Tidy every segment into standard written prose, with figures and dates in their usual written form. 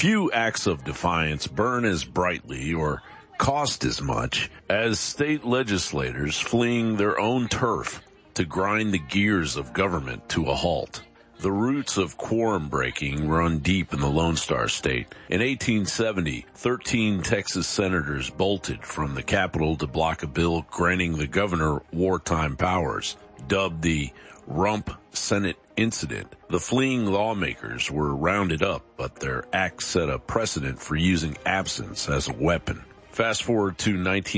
Few acts of defiance burn as brightly or cost as much as state legislators fleeing their own turf to grind the gears of government to a halt. The roots of quorum breaking run deep in the Lone Star State. In 1870, 13 Texas senators bolted from the Capitol to block a bill granting the governor wartime powers, dubbed the Rump Senate Incident. The fleeing lawmakers were rounded up, but their act set a precedent for using absence as a weapon. Fast forward to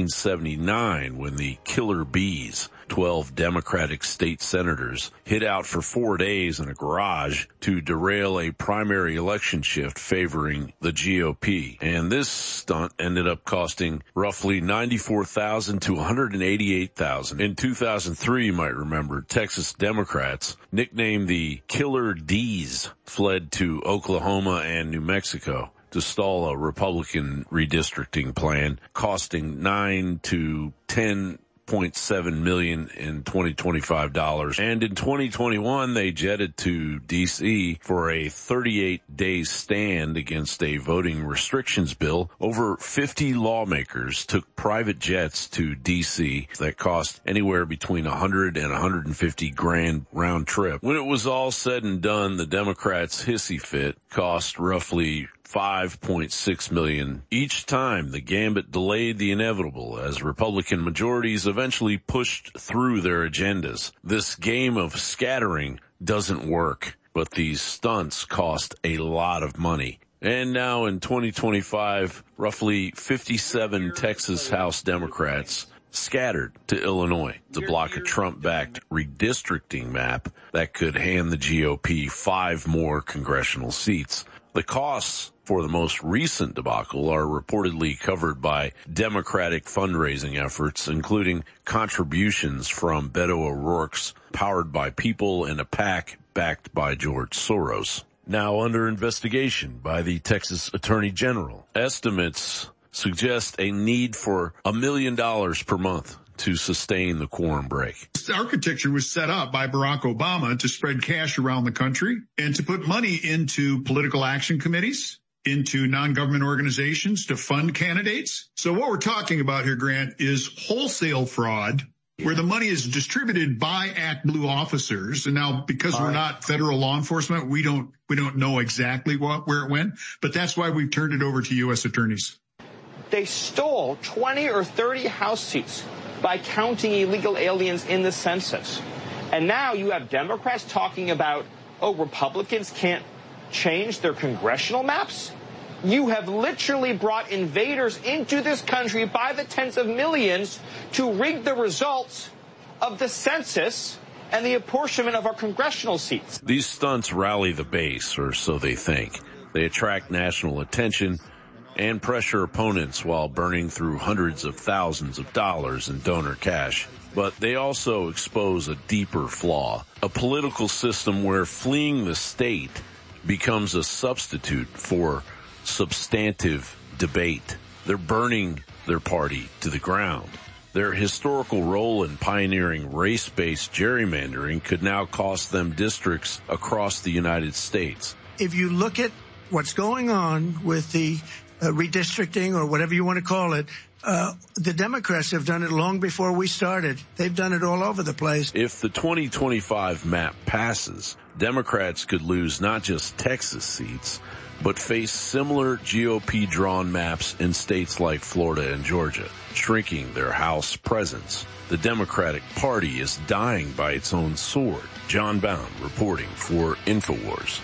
1979 when the Killer Bees, 12 Democratic state senators, hid out for 4 days in a garage to derail a primary election shift favoring the GOP. And this stunt ended up costing roughly $94,000 to $188,000. In 2003, you might remember, Texas Democrats, nicknamed the Killer D's, fled to Oklahoma and New Mexico to stall a Republican redistricting plan costing $9 to $10.7 million in 2025 dollars. And in 2021, they jetted to D.C. for a 38-day stand against a voting restrictions bill. Over 50 lawmakers took private jets to D.C. that cost anywhere between $100 and $150 grand round trip. When it was all said and done, the Democrats' hissy fit cost roughly $5.6 million. Each time, the gambit delayed the inevitable as Republican majorities eventually pushed through their agendas. This game of scattering doesn't work, but these stunts cost a lot of money. And now in 2025, roughly 57 Texas House Democrats scattered to Illinois to block a Trump-backed redistricting map that could hand the GOP 5 more congressional seats. The costs for the most recent debacle are reportedly covered by Democratic fundraising efforts, including contributions from Beto O'Rourke's Powered by People and a PAC backed by George Soros. Now under investigation by the Texas Attorney General. Estimates suggest a need for $1 million per month to sustain the quorum break. This architecture was set up by Barack Obama to spread cash around the country and to put money into political action committees, into non-government organizations to fund candidates. So what we're talking about here, Grant, is wholesale fraud where the money is distributed by ActBlue officers. And now because we're not federal law enforcement, we don't know exactly where it went, but that's why we've turned it over to U.S. attorneys. They stole 20 or 30 House seats by counting illegal aliens in the census. And now you have Democrats talking about, Republicans can't change their congressional maps? You have literally brought invaders into this country by the tens of millions to rig the results of the census and the apportionment of our congressional seats. These stunts rally the base, or so they think. They attract national attention and pressure opponents while burning through hundreds of thousands of dollars in donor cash. But they also expose a deeper flaw, a political system where fleeing the state becomes a substitute for substantive debate. They're burning their party to the ground. Their historical role in pioneering race-based gerrymandering could now cost them districts across the United States. If you look at what's going on with the redistricting or whatever you want to call it, the Democrats have done it long before we started. They've done it all over the place. If the 2025 map passes, Democrats could lose not just Texas seats, but face similar GOP-drawn maps in states like Florida and Georgia, shrinking their House presence. The Democratic Party is dying by its own sword. John Bound reporting for InfoWars.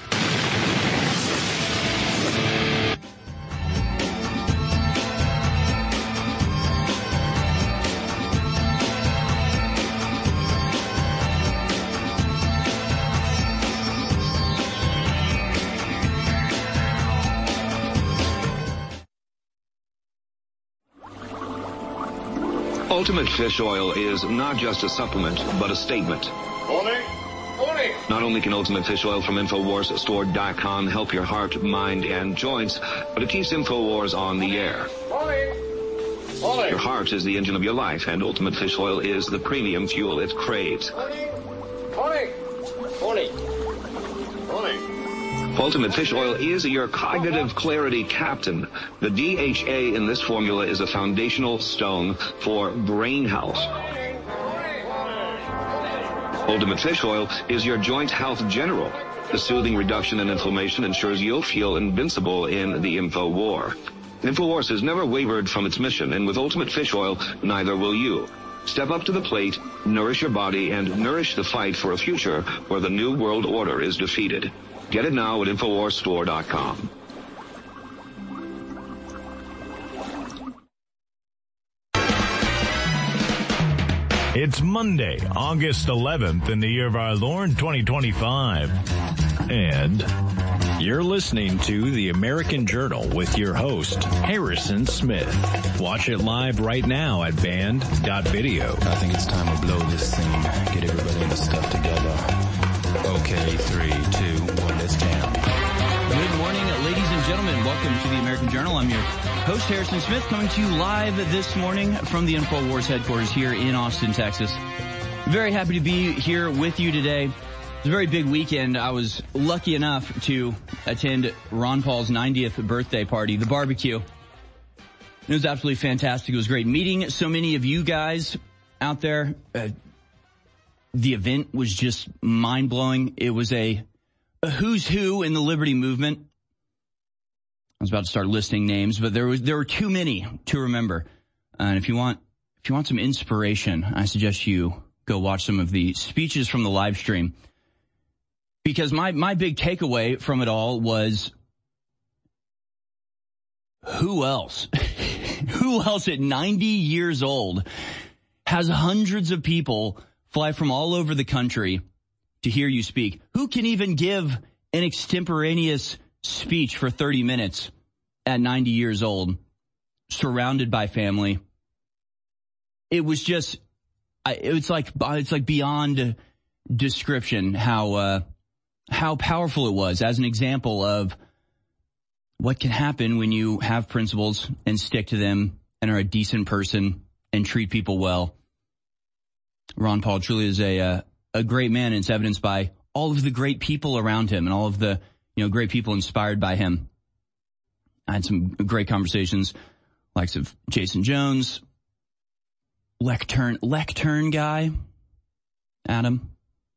Ultimate Fish Oil is not just a supplement, but a statement. Morning. Morning. Not only can Ultimate Fish Oil from InfoWarsStore.com help your heart, mind, and joints, but it keeps InfoWars on the air. Morning. Morning. Your heart is the engine of your life, and Ultimate Fish Oil is the premium fuel it craves. Morning. Morning. Morning. Morning. Ultimate Fish Oil is your cognitive clarity captain. The DHA in this formula is a foundational stone for brain health. Ultimate Fish Oil is your joint health general. The soothing reduction in inflammation ensures you'll feel invincible in the info war. InfoWars has never wavered from its mission, and with Ultimate Fish Oil, neither will you. Step up to the plate, nourish your body, and nourish the fight for a future where the New World Order is defeated. Get it now at InfoWarsStore.com. It's Monday, August 11th in the year of our Lord 2025. And you're listening to The American Journal with your host, Harrison Smith. Watch it live right now at band.video. I think it's time to blow this scene. Get everybody in the stuff together. Okay, 3, 2, 1, let's jam. Good morning, ladies and gentlemen. Welcome to The American Journal. I'm your host, Harrison Smith, coming to you live this morning from the InfoWars headquarters here in Austin, Texas. Very happy to be here with you today. It's a very big weekend. I was lucky enough to attend Ron Paul's 90th birthday party, the barbecue. It was absolutely fantastic. It was great meeting so many of you guys out there. The event was just mind-blowing. It was a who's who in the liberty movement. I was about to start listing names, but there were too many to remember. And if you want some inspiration, I suggest you go watch some of the speeches from the live stream. Because my big takeaway from it all was, who else? Who else at 90 years old has hundreds of people fly from all over the country to hear you speak? Who can even give an extemporaneous speech for 30 minutes at 90 years old, surrounded by family? It was just, it's like beyond description how powerful it was as an example of what can happen when you have principles and stick to them and are a decent person and treat people well. Ron Paul truly is a great man, and it's evidenced by all of the great people around him and all of the great people inspired by him. I had some great conversations, likes of Jason Jones, Lectern guy, Adam,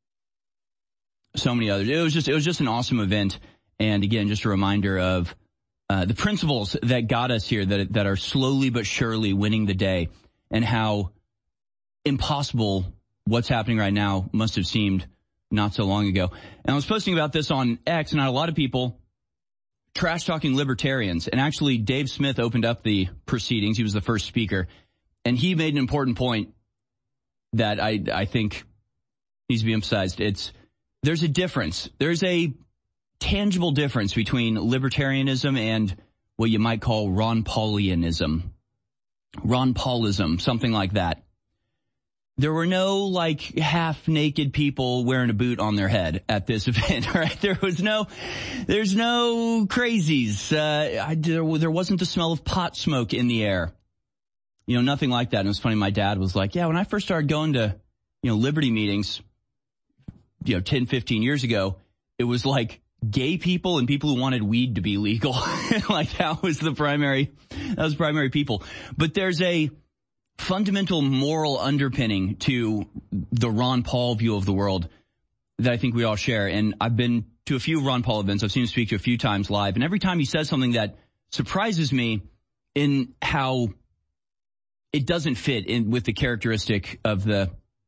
so many others. It was just an awesome event, and again, just a reminder of the principles that got us here, that are slowly but surely winning the day, and how impossible what's happening right now must have seemed not so long ago. And I was posting about this on X, and I had a lot of people trash-talking libertarians. And actually, Dave Smith opened up the proceedings. He was the first speaker. And he made an important point that I think needs to be emphasized. There's a difference. There's a tangible difference between libertarianism and what you might call Ron Paulianism. Ron Paulism, something like that. There were no half-naked people wearing a boot on their head at this event, right? There's no crazies. There wasn't the smell of pot smoke in the air. Nothing like that. And it was funny, my dad was like, yeah, when I first started going to, liberty meetings, 10, 15 years ago, it was like gay people and people who wanted weed to be legal. That was primary people. But there's a fundamental moral underpinning to the Ron Paul view of the world that I think we all share. And I've been to a few Ron Paul events. I've seen him speak to a few times live. And every time he says something that surprises me in how it doesn't fit in with the characteristic of the,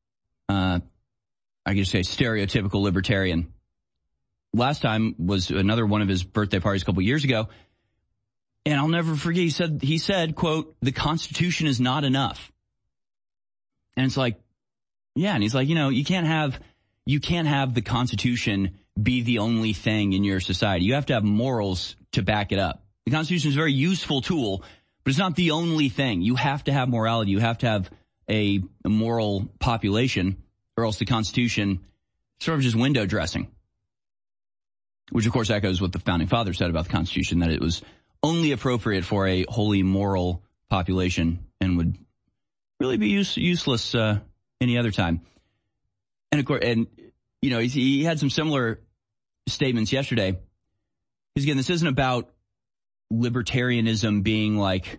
stereotypical libertarian. Last time was another one of his birthday parties a couple years ago. And I'll never forget, he said, quote, "The Constitution is not enough." And it's like, yeah. And he's like, you can't have the Constitution be the only thing in your society. You have to have morals to back it up. The Constitution is a very useful tool, but it's not the only thing. You have to have morality. You have to have a moral population, or else the Constitution sort of just window dressing. Which, of course, echoes what the Founding Fathers said about the Constitution, that it was only appropriate for a wholly moral population and would really be useless any other time. And of course, he had some similar statements yesterday Because again, this isn't about libertarianism being like,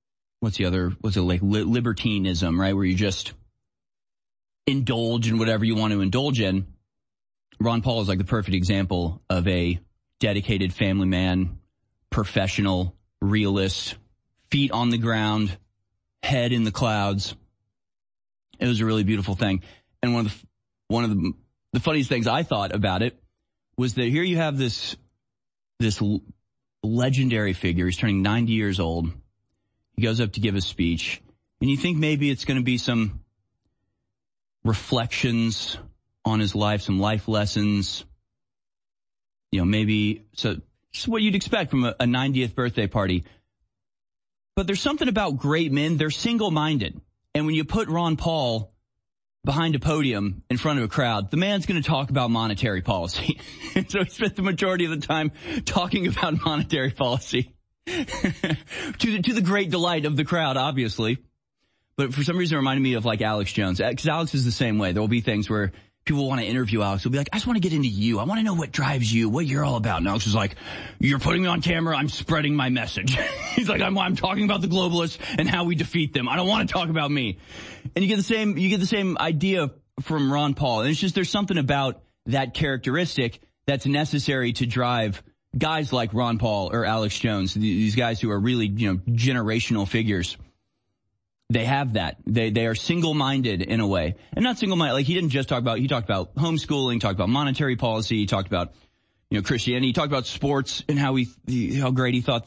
libertinism, right? Where you just indulge in whatever you want to indulge in. Ron Paul is like the perfect example of a dedicated family man, professional, realist, feet on the ground, head in the clouds. It was a really beautiful thing. And one of the funniest things I thought about it was that here you have this legendary figure. He's turning 90 years old. He goes up to give a speech, and you think maybe it's going to be some reflections on his life, some life lessons, maybe so just what you'd expect from a 90th birthday party. But there's something about great men. They're single-minded. And when you put Ron Paul behind a podium in front of a crowd, the man's going to talk about monetary policy. And so he spent the majority of the time talking about monetary policy to the great delight of the crowd, obviously. But for some reason, it reminded me of like Alex Jones, because Alex is the same way. There will be things where people want to interview Alex. They'll be like, I just want to get into you. I want to know what drives you, what you're all about. And Alex is like, you're putting me on camera. I'm spreading my message. He's like, I'm talking about the globalists and how we defeat them. I don't want to talk about me. And you get the same idea from Ron Paul. And it's just, there's something about that characteristic that's necessary to drive guys like Ron Paul or Alex Jones, these guys who are really, generational figures. They have that. They are single-minded in a way. And not single-minded, like he talked about homeschooling, talked about monetary policy, he talked about, Christianity, he talked about sports and how great he thought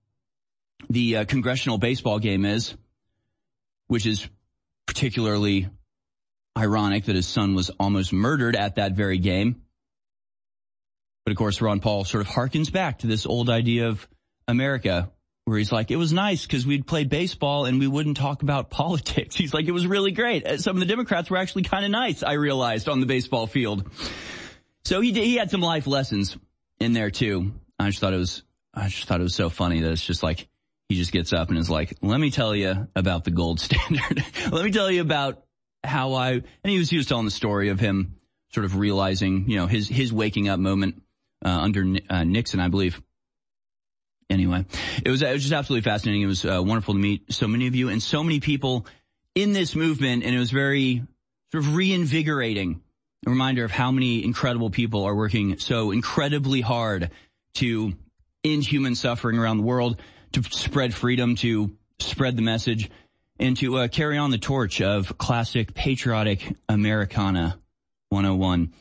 the congressional baseball game is, which is particularly ironic that his son was almost murdered at that very game. But of course, Ron Paul sort of harkens back to this old idea of America, where he's like, it was nice because we'd play baseball and we wouldn't talk about politics. He's like, it was really great. Some of the Democrats were actually kind of nice, I realized, on the baseball field. So he had some life lessons in there too. I just thought it was so funny that it's just like, he just gets up and is like, let me tell you about the gold standard. Let me tell you about how and he was telling the story of him sort of realizing, his waking up moment, under Nixon, I believe. Anyway, it was just absolutely fascinating. It was wonderful to meet so many of you and so many people in this movement, and it was very sort of reinvigorating. A reminder of how many incredible people are working so incredibly hard to end human suffering around the world, to spread freedom, to spread the message, and to carry on the torch of classic patriotic Americana 101.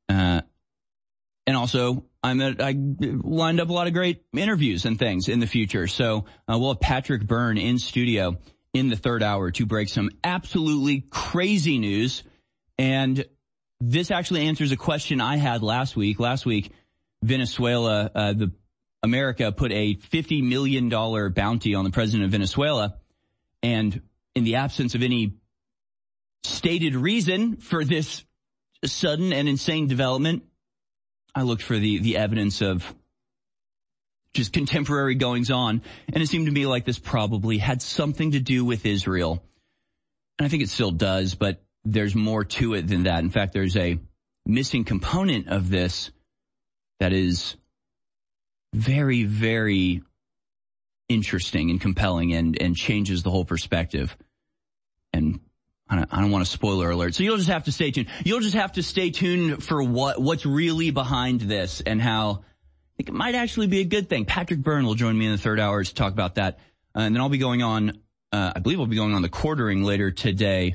And also, I lined up a lot of great interviews and things in the future. So we'll have Patrick Byrne in studio in the third hour to break some absolutely crazy news. And this actually answers a question I had last week. Last week, Venezuela, America put a $50 million bounty on the president of Venezuela. And in the absence of any stated reason for this sudden and insane development, I looked for the evidence of just contemporary goings on, and it seemed to me like this probably had something to do with Israel. And I think it still does, but there's more to it than that. In fact, there's a missing component of this that is very, very interesting and compelling and changes the whole perspective. And I don't want a spoiler alert. So you'll just have to stay tuned. You'll just have to stay tuned for what's really behind this and how I think it might actually be a good thing. Patrick Byrne will join me in the third hour to talk about that. And then I'll be going on, I believe I'll be going on the quartering later today,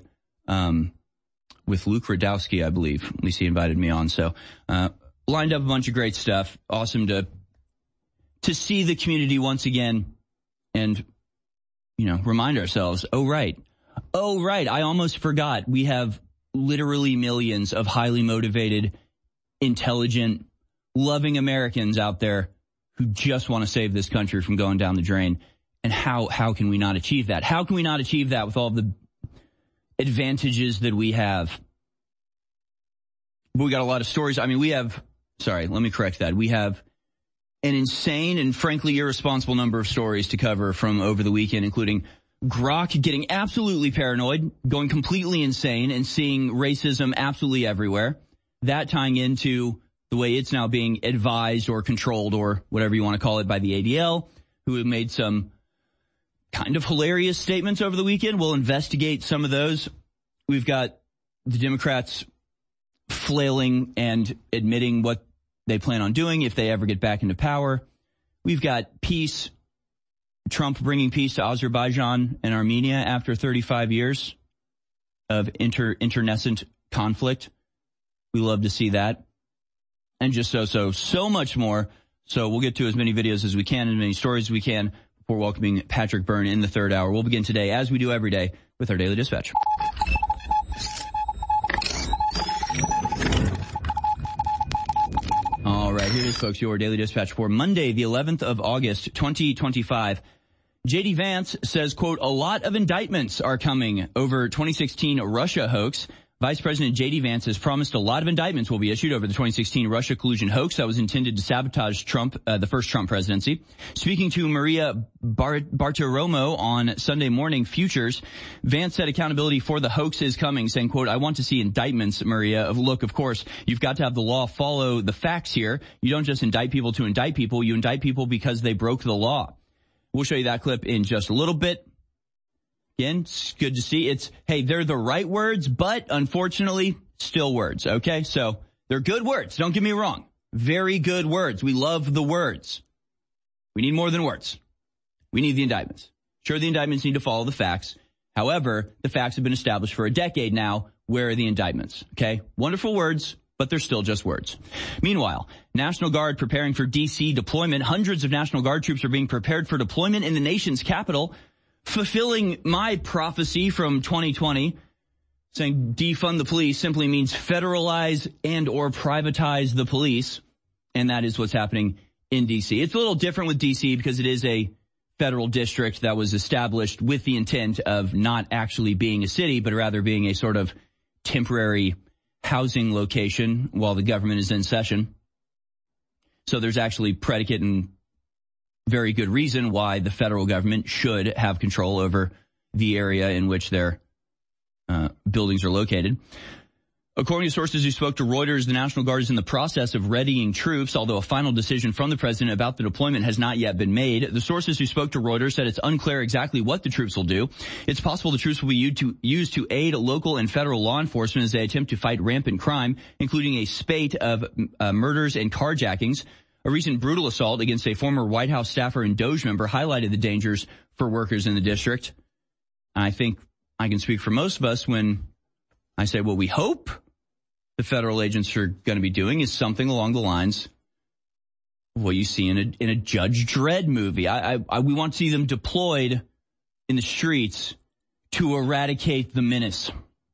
with Luke Radowski, I believe. At least he invited me on. So, lined up a bunch of great stuff. Awesome to see the community once again and, remind ourselves, oh, right, I almost forgot. We have literally millions of highly motivated, intelligent, loving Americans out there who just want to save this country from going down the drain. And how can we not achieve that? How can we not achieve that with all the advantages that we have? We got a lot of stories. I mean, let me correct that. We have an insane and frankly irresponsible number of stories to cover from over the weekend, including Grok getting absolutely paranoid, going completely insane, and seeing racism absolutely everywhere. That tying into the way it's now being advised or controlled or whatever you want to call it by the ADL, who have made some kind of hilarious statements over the weekend. We'll investigate some of those. We've got the Democrats flailing and admitting what they plan on doing if they ever get back into power. We've got peace, Trump bringing peace to Azerbaijan and Armenia after 35 years of internecine conflict. We love to see that. And just so much more. So we'll get to as many videos as we can and as many stories as we can before welcoming Patrick Byrne in the third hour. We'll begin today, as we do every day, with our Daily Dispatch. All right, here it is, folks, your Daily Dispatch for Monday, the 11th of August, 2025. J.D. Vance says, quote, a lot of indictments are coming over 2016 Russia hoax. Vice President J.D. Vance has promised a lot of indictments will be issued over the 2016 Russia collusion hoax that was intended to sabotage Trump, the first Trump presidency. Speaking to Maria Bartiromo on Sunday Morning Futures, Vance said accountability for the hoax is coming, saying, quote, I want to see indictments, Maria. Look, of course, you've got to have the law follow the facts here. You don't just indict people to indict people. You indict people because they broke the law. We'll show you that clip in just a little bit. Again, it's good to see. Hey, they're the right words, but unfortunately, still words, okay? So they're good words. Don't get me wrong. Very good words. We love the words. We need more than words. We need the indictments. Sure, the indictments need to follow the facts. However, the facts have been established for a decade now. Where are the indictments? Okay? Wonderful words, but they're still just words. Meanwhile, National Guard preparing for D.C. deployment. Hundreds of National Guard troops are being prepared for deployment in the nation's capital, fulfilling my prophecy from 2020, saying defund the police simply means federalize and or privatize the police. And that is what's happening in D.C. It's a little different with D.C. because it is a federal district that was established with the intent of not actually being a city, but rather being a sort of temporary housing location while the government is in session. So there's actually predicate and very good reason why the federal government should have control over the area in which their buildings are located. According to sources who spoke to Reuters, the National Guard is in the process of readying troops, although a final decision from the president about the deployment has not yet been made. The sources who spoke to Reuters said it's unclear exactly what the troops will do. It's possible the troops will be used to aid local and federal law enforcement as they attempt to fight rampant crime, including a spate of murders and carjackings. A recent brutal assault against a former White House staffer and DOJ member highlighted the dangers for workers in the district. I think I can speak for most of us when I say what we hope the federal agents are going to be doing is something along the lines of what you see in a Judge Dredd movie. We want to see them deployed in the streets to eradicate the menace.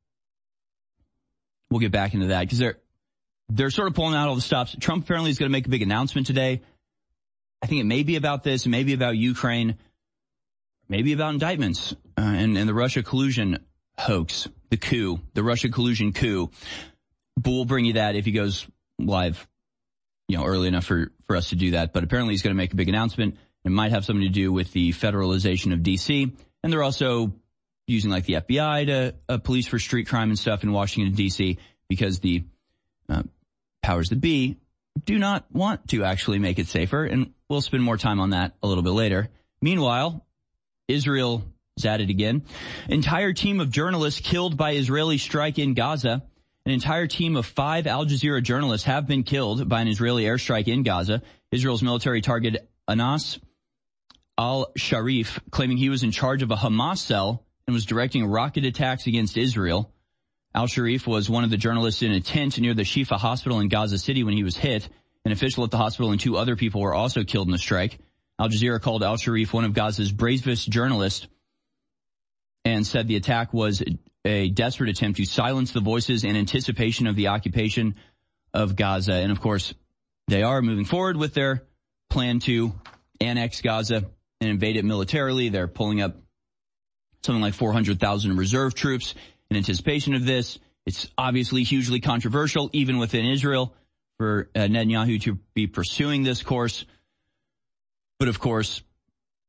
We'll get back into that because they're sort of pulling out all the stops. Trump apparently is going to make a big announcement today. I think it may be about this, it may be about Ukraine, maybe about indictments and the Russia collusion hoax, the Russia collusion coup. But we'll bring you that if he goes live, early enough for us to do that. But apparently he's going to make a big announcement. It might have something to do with the federalization of D.C. And they're also using like the FBI to police for street crime and stuff in Washington, D.C. because the powers that be do not want to actually make it safer, and we'll spend more time on that a little bit later. Meanwhile, Israel is at it again. Entire team of journalists killed by Israeli strike in Gaza. An entire team of 5 Al Jazeera journalists have been killed by an Israeli airstrike in Gaza. Israel's military targeted Anas al-Sharif, claiming he was in charge of a Hamas cell and was directing rocket attacks against Israel. Al-Sharif was one of the journalists in a tent near the Shifa hospital in Gaza City when he was hit. An official at the hospital and 2 other people were also killed in the strike. Al Jazeera called Al-Sharif one of Gaza's bravest journalists and said the attack was a desperate attempt to silence the voices in anticipation of the occupation of Gaza. And of course, they are moving forward with their plan to annex Gaza and invade it militarily. They're pulling up something like 400,000 reserve troops in anticipation of this. It's obviously hugely controversial, even within Israel, for Netanyahu to be pursuing this course. But of course,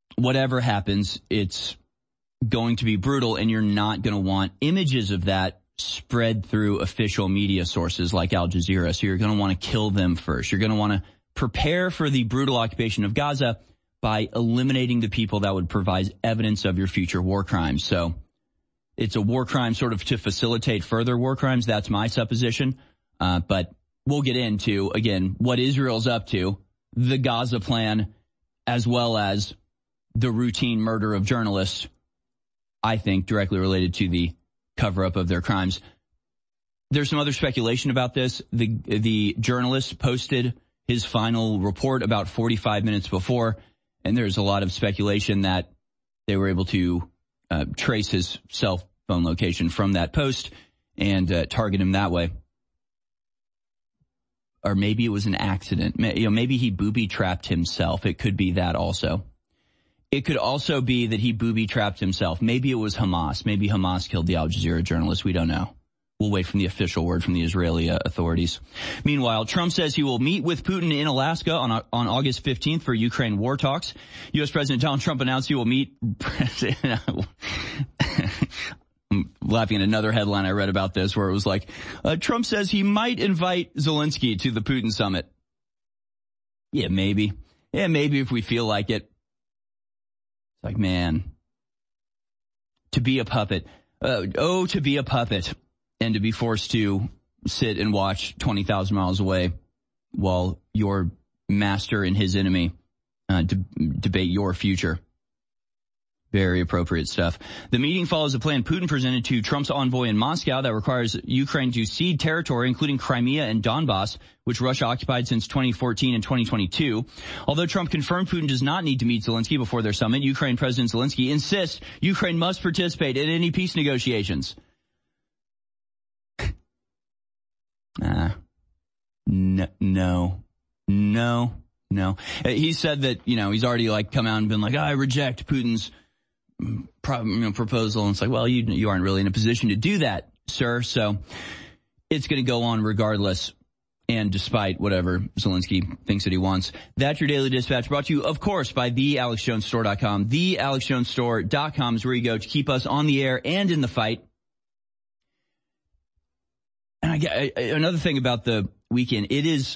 whatever happens, it's going to be brutal, and you're not going to want images of that spread through official media sources like Al Jazeera. So you're going to want to kill them first. You're going to want to prepare for the brutal occupation of Gaza by eliminating the people that would provide evidence of your future war crimes. So it's a war crime sort of to facilitate further war crimes. That's my supposition. But we'll get into, again, what Israel's up to, the Gaza plan, as well as the routine murder of journalists, I think directly related to the cover-up of their crimes. There's some other speculation about this. The journalist posted his final report about 45 minutes before, and there's a lot of speculation that they were able to trace his cell phone location from that post and target him that way. Or maybe it was an accident. Maybe he booby-trapped himself. It could be that also. It could also be that he booby-trapped himself. Maybe it was Hamas. Maybe Hamas killed the Al Jazeera journalist. We don't know. We'll wait from the official word from the Israeli authorities. Meanwhile, Trump says he will meet with Putin in Alaska on August 15th for Ukraine war talks. U.S. President Donald Trump announced he will meet... I'm laughing at another headline I read about this where it was like, Trump says he might invite Zelensky to the Putin summit. Yeah, maybe. Yeah, maybe if we feel like it. It's like, man, to be a puppet. To be a puppet and to be forced to sit and watch 20,000 miles away while your master and his enemy debate your future. Very appropriate stuff. The meeting follows a plan Putin presented to Trump's envoy in Moscow that requires Ukraine to cede territory, including Crimea and Donbass, which Russia occupied since 2014 and 2022. Although Trump confirmed Putin does not need to meet Zelensky before their summit, Ukraine President Zelensky insists Ukraine must participate in any peace negotiations. No. He said that, he's already come out and been like, I reject Putin's proposal. And it's like, well, you aren't really in a position to do that, sir. So it's going to go on regardless. And despite whatever Zelensky thinks that he wants. That's your Daily Dispatch, brought to you, of course, by thealexjonesstore.com. Thealexjonesstore.com is where you go to keep us on the air and in the fight. And another thing about the weekend, it's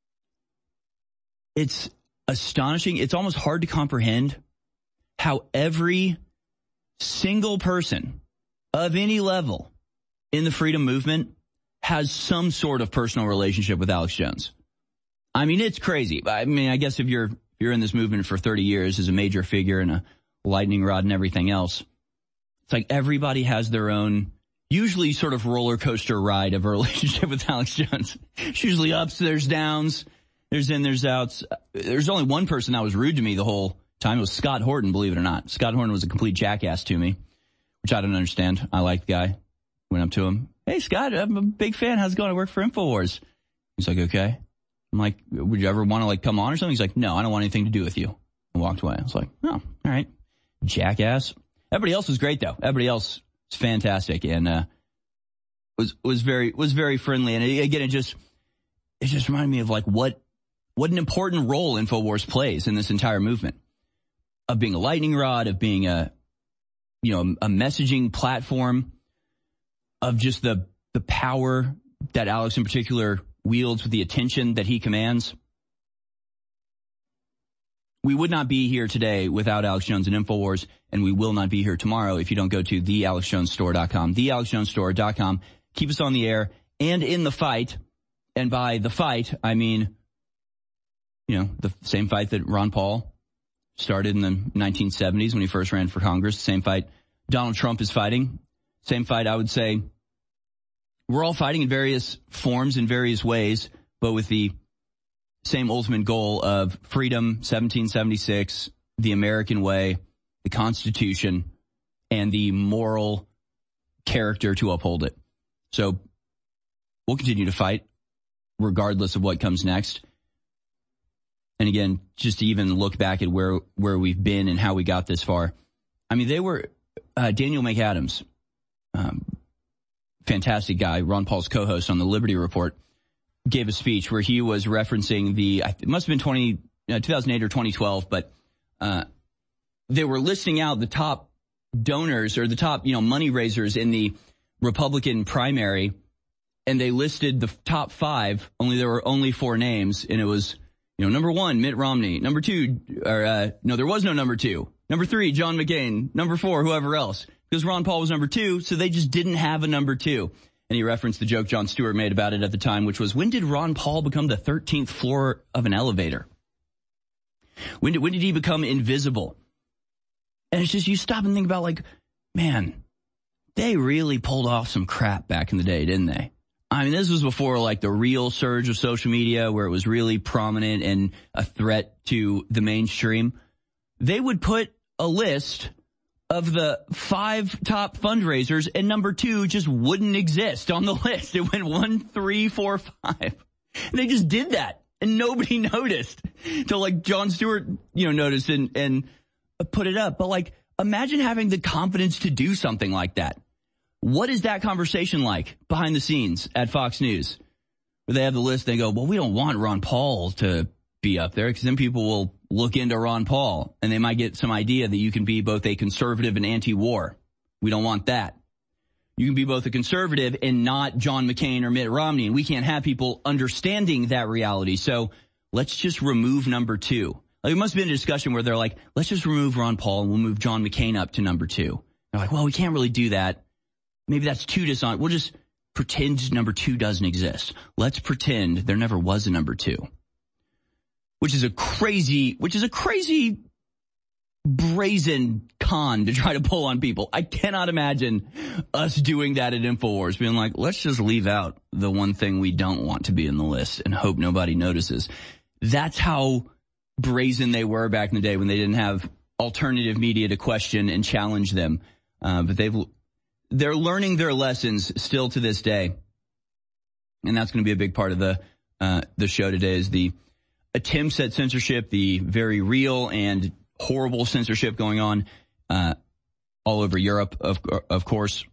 astonishing. It's almost hard to comprehend how every single person of any level in the freedom movement has some sort of personal relationship with Alex Jones. I mean, it's crazy. I mean, I guess if you're in this movement for 30 years as a major figure and a lightning rod and everything else, it's like everybody has their own, usually sort of roller coaster ride of a relationship with Alex Jones. It's usually ups, there's downs, there's in, there's outs. There's only one person that was rude to me the whole time. It was Scott Horton, believe it or not. Scott Horton was a complete jackass to me, which I don't understand. I like the guy. Went up to him. Hey, Scott, I'm a big fan. How's it going? I work for InfoWars. He's like, okay. I'm like, would you ever want to come on or something? He's like, no, I don't want anything to do with you. And walked away. I was like, oh, all right. Jackass. Everybody else was great though. Everybody else was fantastic and, was very friendly. And again, it just reminded me of what an important role InfoWars plays in this entire movement of being a lightning rod, of being a messaging platform, of just the power that Alex in particular wields with the attention that he commands. We would not be here today without Alex Jones and InfoWars, and we will not be here tomorrow if you don't go to thealexjonesstore.com. Thealexjonesstore.com. Keep us on the air and in the fight. And by the fight, I mean, the same fight that Ron Paul started in the 1970s when he first ran for Congress. The same fight Donald Trump is fighting. Same fight, I would say. We're all fighting in various forms, in various ways, but with the same ultimate goal of freedom, 1776, the American way, the Constitution, and the moral character to uphold it. So we'll continue to fight regardless of what comes next. And again, just to even look back at where we've been and how we got this far. I mean, they were Daniel McAdams, fantastic guy, Ron Paul's co-host on the Liberty Report, gave a speech where he was referencing it must have been 2008 or 2012, but they were listing out the top donors or the top, money raisers in the Republican primary, and they listed the top 5, there were only 4 names, and it was, number 1, Mitt Romney, number 2, there was no number 2, number 3, John McCain, number 4, whoever else, because Ron Paul was number 2, so they just didn't have a number 2. And he referenced the joke Jon Stewart made about it at the time, which was, when did Ron Paul become the 13th floor of an elevator? When did he become invisible? And it's just, you stop and think about, like, man, they really pulled off some crap back in the day, didn't they? I mean, this was before, like, the real surge of social media where it was really prominent and a threat to the mainstream. They would put a list of the 5 top fundraisers, and number 2 just wouldn't exist on the list. It went 1, 3, 4, 5. And they just did that, and nobody noticed till, like, Jon Stewart, noticed and put it up. But, like, imagine having the confidence to do something like that. What is that conversation like behind the scenes at Fox News? Where they have the list, they go, well, we don't want Ron Paul to be up there, because then people will look into Ron Paul and they might get some idea that you can be both a conservative and anti-war. We don't want that. You can be both a conservative and not John McCain or Mitt Romney, and we can't have people understanding that reality. So let's just remove number 2. Like, it must have been a discussion where they're like, let's just remove Ron Paul and we'll move John McCain up to number 2. They're like, well, we can't really do that. Maybe that's too dishonest. We'll just pretend number 2 doesn't exist. Let's pretend there never was a number 2. Which is a crazy brazen con to try to pull on people. I cannot imagine us doing that at InfoWars, being like, let's just leave out the one thing we don't want to be in the list and hope nobody notices. That's how brazen they were back in the day when they didn't have alternative media to question and challenge them. But they're learning their lessons still to this day. And that's going to be a big part of the show today, is the attempts at censorship, the very real and horrible censorship going on all over Europe, of course.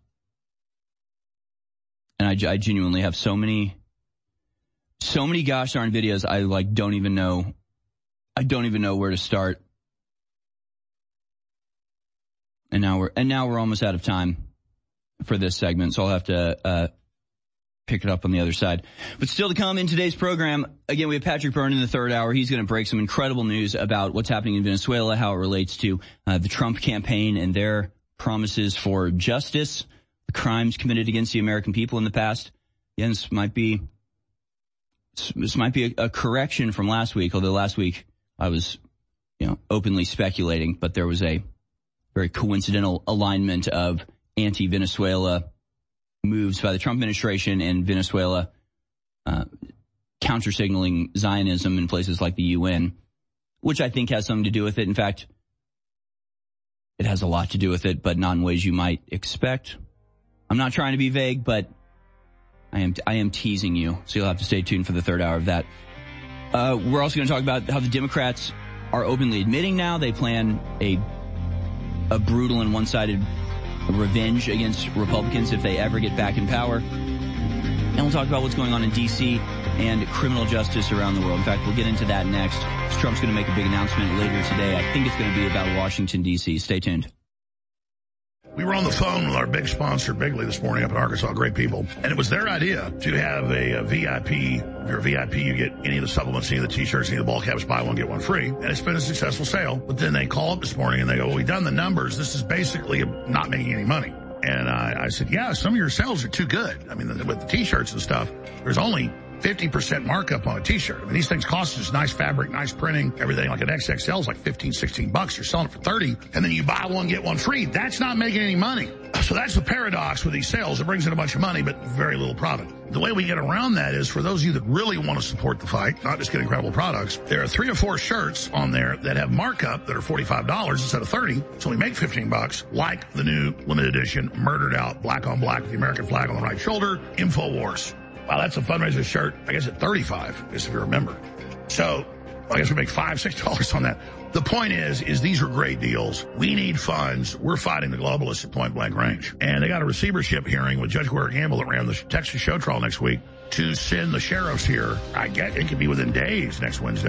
And I genuinely have so many gosh darn videos. I don't even know where to start. And now we're almost out of time for this segment, so I'll have to pick it up on the other side. But still to come in today's program, again, we have Patrick Byrne in the third hour. He's going to break some incredible news about what's happening in Venezuela, how it relates to the Trump campaign and their promises for justice, the crimes committed against the American people in the past. Again, this might be a correction from last week, although last week I was, openly speculating, but there was a very coincidental alignment of anti-Venezuela moves by the Trump administration and Venezuela counter-signaling Zionism in places like the UN, which I think has something to do with it. In fact, it has a lot to do with it, but not in ways you might expect. I'm not trying to be vague, but I am teasing you, so you'll have to stay tuned for the third hour of that. We're also going to talk about how the Democrats are openly admitting now they plan a brutal and one-sided revenge against Republicans if they ever get back in power. And we'll talk about what's going on in D.C. and criminal justice around the world. In fact, we'll get into that next. Trump's going to make a big announcement later today. I think it's going to be about Washington, D.C. Stay tuned. We were on the phone with our big sponsor, Bigley, this morning up in Arkansas. Great people. And it was their idea to have a VIP. If you're a VIP, you get any of the supplements, any of the T-shirts, any of the ball caps, buy one, get one free. And it's been a successful sale. But then they call up this morning and they go, well, we've done the numbers. This is basically not making any money. And I said, yeah, some of your sales are too good. I mean, with the T-shirts and stuff, there's only 50% markup on a T-shirt. I mean, these things cost us nice fabric, nice printing, everything. Like an XXL is like $15-16. You're selling it for $30, and then you buy one, get one free. That's not making any money. So that's the paradox with these sales. It brings in a bunch of money, but very little profit. The way we get around that is for those of you that really want to support the fight, not just get incredible products, there are 3 or 4 shirts on there that have markup that are $45 instead of $30. So we make $15, like the new limited edition Murdered Out black on black with the American flag on the right shoulder, InfoWars. Wow, that's a fundraiser shirt, I guess at $35, I guess if you remember. So I guess we make $5-6 on that. The point is these are great deals. We need funds. We're fighting the globalists at point blank range. And they got a receivership hearing with Judge Guerrero Gamble that ran the Texas show trial next week to send the sheriffs here. I get it could be within days next Wednesday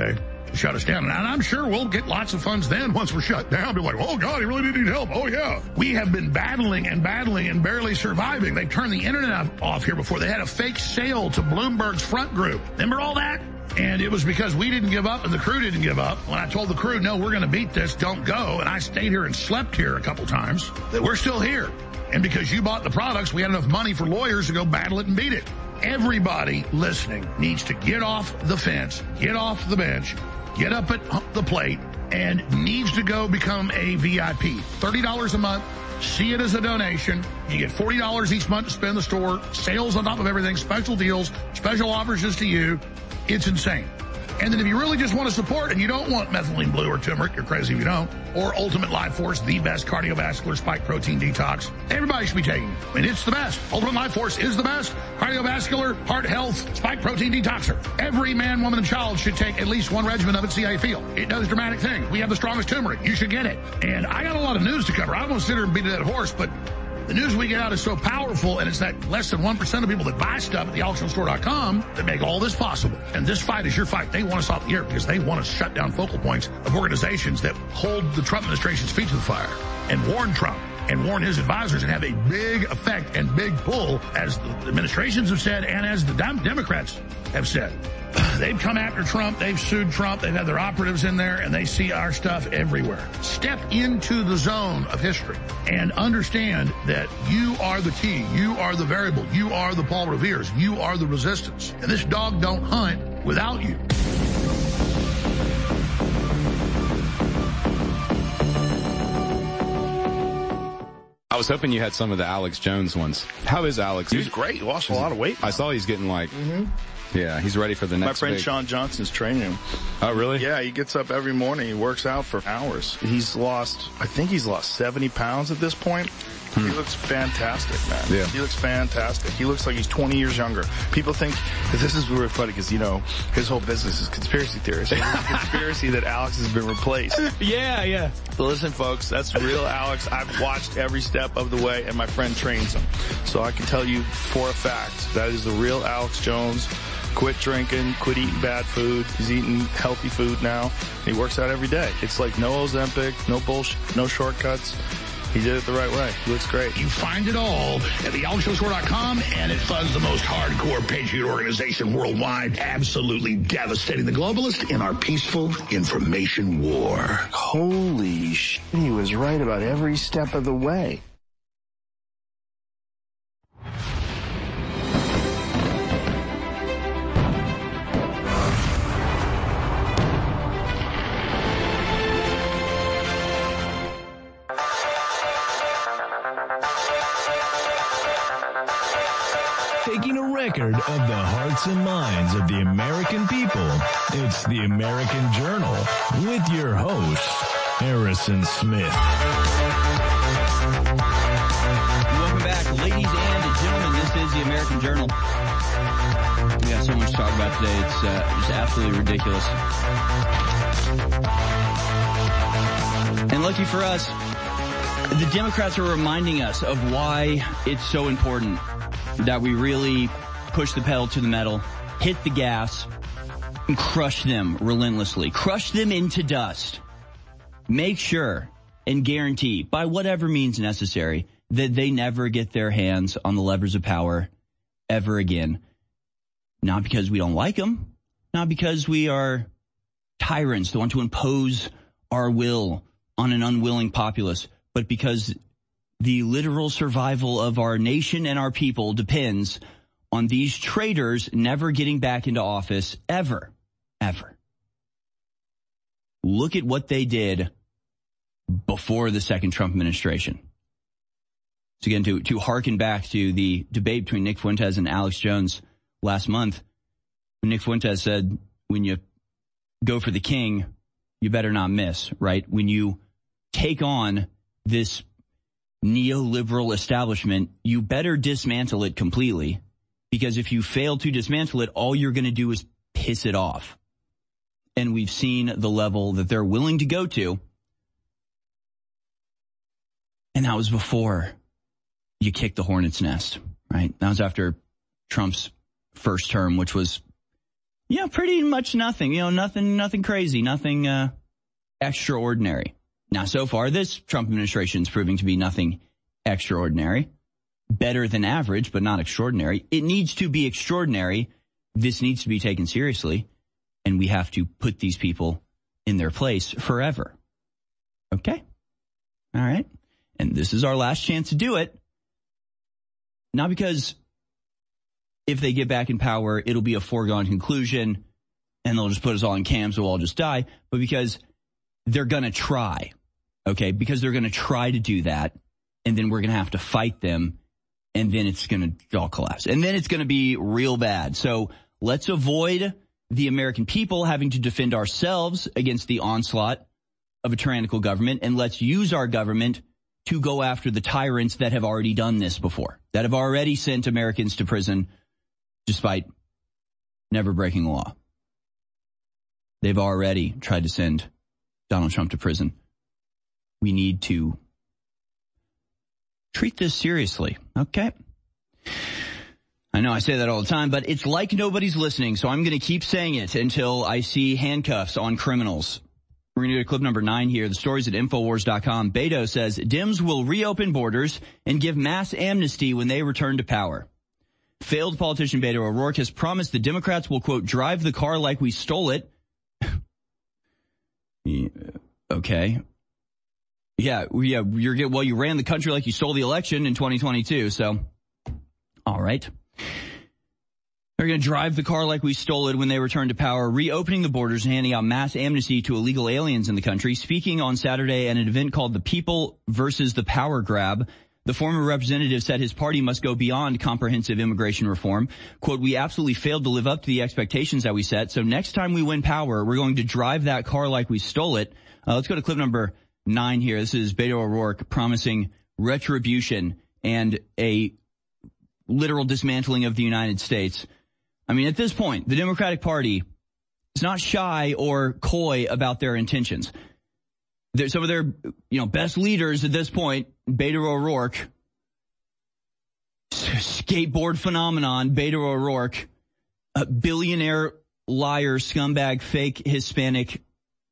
shut us down. And I'm sure we'll get lots of funds then once we're shut down. Be like, oh, God, he really did need help. Oh, yeah. We have been battling and barely surviving. They turned the internet off here before. They had a fake sale to Bloomberg's front group. Remember all that? And it was because we didn't give up and the crew didn't give up. When I told the crew, no, we're going to beat this, don't go, and I stayed here and slept here a couple times, that we're still here. And because you bought the products, we had enough money for lawyers to go battle it and beat it. Everybody listening needs to get off the fence, get off the bench, get up at the plate, and needs to go become a VIP. $30 a month. See it as a donation. You get $40 each month to spend in the store. Sales on top of everything. Special deals. Special offers just to you. It's insane. And then if you really just want to support and you don't want methylene blue or turmeric, you're crazy if you don't, or Ultimate Life Force, the best cardiovascular spike protein detox, everybody should be taking it. I mean, it's the best. Ultimate Life Force is the best cardiovascular, heart health, spike protein detoxer. Every man, woman, and child should take at least one regimen of it, see how you feel. It does dramatic things. We have the strongest turmeric. You should get it. And I got a lot of news to cover. I won't sit here and beat a dead horse, but the news we get out is so powerful, and it's that less than 1% of people that buy stuff at thealexjonesstore.com that make all this possible. And this fight is your fight. They want us off the air because they want to shut down focal points of organizations that hold the Trump administration's feet to the fire and warn Trump and warn his advisors and have a big effect and big pull, as the administrations have said and as the Democrats have said. They've come after Trump. They've sued Trump. They've had their operatives in there, and they see our stuff everywhere. Step into the zone of history and understand that you are the key. You are the variable. You are the Paul Revere's. You are the resistance. And this dog don't hunt without you. I was hoping you had some of the Alex Jones ones. How is Alex? He's great. He lost a lot of weight. I saw he's getting yeah, he's ready for the next. My friend Sean Johnson's training him. Oh, really? Yeah, he gets up every morning. He works out for hours. I think he's lost 70 pounds at this point. He looks fantastic, man. Yeah. He looks fantastic. He looks like he's 20 years younger. People think that this is really funny because, his whole business is conspiracy theories. So there's a conspiracy that Alex has been replaced. Yeah. But listen, folks, that's real Alex. I've watched every step of the way, and my friend trains him. So I can tell you for a fact that is the real Alex Jones. Quit drinking, quit eating bad food. He's eating healthy food now. He works out every day. It's like no Ozempic, no bullshit, no shortcuts. He did it the right way. He looks great. You find it all at thealexjonesstore.com, and it funds the most hardcore patriot organization worldwide, absolutely devastating the globalists in our peaceful information war. Holy shit, he was right about every step of the way. Taking a record of the hearts and minds of the American people, it's the American Journal with your host, Harrison Smith. Welcome back, ladies and gentlemen. This is the American Journal. We got so much to talk about today. It's just absolutely ridiculous. And lucky for us, the Democrats are reminding us of why it's so important that we really push the pedal to the metal, hit the gas, and crush them relentlessly. Crush them into dust. Make sure and guarantee, by whatever means necessary, that they never get their hands on the levers of power ever again. Not because we don't like them, not because we are tyrants that want to impose our will on an unwilling populace, but because the literal survival of our nation and our people depends on these traitors never getting back into office ever. Look at what they did before the second Trump administration. So again, to harken back to the debate between Nick Fuentes and Alex Jones last month, Nick Fuentes said, when you go for the king, you better not miss, right? When you take on this neoliberal establishment, you better dismantle it completely, because if you fail to dismantle it, all you're going to do is piss it off. And we've seen the level that they're willing to go to. And that was before you kicked the hornet's nest, right? That was after Trump's first term, which was Yeah, pretty much nothing. Nothing crazy, nothing extraordinary. Now, so far, this Trump administration is proving to be nothing extraordinary. Better than average, but not extraordinary. It needs to be extraordinary. This needs to be taken seriously. And we have to put these people in their place forever. Okay? All right? And this is our last chance to do it. Not because if they get back in power, it'll be a foregone conclusion and they'll just put us all in camps, we'll all just die, but because they're going to try. Okay? Because they're going to try to do that, and then we're going to have to fight them, and then it's going to all collapse. And then it's going to be real bad. So let's avoid the American people having to defend ourselves against the onslaught of a tyrannical government, and let's use our government to go after the tyrants that have already done this before, that have already sent Americans to prison despite never breaking the law. They've already tried to send Donald Trump to prison. We need to treat this seriously, okay? I know I say that all the time, but it's like nobody's listening, so I'm going to keep saying it until I see handcuffs on criminals. We're going to do clip number 9 here. The story's at Infowars.com. Beto says Dems will reopen borders and give mass amnesty when they return to power. Failed politician Beto O'Rourke has promised the Democrats will, quote, drive the car like we stole it. Okay. Yeah, you ran the country like you stole the election in 2022, so all right. They're going to drive the car like we stole it when they return to power, reopening the borders and handing out mass amnesty to illegal aliens in the country. Speaking on Saturday at an event called The People versus the Power Grab, the former representative said his party must go beyond comprehensive immigration reform. Quote, we absolutely failed to live up to the expectations that we set, so next time we win power, we're going to drive that car like we stole it. Let's go to clip number 9 here. This is Beto O'Rourke promising retribution and a literal dismantling of the United States. I mean, at this point, the Democratic Party is not shy or coy about their intentions. Some of their, best leaders at this point, Beto O'Rourke, skateboard phenomenon, Beto O'Rourke, a billionaire liar, scumbag, fake Hispanic,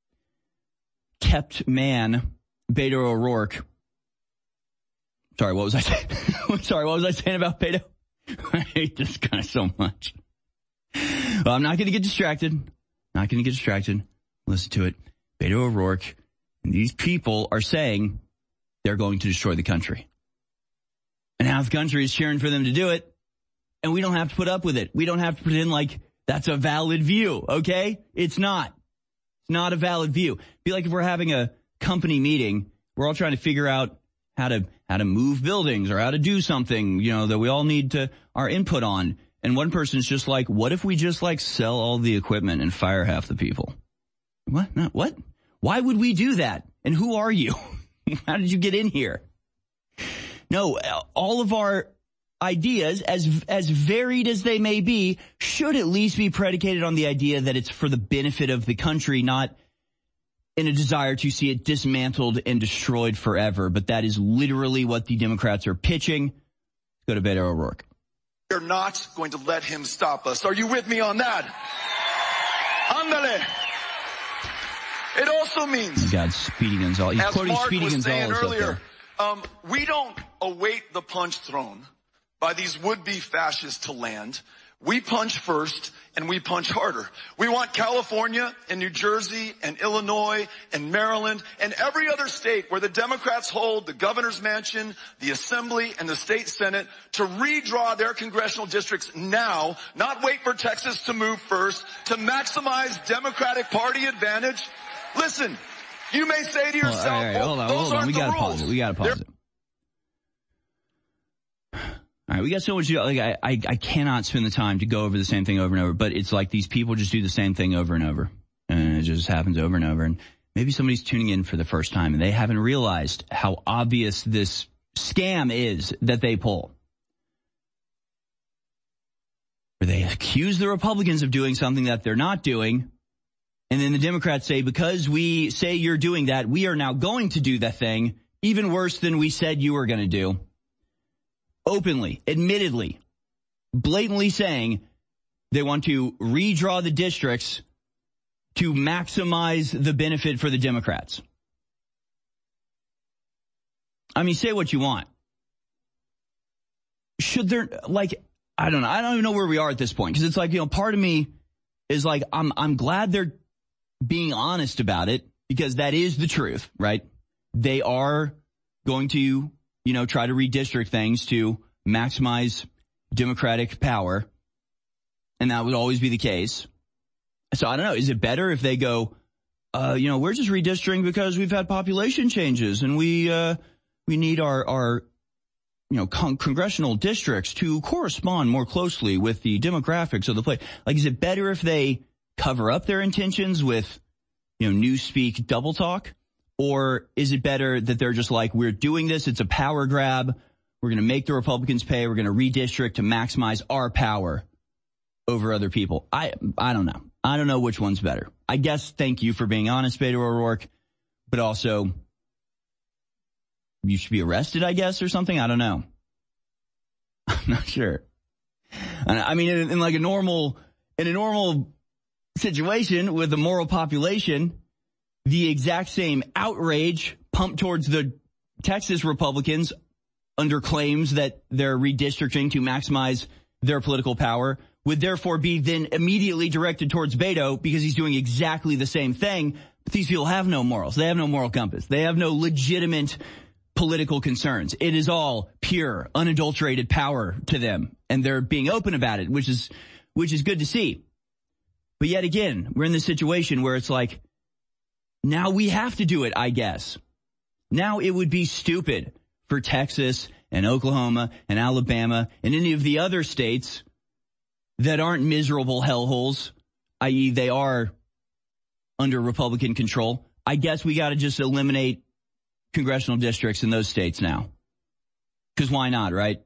kept man, Beto O'Rourke. Sorry, what was I saying? Sorry, what was I saying about Beto? I hate this guy so much. Well, I'm not going to get distracted. Listen to it. Beto O'Rourke and these people are saying they're going to destroy the country. And half the country is cheering for them to do it. And we don't have to put up with it. We don't have to pretend like that's a valid view, okay? It's not. It's not a valid view. It'd be like if we're having a company meeting, we're all trying to figure out how to move buildings or how to do something, that we all need our input on. And one person's just like, what if we just sell all the equipment and fire half the people? What? What? Why would we do that? And who are you? How did you get in here? No, all of our ideas, as varied as they may be, should at least be predicated on the idea that it's for the benefit of the country, not in a desire to see it dismantled and destroyed forever. But that is literally what the Democrats are pitching. Go to Beto O'Rourke. We're not going to let him stop us. Are you with me on that? Ándale. It also means, God, Speedy Gonzales. He's quoting Speedy Gonzales earlier. We don't await the punch thrown by these would-be fascists to land. We punch first, and we punch harder. We want California and New Jersey and Illinois and Maryland and every other state where the Democrats hold the governor's mansion, the assembly, and the state senate to redraw their congressional districts now, not wait for Texas to move first, to maximize Democratic Party advantage. Listen, you may say to yourself, all right, hold on. We gotta pause it. All right, we got so much to do. I cannot spend the time to go over the same thing over and over, but it's like these people just do the same thing over and over. And it just happens over and over. And maybe somebody's tuning in for the first time and they haven't realized how obvious this scam is that they pull. Where they accuse the Republicans of doing something that they're not doing. And then the Democrats say, because we say you're doing that, we are now going to do that thing even worse than we said you were going to do. Openly, admittedly, blatantly saying, They want to redraw the districts to maximize the benefit for the Democrats. I mean, say what you want. Should there, like, I don't know. I don't even know where we are at this point, because it's like, you know, part of me is like, I'm glad they're being honest about it, because that is the truth, right? They are going to, you know, try to redistrict things to maximize Democratic power, and that would always be the case. So I don't know. Is it better if they go, you know, we're just redistricting because we've had population changes and we need our you know, congressional districts to correspond more closely with the demographics of the place? Like, is it better if they cover up their intentions with, you know, newspeak double talk? Or is it better that they're just like, we're doing this, it's a power grab, we're going to make the Republicans pay, we're going to redistrict to maximize our power over other people? I don't know. I don't know which one's better. I guess thank you for being honest, Beto O'Rourke, but also you should be arrested, I guess, or something. I don't know. I'm not sure. I mean, in like a normal situation with a moral population, the exact same outrage pumped towards the Texas Republicans under claims that they're redistricting to maximize their political power would therefore be then immediately directed towards Beto, because he's doing exactly the same thing. But these people have no morals. They have no moral compass. They have no legitimate political concerns. It is all pure, unadulterated power to them, and they're being open about it, which is good to see. But yet again, we're in this situation where it's like, now we have to do it, I guess. Now it would be stupid for Texas and Oklahoma and Alabama and any of the other states that aren't miserable hellholes, i.e. they are under Republican control. I guess we got to just eliminate congressional districts in those states now. Because why not, right?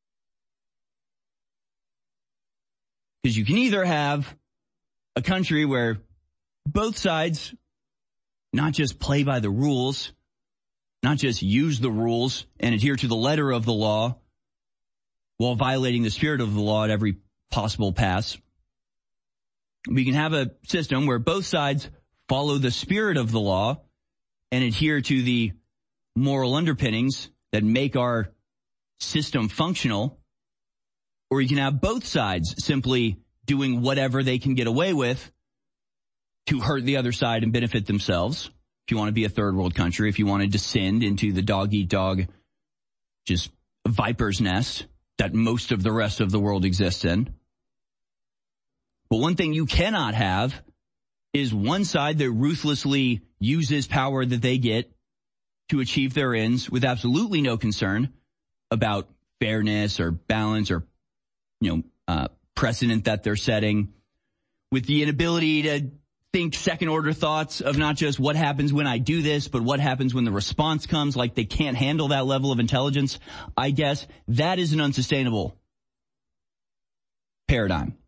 Because you can either have a country where both sides not just play by the rules, not just use the rules and adhere to the letter of the law while violating the spirit of the law at every possible pass. We can have a system where both sides follow the spirit of the law and adhere to the moral underpinnings that make our system functional. Or you can have both sides simply doing whatever they can get away with to hurt the other side and benefit themselves. If you want to be a third world country, if you want to descend into the dog-eat-dog, just viper's nest that most of the rest of the world exists in. But one thing you cannot have is one side that ruthlessly uses power that they get to achieve their ends with absolutely no concern about fairness or balance or, you know, precedent that they're setting, with the inability to think second order thoughts of not just what happens when I do this, but what happens when the response comes. Like, they can't handle that level of intelligence. I guess that is an unsustainable paradigm.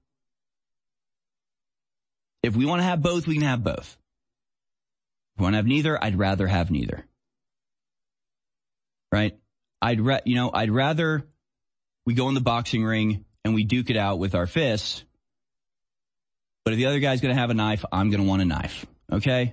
If we want to have both, we can have both. If we want to have neither, I'd rather have neither. Right? I'd rather we go in the boxing ring and we duke it out with our fists. But if the other guy's going to have a knife, I'm going to want a knife. Okay?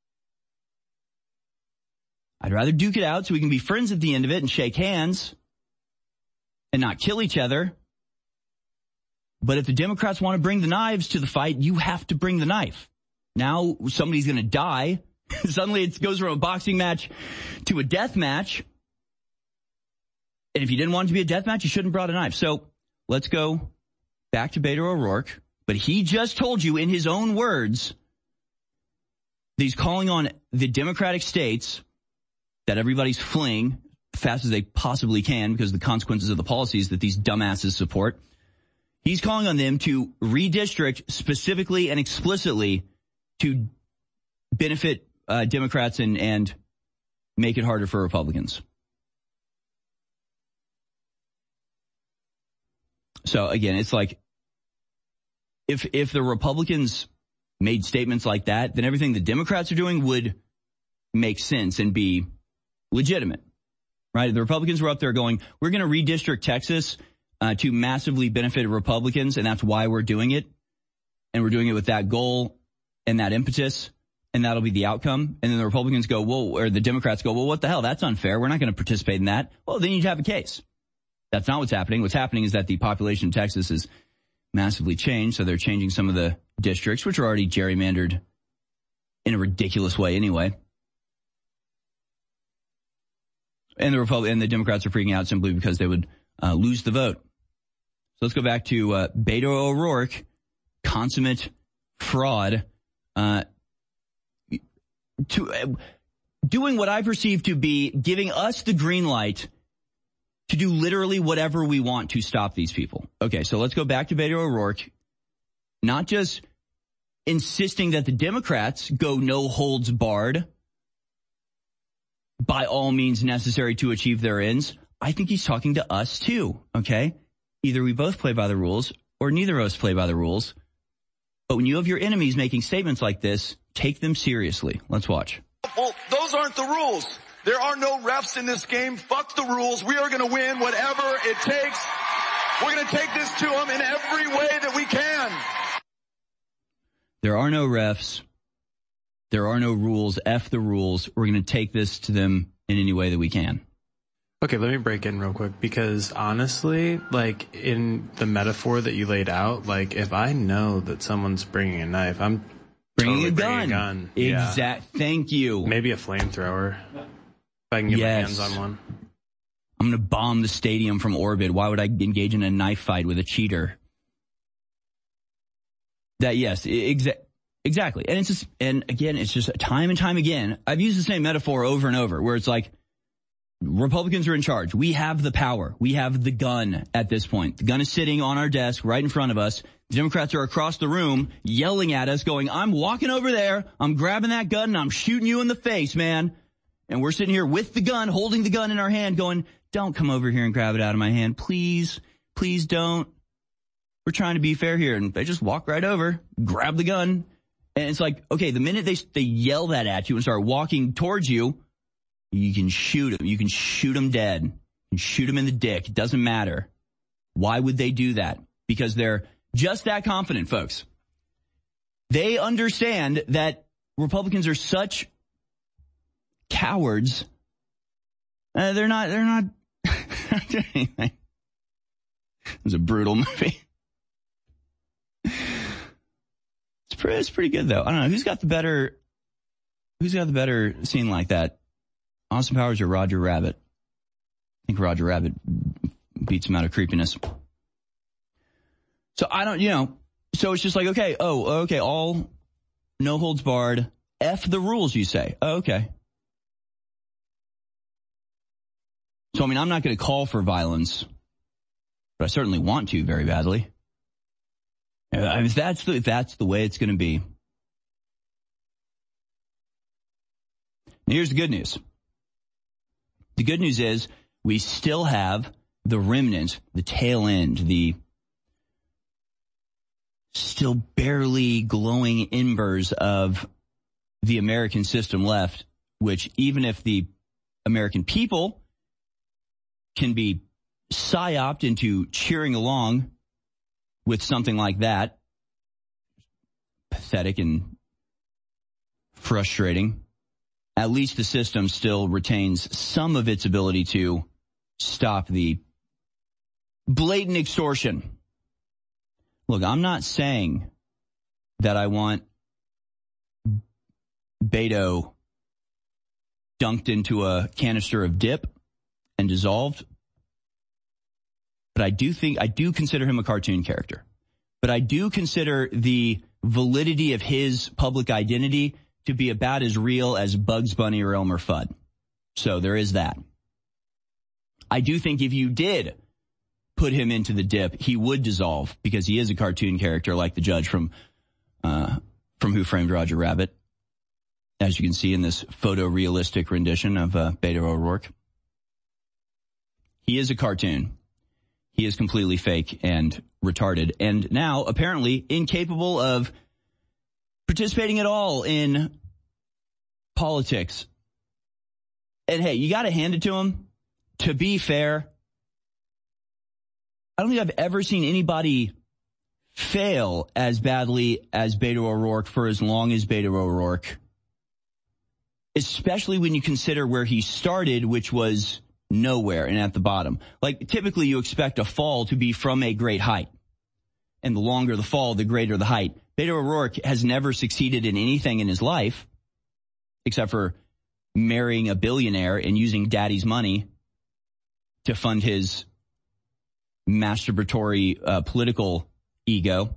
I'd rather duke it out so we can be friends at the end of it and shake hands and not kill each other. But if the Democrats want to bring the knives to the fight, you have to bring the knife. Now somebody's going to die. Suddenly it goes from a boxing match to a death match. And if you didn't want it to be a death match, you shouldn't have brought a knife. So let's go back to Beto O'Rourke. But he just told you in his own words that he's calling on the Democratic states that everybody's fleeing as fast as they possibly can because of the consequences of the policies that these dumbasses support. He's calling on them to redistrict specifically and explicitly to benefit Democrats and make it harder for Republicans. So again, it's like, if the Republicans made statements like that, then everything the Democrats are doing would make sense and be legitimate, right? The Republicans were up there going, we're going to redistrict Texas to massively benefit Republicans, and that's why we're doing it. And we're doing it with that goal and that impetus, and that'll be the outcome. And then the Republicans go, well, or the Democrats go, well, what the hell? That's unfair. We're not going to participate in that. Well, then you'd have a case. That's not what's happening. What's happening is that the population of Texas has massively changed, so they're changing some of the districts, which are already gerrymandered in a ridiculous way anyway. And the Democrats are freaking out simply because they would lose the vote. So let's go back to Beto O'Rourke, consummate fraud, doing what I perceive to be giving us the green light to do literally whatever we want to stop these people. Okay, so let's go back to Beto O'Rourke, not just insisting that the Democrats go no holds barred by all means necessary to achieve their ends. I think he's talking to us too, okay? Either we both play by the rules or neither of us play by the rules. But when you have your enemies making statements like this, take them seriously. Let's watch. Well, those aren't the rules. There are no refs in this game. Fuck the rules. We are going to win whatever it takes. We're going to take this to them in every way that we can. There are no refs. There are no rules. F the rules. We're going to take this to them in any way that we can. Okay, let me break in real quick, because honestly, like, in the metaphor that you laid out, like, if I know that someone's bringing a knife, I'm bringing totally a gun. Bringing a gun. Exact. Yeah. Thank you. Maybe a flamethrower, if I can get my hands on one. I'm going to bomb the stadium from orbit. Why would I engage in a knife fight with a cheater? That, yes, exactly. And it's just, and again, it's just time and time again. I've used the same metaphor over and over, where it's like, Republicans are in charge. We have the power. We have the gun at this point. The gun is sitting on our desk right in front of us. The Democrats are across the room yelling at us, going, I'm walking over there. I'm grabbing that gun and I'm shooting you in the face, man. And we're sitting here with the gun, holding the gun in our hand, going, don't come over here and grab it out of my hand. Please, please don't. We're trying to be fair here. And they just walk right over, grab the gun. And it's like, okay, the minute they yell that at you and start walking towards you, you can shoot them. You can shoot them dead. You can shoot them in the dick. It doesn't matter. Why would they do that? Because they're just that confident, folks. They understand that Republicans are such cowards. They're not doing anything. It was a brutal movie. It's pretty good though. I don't know who's got the better scene like that. Austin Powers or Roger Rabbit? I think Roger Rabbit beats him out of creepiness. So I don't, so it's just like, okay, all no holds barred. F the rules, you say. Oh, okay. So, I mean, I'm not going to call for violence, but I certainly want to very badly. If that's the way it's going to be. Now, here's the good news. The good news is we still have the remnant, the tail end, the still barely glowing embers of the American system left, which even if the American people can be psyoped into cheering along with something like that, pathetic and frustrating, at least the system still retains some of its ability to stop the blatant extortion. Look, I'm not saying that I want Beto dunked into a canister of dip and dissolved. But I do consider him a cartoon character. But I do consider the validity of his public identity to be about as real as Bugs Bunny or Elmer Fudd. So there is that. I do think if you did put him into the dip, he would dissolve because he is a cartoon character like the judge from Who Framed Roger Rabbit, as you can see in this photorealistic rendition of Beto O'Rourke. He is a cartoon. He is completely fake and retarded, and now apparently incapable of participating at all in politics. And hey, you got to hand it to him. To be fair, I don't think I've ever seen anybody fail as badly as Beto O'Rourke for as long as Beto O'Rourke, especially when you consider where he started, which was nowhere and at the bottom. Like, typically you expect a fall to be from a great height. And the longer the fall, the greater the height. Beto O'Rourke has never succeeded in anything in his life, except for marrying a billionaire and using daddy's money to fund his masturbatory political ego.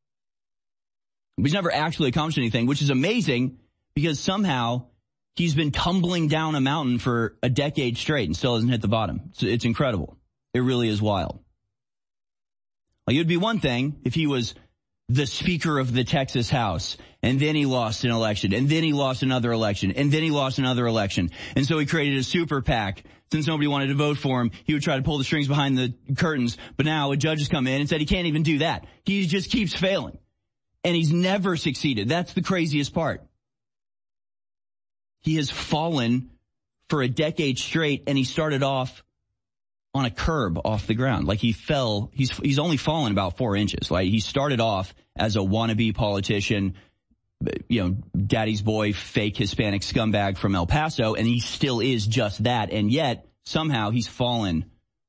He's never actually accomplished anything, which is amazing because somehow he's been tumbling down a mountain for a decade straight and still hasn't hit the bottom. It's incredible. It really is wild. Like, it would be one thing if he was the Speaker of the Texas House, and then he lost an election, and then he lost another election, and then he lost another election. And so he created a super PAC. Since nobody wanted to vote for him, he would try to pull the strings behind the curtains. But now a judge has come in and said he can't even do that. He just keeps failing. And he's never succeeded. That's the craziest part. He has fallen for a decade straight, and he started off on a curb off the ground. Like, he fell, he's only fallen about 4 inches. Like, he started off as a wannabe politician, daddy's boy, fake Hispanic scumbag from El Paso, and he still is just that. And yet, somehow, he's fallen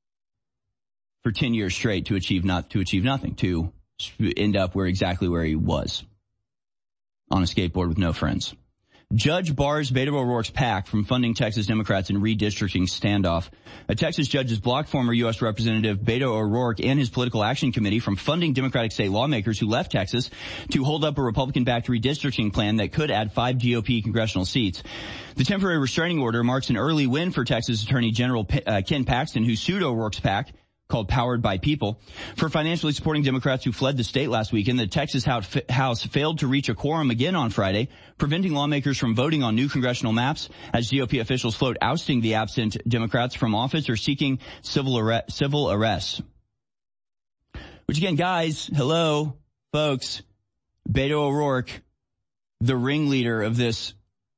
for 10 years straight to achieve nothing, to end up exactly where he was, on a skateboard with no friends. Judge bars Beto O'Rourke's PAC from funding Texas Democrats in redistricting standoff. A Texas judge has blocked former U.S. Representative Beto O'Rourke and his political action committee from funding Democratic state lawmakers who left Texas to hold up a Republican-backed redistricting plan that could add 5 GOP congressional seats. The temporary restraining order marks an early win for Texas Attorney General Ken Paxton, who sued O'Rourke's PAC, called Powered by People, for financially supporting Democrats who fled the state last weekend. The Texas House failed to reach a quorum again on Friday, preventing lawmakers from voting on new congressional maps as GOP officials float ousting the absent Democrats from office or seeking civil arrests. Which again, guys, hello, folks, Beto O'Rourke, the ringleader of this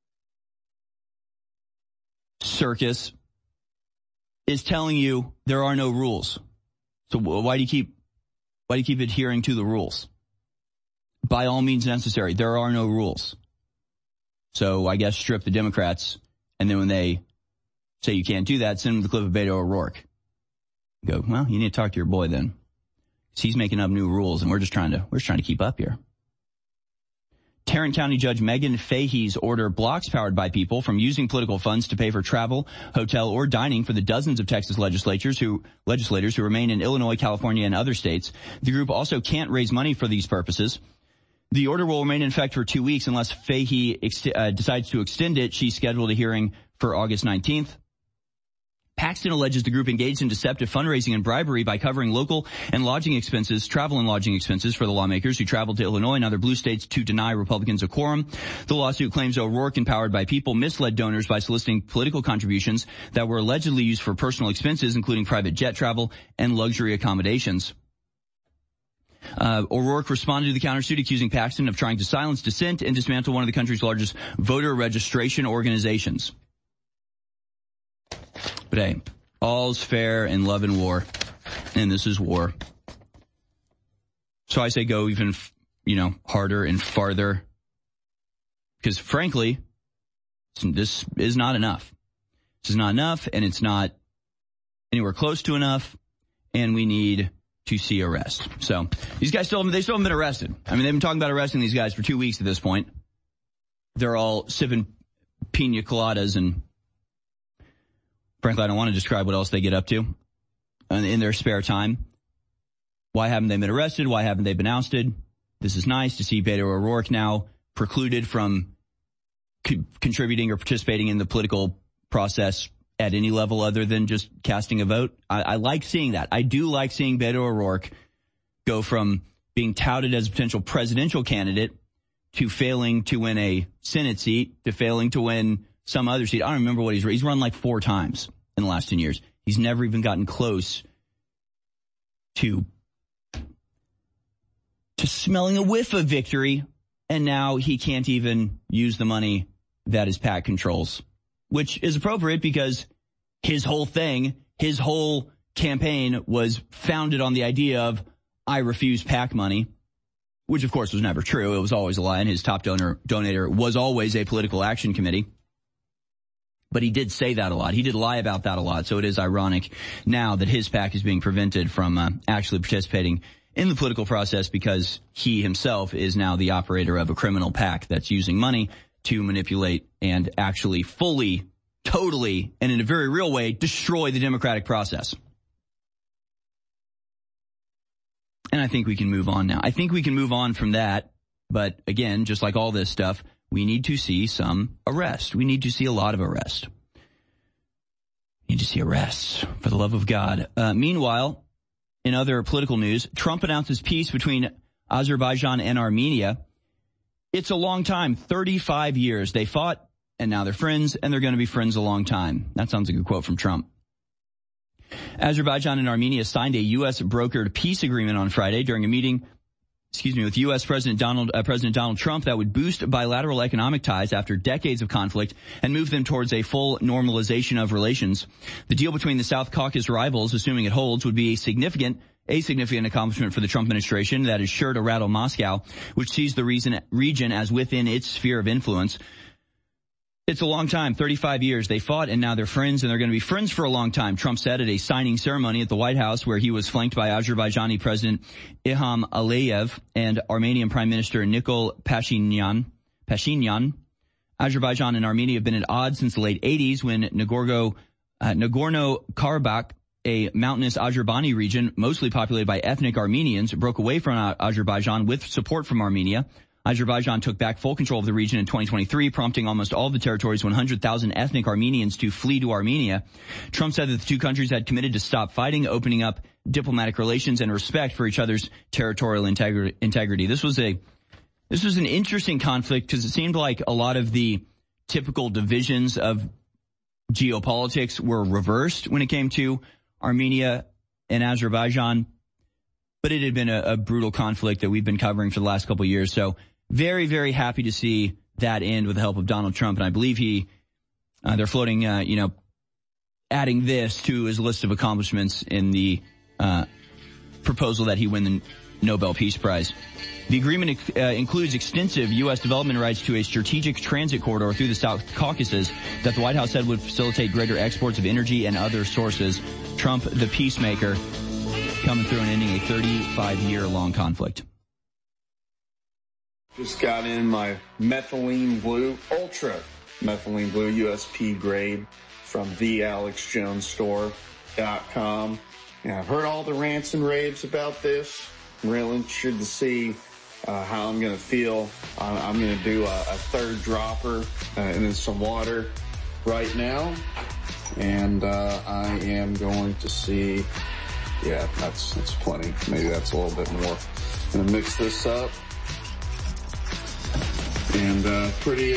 circus, is telling you there are no rules. So why do you keep adhering to the rules? By all means necessary. There are no rules. So I guess strip the Democrats, and then when they say you can't do that, send them the clip of Beto O'Rourke. Go, well, you need to talk to your boy then. 'Cause he's making up new rules, and we're just trying to keep up here. Tarrant County Judge Megan Fahey's order blocks Powered by People from using political funds to pay for travel, hotel, or dining for the dozens of Texas legislators who remain in Illinois, California, and other states. The group also can't raise money for these purposes. The order will remain in effect for 2 weeks unless Fahey decides to extend it. She's scheduled a hearing for August 19th. Paxton alleges the group engaged in deceptive fundraising and bribery by covering local and lodging expenses, travel and lodging expenses for the lawmakers who traveled to Illinois and other blue states to deny Republicans a quorum. The lawsuit claims O'Rourke and Powered by People misled donors by soliciting political contributions that were allegedly used for personal expenses, including private jet travel and luxury accommodations. O'Rourke responded to the countersuit, accusing Paxton of trying to silence dissent and dismantle one of the country's largest voter registration organizations. But hey, all's fair in love and war, and this is war. So I say go even, harder and farther, because frankly, this is not enough. This is not enough, and it's not anywhere close to enough, and we need to see arrest. So these guys still haven't been arrested. I mean, they've been talking about arresting these guys for 2 weeks at this point. They're all sipping pina coladas, and frankly, I don't want to describe what else they get up to in their spare time. Why haven't they been arrested? Why haven't they been ousted? This is nice to see Beto O'Rourke now precluded from contributing or participating in the political process at any level other than just casting a vote. I like seeing that. I do like seeing Beto O'Rourke go from being touted as a potential presidential candidate to failing to win a Senate seat, to failing to win some other seat. I don't remember what he's run like 4 times in the last 10 years. He's never even gotten close to smelling a whiff of victory, and now he can't even use the money that his PAC controls, which is appropriate because his whole thing, his whole campaign was founded on the idea of, I refuse PAC money, which of course was never true. It was always a lie, and his top donator was always a political action committee. But he did say that a lot. He did lie about that a lot. So it is ironic now that his PAC is being prevented from actually participating in the political process because he himself is now the operator of a criminal PAC that's using money to manipulate and actually fully, totally, and in a very real way, destroy the democratic process. And I think we can move on now. I think we can move on from that. But again, just like all this stuff, we need to see some arrest. We need to see a lot of arrest. We need to see arrests, for the love of God. Meanwhile, in other political news, Trump announces peace between Azerbaijan and Armenia. It's a long time, 35 years. They fought, and now they're friends, and they're going to be friends a long time. That sounds like a quote from Trump. Azerbaijan and Armenia signed a U.S. brokered peace agreement on Friday during a meeting, with U.S. President Donald Trump that would boost bilateral economic ties after decades of conflict and move them towards a full normalization of relations. The deal between the South Caucasus rivals, assuming it holds, would be a significant accomplishment for the Trump administration that is sure to rattle Moscow, which sees the region as within its sphere of influence. It's a long time, 35 years. They fought, and now they're friends, and they're going to be friends for a long time, Trump said at a signing ceremony at the White House where he was flanked by Azerbaijani President Ilham Aliyev and Armenian Prime Minister Nikol Pashinyan. Azerbaijan and Armenia have been at odds since the late 80s when Nagorno-Karabakh, a mountainous Azerbaijani region mostly populated by ethnic Armenians, broke away from Azerbaijan with support from Armenia. Azerbaijan took back full control of the region in 2023, prompting almost all of the territory's 100,000 ethnic Armenians to flee to Armenia. Trump said that the two countries had committed to stop fighting, opening up diplomatic relations, and respect for each other's territorial integrity. This was an interesting conflict because it seemed like a lot of the typical divisions of geopolitics were reversed when it came to Armenia and Azerbaijan. But it had been a brutal conflict that we've been covering for the last couple of years. So very, very happy to see that end with the help of Donald Trump. And I believe they're floating, adding this to his list of accomplishments in the proposal that he win the Nobel Peace Prize. The agreement includes extensive U.S. development rights to a strategic transit corridor through the South Caucasus that the White House said would facilitate greater exports of energy and other sources. Trump, the peacemaker, coming through and ending a 35-year-long conflict. Just got in my methylene blue, ultra methylene blue USP grade from thealexjonesstore.com. Yeah, I've heard all the rants and raves about this. I'm really interested to see how I'm going to feel. I'm going to do a third dropper and then some water right now. And I am going to see, yeah, that's plenty. Maybe that's a little bit more. I'm going to mix this up. And pretty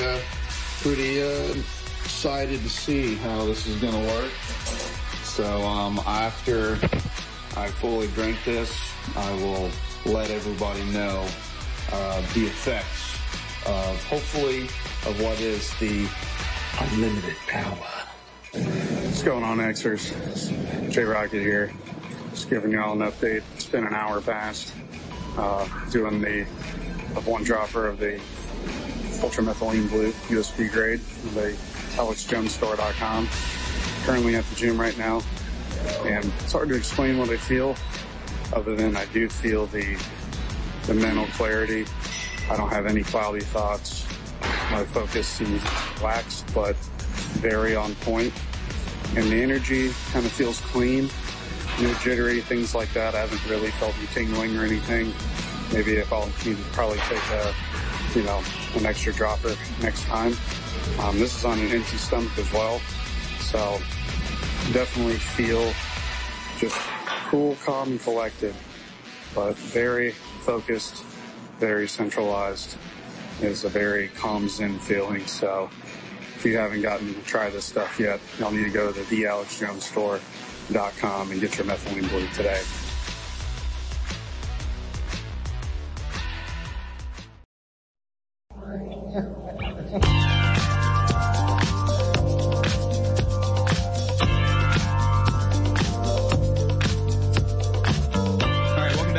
excited to see how this is going to work. So after I fully drink this, I will let everybody know the effects of, hopefully, of what is the unlimited power. What's going on, Xers? J-Rocket here. Just giving you all an update. It's been an hour past doing the one dropper of the ultramethylene blue USP grade of the AlexJonesStore.com. Currently at the gym right now, and it's hard to explain what I feel other than I do feel the mental clarity. I don't have any cloudy thoughts. My focus seems relaxed but very on point, and the energy kind of feels clean, no jittery, things like that. I haven't really felt any tingling or anything. Maybe if I'll need to probably take an extra dropper next time. This is on an empty stomach as well, so definitely feel just cool, calm, and collected, but very focused, very centralized. It's a very calm zen feeling. So if you haven't gotten to try this stuff yet, you'll need to go to thealexjonesstore.com and get your methylene blue today.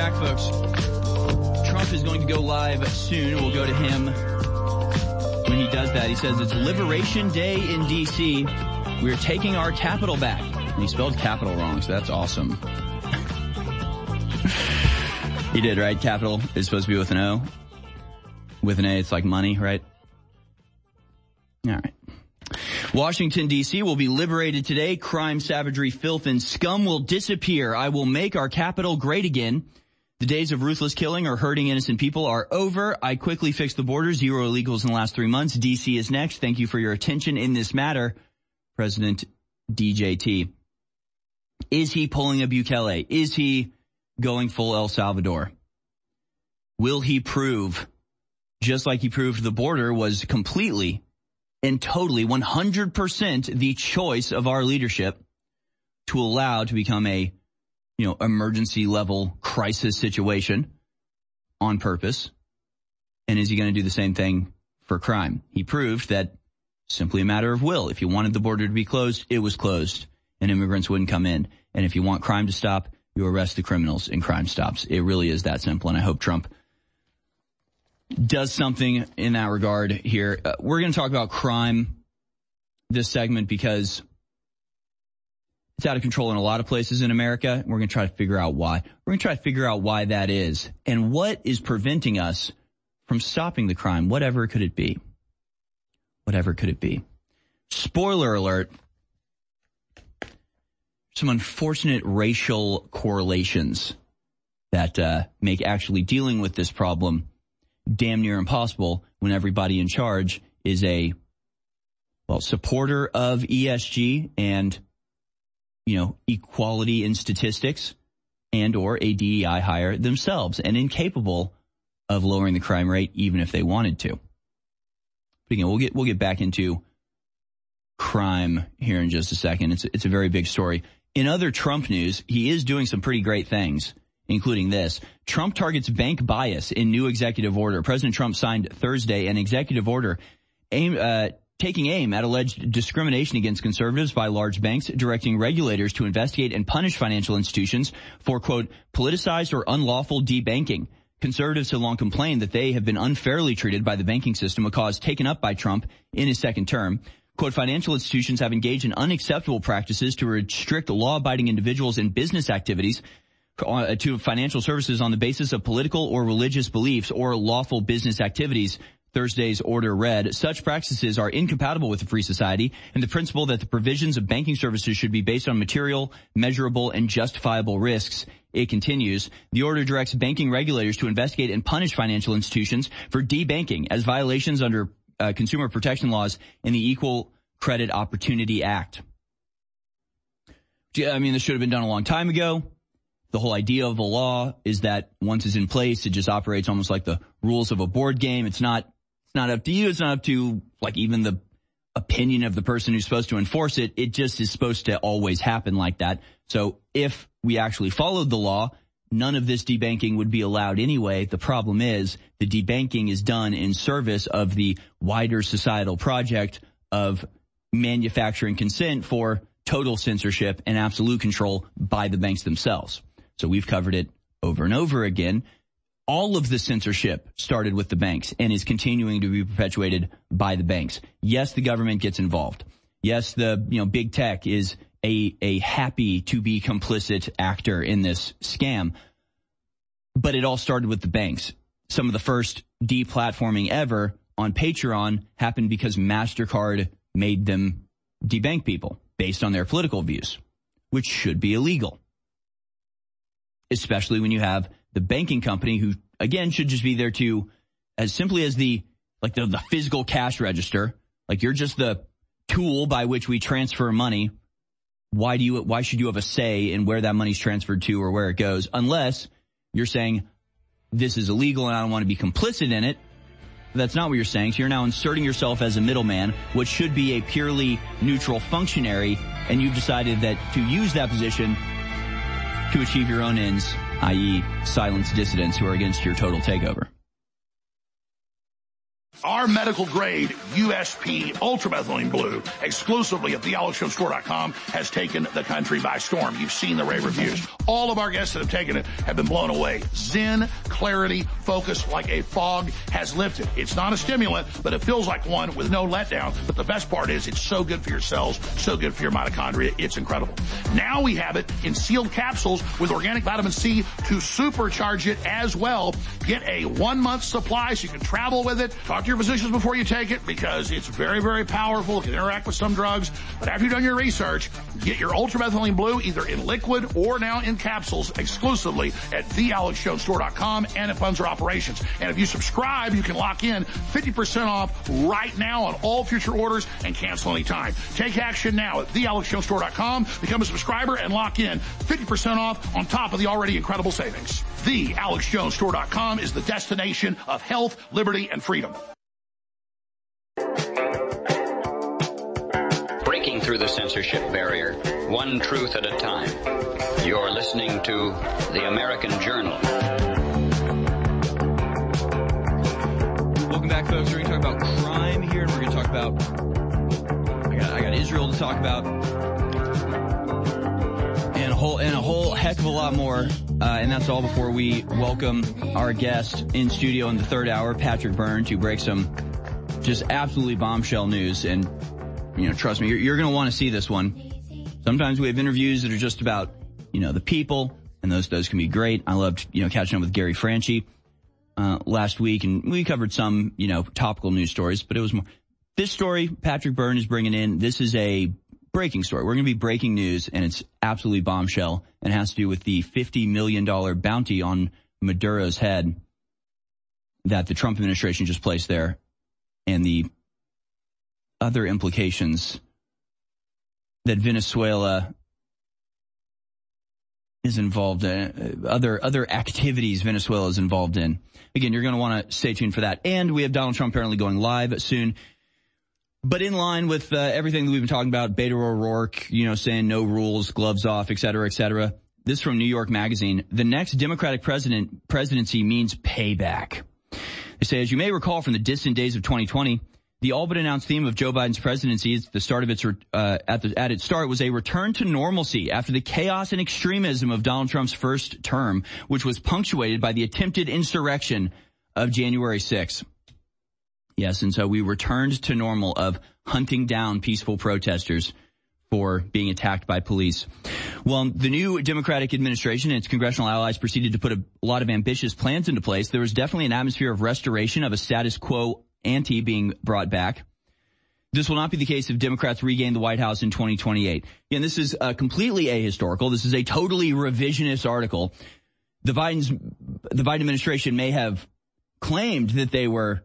back, folks. Trump is going to go live soon. We'll go to him when he does that. He says it's Liberation Day in D.C. We're taking our capital back. And he spelled capital wrong, so that's awesome. He did, right? Capital is supposed to be with an O. With an A, it's like money, right? All right. Washington, D.C. will be liberated today. Crime, savagery, filth, and scum will disappear. I will make our capital great again. The days of ruthless killing or hurting innocent people are over. I quickly fixed the border. 0 illegals in the last 3 months. D.C. is next. Thank you for your attention in this matter. President DJT. Is he pulling a Bukele? Is he going full El Salvador? Will he prove, just like he proved the border was completely and totally 100% the choice of our leadership to allow to become a, emergency level crisis situation on purpose? And is he going to do the same thing for crime? He proved that simply a matter of will. If you wanted the border to be closed, it was closed and immigrants wouldn't come in. And if you want crime to stop, you arrest the criminals and crime stops. It really is that simple. And I hope Trump does something in that regard here. We're going to talk about crime this segment because it's out of control in a lot of places in America. We're going to try to figure out why. We're going to try to figure out why that is and what is preventing us from stopping the crime. Whatever could it be? Whatever could it be? Spoiler alert. Some unfortunate racial correlations that make actually dealing with this problem damn near impossible when everybody in charge is a, supporter of ESG and, equality in statistics and or a DEI hire themselves and incapable of lowering the crime rate even if they wanted to. But again, we'll get back into crime here in just a second. It's a very big story. In other Trump news, he is doing some pretty great things, including this. Trump targets bank bias in new executive order. President Trump signed Thursday an executive order taking aim at alleged discrimination against conservatives by large banks, directing regulators to investigate and punish financial institutions for, quote, politicized or unlawful debanking. Conservatives have long complained that they have been unfairly treated by the banking system, a cause taken up by Trump in his second term. Quote, financial institutions have engaged in unacceptable practices to restrict law-abiding individuals and business activities to financial services on the basis of political or religious beliefs or lawful business activities. Thursday's order read, such practices are incompatible with a free society and the principle that the provisions of banking services should be based on material, measurable, and justifiable risks. It continues, the order directs banking regulators to investigate and punish financial institutions for debanking as violations under consumer protection laws and the Equal Credit Opportunity Act. This should have been done a long time ago. The whole idea of the law is that once it's in place, it just operates almost like the rules of a board game. It's not up to you. It's not up to even the opinion of the person who's supposed to enforce it. It just is supposed to always happen like that. So if we actually followed the law, none of this debanking would be allowed anyway. The problem is the debanking is done in service of the wider societal project of manufacturing consent for total censorship and absolute control by the banks themselves. So we've covered it over and over again. All of the censorship started with the banks and is continuing to be perpetuated by the banks. Yes, the government gets involved. Yes, the big tech is a happy to be complicit actor in this scam. But it all started with the banks. Some of the first deplatforming ever on Patreon happened because MasterCard made them debank people based on their political views, which should be illegal. Especially when you have the banking company who, again, should just be there to, as simply as the physical cash register, you're just the tool by which we transfer money. Why should you have a say in where that money's transferred to or where it goes? Unless you're saying this is illegal and I don't want to be complicit in it. That's not what you're saying. So you're now inserting yourself as a middleman, which should be a purely neutral functionary, and you've decided that to use that position to achieve your own ends, i.e. silence dissidents who are against your total takeover. Our medical grade USP ultramethylene blue exclusively at thealexjonesstore.com has taken the country by storm. You've seen the rave reviews. All of our guests that have taken it have been blown away. Zen, clarity, focus like a fog has lifted. It's not a stimulant, but it feels like one with no letdown. But the best part is it's so good for your cells, so good for your mitochondria. It's incredible. Now we have it in sealed capsules with organic vitamin C to supercharge it as well. Get a 1-month supply so you can travel with it. Talk to your physicians before you take it because it's very, very powerful. It can interact with some drugs. But after you've done your research, get your ultramethylene blue either in liquid or now in capsules exclusively at thealexjonesstore.com and at Bunzer Operations. And if you subscribe, you can lock in 50% off right now on all future orders and cancel anytime. Take action now at thealexjonesstore.com. Become a subscriber and lock in 50% off on top of the already incredible savings. TheAlexJonesStore.com is the destination of health, liberty, and freedom. Breaking through the censorship barrier, one truth at a time. You're listening to The American Journal. Welcome back, folks. We're going to talk about crime here, and we're going to talk about... I got Israel to talk about, and a whole heck of a lot more. And that's all before we welcome our guest in studio in the third hour, Patrick Byrne, to break some just absolutely bombshell news. And, trust me, you're going to want to see this one. Sometimes we have interviews that are just about, the people, and those can be great. I loved, catching up with Gary Franchi last week, and we covered some, topical news stories, but it was more. This story Patrick Byrne is bringing in, this is a breaking story. We're going to be breaking news, and it's absolutely bombshell, and has to do with the $50 million bounty on Maduro's head that the Trump administration just placed there, and the other implications that Venezuela is involved in, other activities Venezuela is involved in. Again, you're going to want to stay tuned for that. And we have Donald Trump apparently going live soon. But in line with everything that we've been talking about, Beto O'Rourke, saying no rules, gloves off, et cetera, et cetera. This from New York Magazine. The next Democratic presidency means payback. They say, as you may recall from the distant days of 2020, the all but announced theme of Joe Biden's presidency at the start of at its start was a return to normalcy after the chaos and extremism of Donald Trump's first term, which was punctuated by the attempted insurrection of January 6th. Yes, and so we returned to normal of hunting down peaceful protesters for being attacked by police. Well, the new Democratic administration and its congressional allies proceeded to put a lot of ambitious plans into place. There was definitely an atmosphere of restoration of a status quo ante being brought back. This will not be the case if Democrats regain the White House in 2028. Again, this is completely ahistorical. This is a totally revisionist article. The Biden administration may have claimed that they were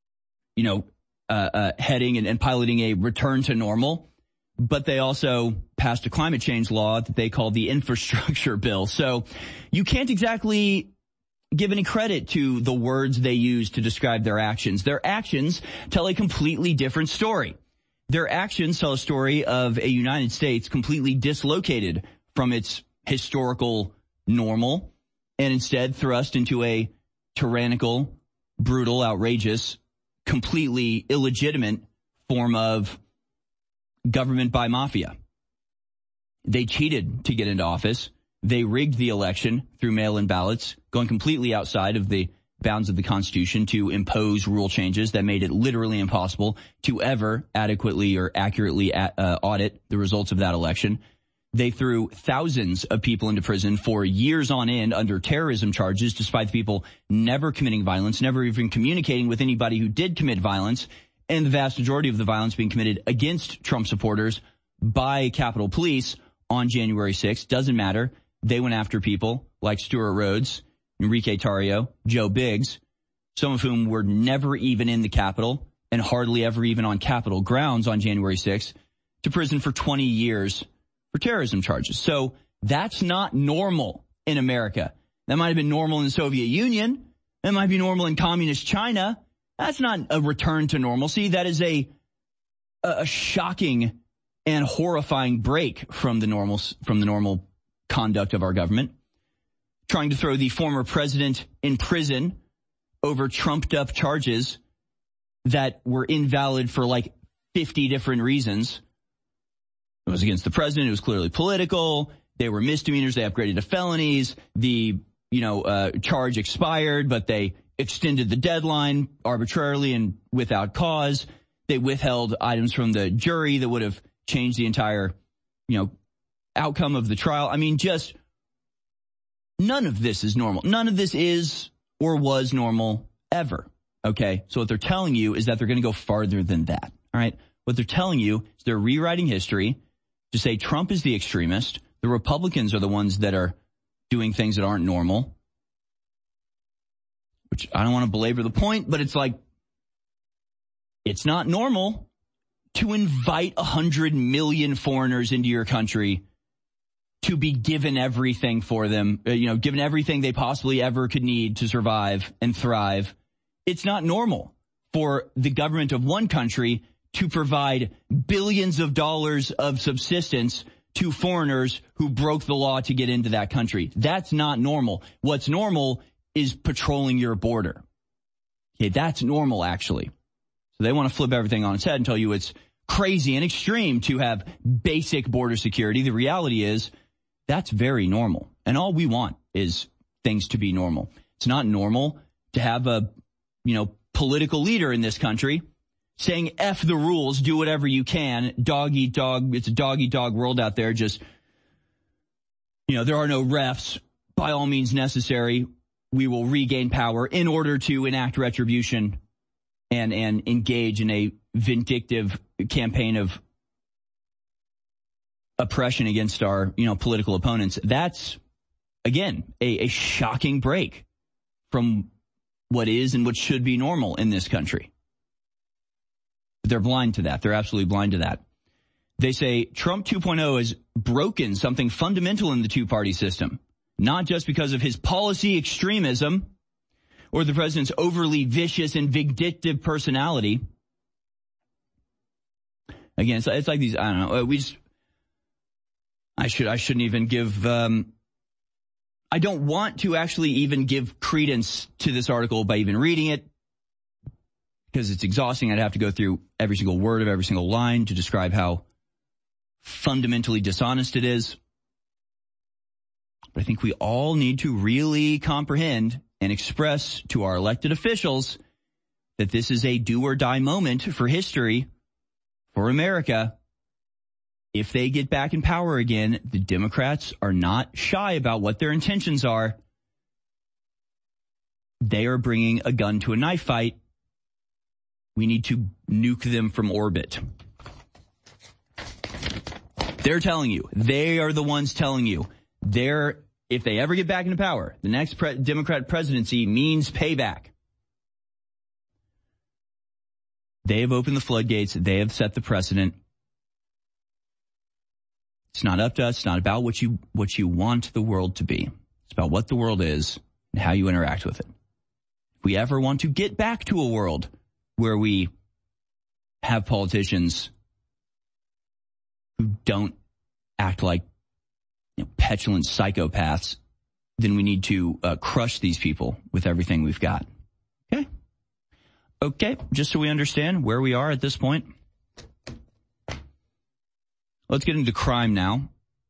heading and piloting a return to normal, but they also passed a climate change law that they called the infrastructure bill. So you can't exactly give any credit to the words they use to describe their actions. Their actions tell a completely different story. Their actions tell a story of a United States completely dislocated from its historical normal and instead thrust into a tyrannical, brutal, outrageous, completely illegitimate form of government by mafia. They cheated to get into office. They rigged the election through mail-in ballots, going completely outside of the bounds of the Constitution to impose rule changes that made it literally impossible to ever adequately or accurately audit the results of that election. They threw thousands of people into prison for years on end under terrorism charges, despite the people never committing violence, never even communicating with anybody who did commit violence, and the vast majority of the violence being committed against Trump supporters by Capitol Police on January 6th. Doesn't matter. They went after people like Stuart Rhodes, Enrique Tarrio, Joe Biggs, some of whom were never even in the Capitol and hardly ever even on Capitol grounds on January 6th, to prison for 20 years for terrorism charges. So that's not normal in America. That might have been normal in the Soviet Union. That might be normal in communist China. That's not a return to normalcy. That is a shocking and horrifying break from the normal conduct of our government. Trying to throw the former president in prison over trumped up charges that were invalid for like 50 different reasons. It was against the president. It was clearly political. They were misdemeanors. They upgraded to felonies. The, charge expired, but they extended the deadline arbitrarily and without cause. They withheld items from the jury that would have changed the entire, outcome of the trial. I mean, just none of this is normal. None of this is or was normal ever. Okay. So what they're telling you is that they're going to go farther than that. All right. What they're telling you is they're rewriting history to say Trump is the extremist. The Republicans are the ones that are doing things that aren't normal, which I don't want to belabor the point, but it's like, it's not normal to invite 100 million foreigners into your country to be given everything for them, given everything they possibly ever could need to survive and thrive. It's not normal for the government of one country to provide billions of dollars of subsistence to foreigners who broke the law to get into that country. That's not normal. What's normal is patrolling your border. Okay, that's normal, actually. So they want to flip everything on its head and tell you it's crazy and extreme to have basic border security. The reality is that's very normal. And all we want is things to be normal. It's not normal to have a, political leader in this country saying F the rules, do whatever you can, dog eat dog. It's a dog eat dog world out there. Just, there are no refs. By all means necessary, we will regain power in order to enact retribution and engage in a vindictive campaign of oppression against our, political opponents. That's, again, a shocking break from what is and what should be normal in this country. They're blind to that. They're absolutely blind to that. They say Trump 2.0 has broken something fundamental in the two-party system, not just because of his policy extremism or the president's overly vicious and vindictive personality. Again, it's like these, I don't know, I shouldn't even give, I don't want to actually even give credence to this article by even reading it because it's exhausting. I'd have to go through every single word of every single line to describe how fundamentally dishonest it is. But I think we all need to really comprehend and express to our elected officials that this is a do or die moment for history, for America. If they get back in power again, the Democrats are not shy about what their intentions are. They are bringing a gun to a knife fight. We need to nuke them from orbit. They're telling you. They are the ones telling you. If they ever get back into power, the next Democrat presidency means payback. They have opened the floodgates. They have set the precedent. It's not up to us. It's not about what you want the world to be. It's about what the world is and how you interact with it. If we ever want to get back to a world where we have politicians who don't act like petulant psychopaths, then we need to crush these people with everything we've got. Okay, just so we understand where we are at this point. Let's get into crime now.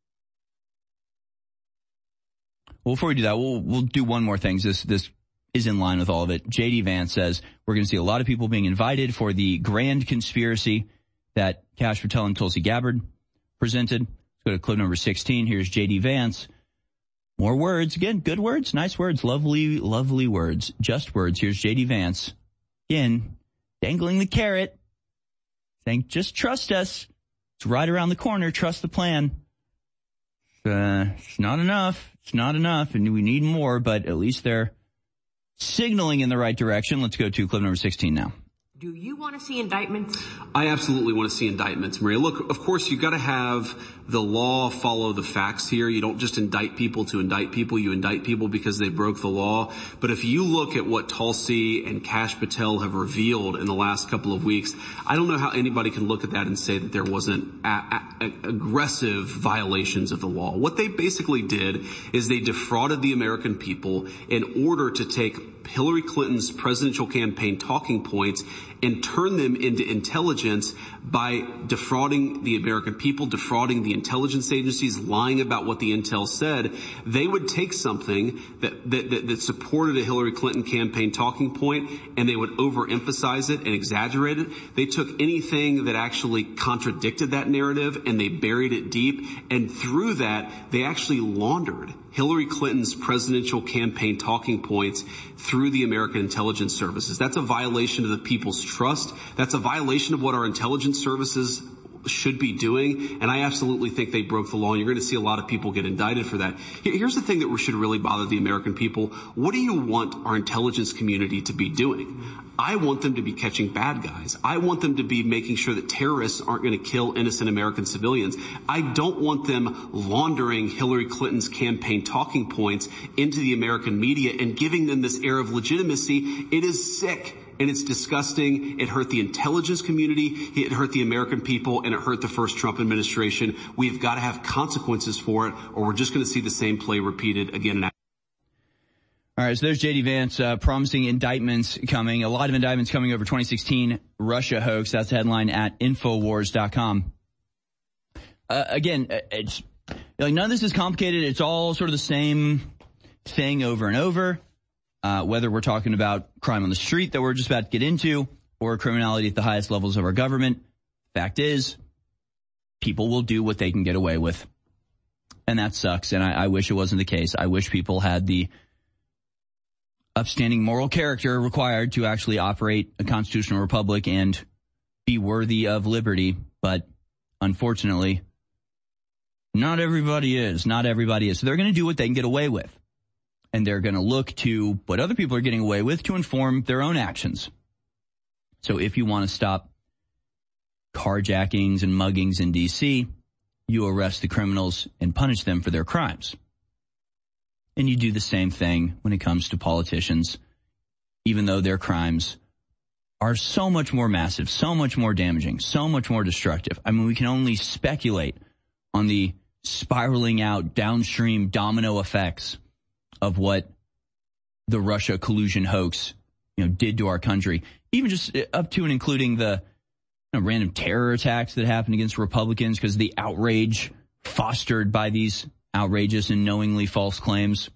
Well, before we do that, we'll do one more thing. This is in line with all of it. J.D. Vance says we're going to see a lot of people being invited for the grand conspiracy that Kash Patel and Tulsi Gabbard presented. Let's go to clip number 16. Here's J.D. Vance. More words. Again, good words, nice words, lovely, lovely words, just words. Here's J.D. Vance. Again, dangling the carrot, saying, just trust us. It's right around the corner. Trust the plan. It's not enough. It's not enough, and we need more, but at least they're signaling in the right direction. Let's go to clip number 16 now. Do you want to see indictments? I absolutely want to see indictments, Maria. Look, of course, you've got to have the law follow the facts here. You don't just indict people to indict people. You indict people because they broke the law. But if you look at what Tulsi and Kash Patel have revealed in the last couple of weeks, I don't know how anybody can look at that and say that there wasn't aggressive violations of the law. What they basically did is they defrauded the American people in order to take Hillary Clinton's presidential campaign talking points and turn them into intelligence by defrauding the American people, defrauding the intelligence agencies, lying about what the intel said. They would take something that supported a Hillary Clinton campaign talking point and they would overemphasize it and exaggerate it. They took anything that actually contradicted that narrative and they buried it deep. And through that, they actually laundered Hillary Clinton's presidential campaign talking points through the American intelligence services. That's a violation of the people's trust. That's a violation of what our intelligence services should be doing. And I absolutely think they broke the law. And you're going to see a lot of people get indicted for that. Here's the thing that should really bother the American people. What do you want our intelligence community to be doing? I want them to be catching bad guys. I want them to be making sure that terrorists aren't going to kill innocent American civilians. I don't want them laundering Hillary Clinton's campaign talking points into the American media and giving them this air of legitimacy. It is sick. And it's disgusting. It hurt the intelligence community. It hurt the American people. And it hurt the first Trump administration. We've got to have consequences for it, or we're just going to see the same play repeated again and again. All right, so there's J.D. Vance promising indictments coming, a lot of indictments coming over 2016 Russia hoax. That's the headline at Infowars.com. Again, it's like none of this is complicated. It's all sort of the same thing over and over. Whether we're talking about crime on the street that we're just about to get into or criminality at the highest levels of our government, fact is, people will do what they can get away with. And that sucks. And I wish it wasn't the case. I wish people had the upstanding moral character required to actually operate a constitutional republic and be worthy of liberty. But unfortunately, not everybody is. Not everybody is. So they're going to do what they can get away with. And they're going to look to what other people are getting away with to inform their own actions. So if you want to stop carjackings and muggings in D.C., you arrest the criminals and punish them for their crimes. And you do the same thing when it comes to politicians, even though their crimes are so much more massive, so much more damaging, so much more destructive. I mean, we can only speculate on the spiraling out downstream domino effects of what the Russia collusion hoax, did to our country, even just up to and including the random terror attacks that happened against Republicans because of the outrage fostered by these outrageous and knowingly false claims.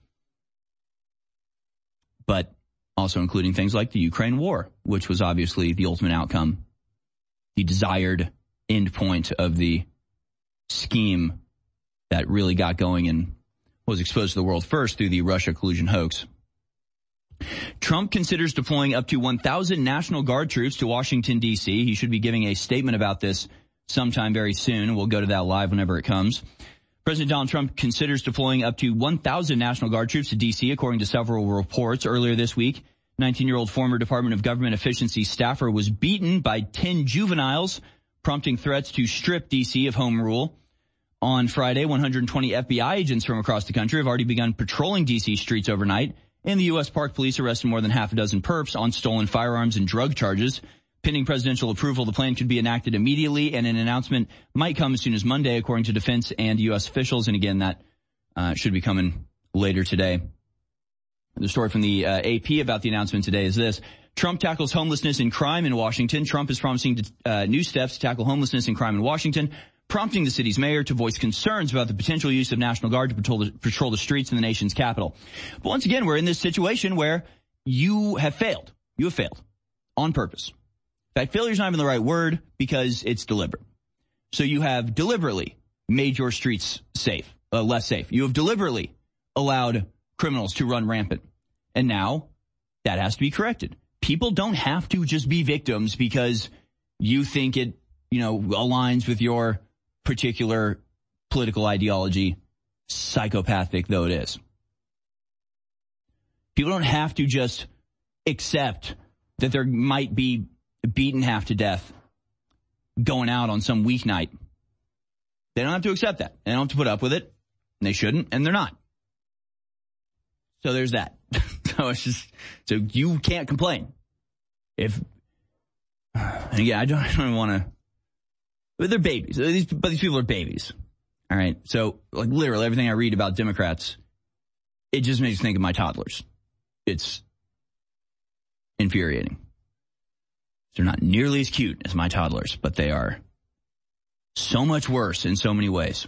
But also including things like the Ukraine war, which was obviously the ultimate outcome, the desired end point of the scheme that really got going and was exposed to the world first through the Russia collusion hoax. Trump considers deploying up to 1,000 National Guard troops to Washington, D.C. He should be giving a statement about this sometime very soon. We'll go to that live whenever it comes. President Donald Trump considers deploying up to 1,000 National Guard troops to D.C., according to several reports. Earlier this week, 19-year-old former Department of Government Efficiency staffer was beaten by 10 juveniles, prompting threats to strip D.C. of home rule. On Friday, 120 FBI agents from across the country have already begun patrolling D.C. streets overnight, and the U.S. Park Police arrested more than half a dozen perps on stolen firearms and drug charges. Pending presidential approval, the plan could be enacted immediately, and an announcement might come as soon as Monday, according to defense and U.S. officials. And again, that should be coming later today. The story from the AP about the announcement today is this. Trump tackles homelessness and crime in Washington. Trump is promising new steps to tackle homelessness and crime in Washington, prompting the city's mayor to voice concerns about the potential use of National Guard to patrol the streets in the nation's capital. But once again, we're in this situation where you have failed. You have failed on purpose. In fact, failure is not even the right word because it's deliberate. So you have deliberately made your streets less safe. You have deliberately allowed criminals to run rampant. And now that has to be corrected. People don't have to just be victims because you think it, aligns with your particular political ideology, psychopathic though it is. People don't have to just accept that there might be beaten half to death going out on some weeknight. They don't have to accept that. They don't have to put up with it. And they shouldn't, and they're not. So there's that. So you can't complain. And again, I don't want to. But they're babies. But these people are babies. All right. So, literally everything I read about Democrats, it just makes me think of my toddlers. It's infuriating. They're not nearly as cute as my toddlers, but they are so much worse in so many ways.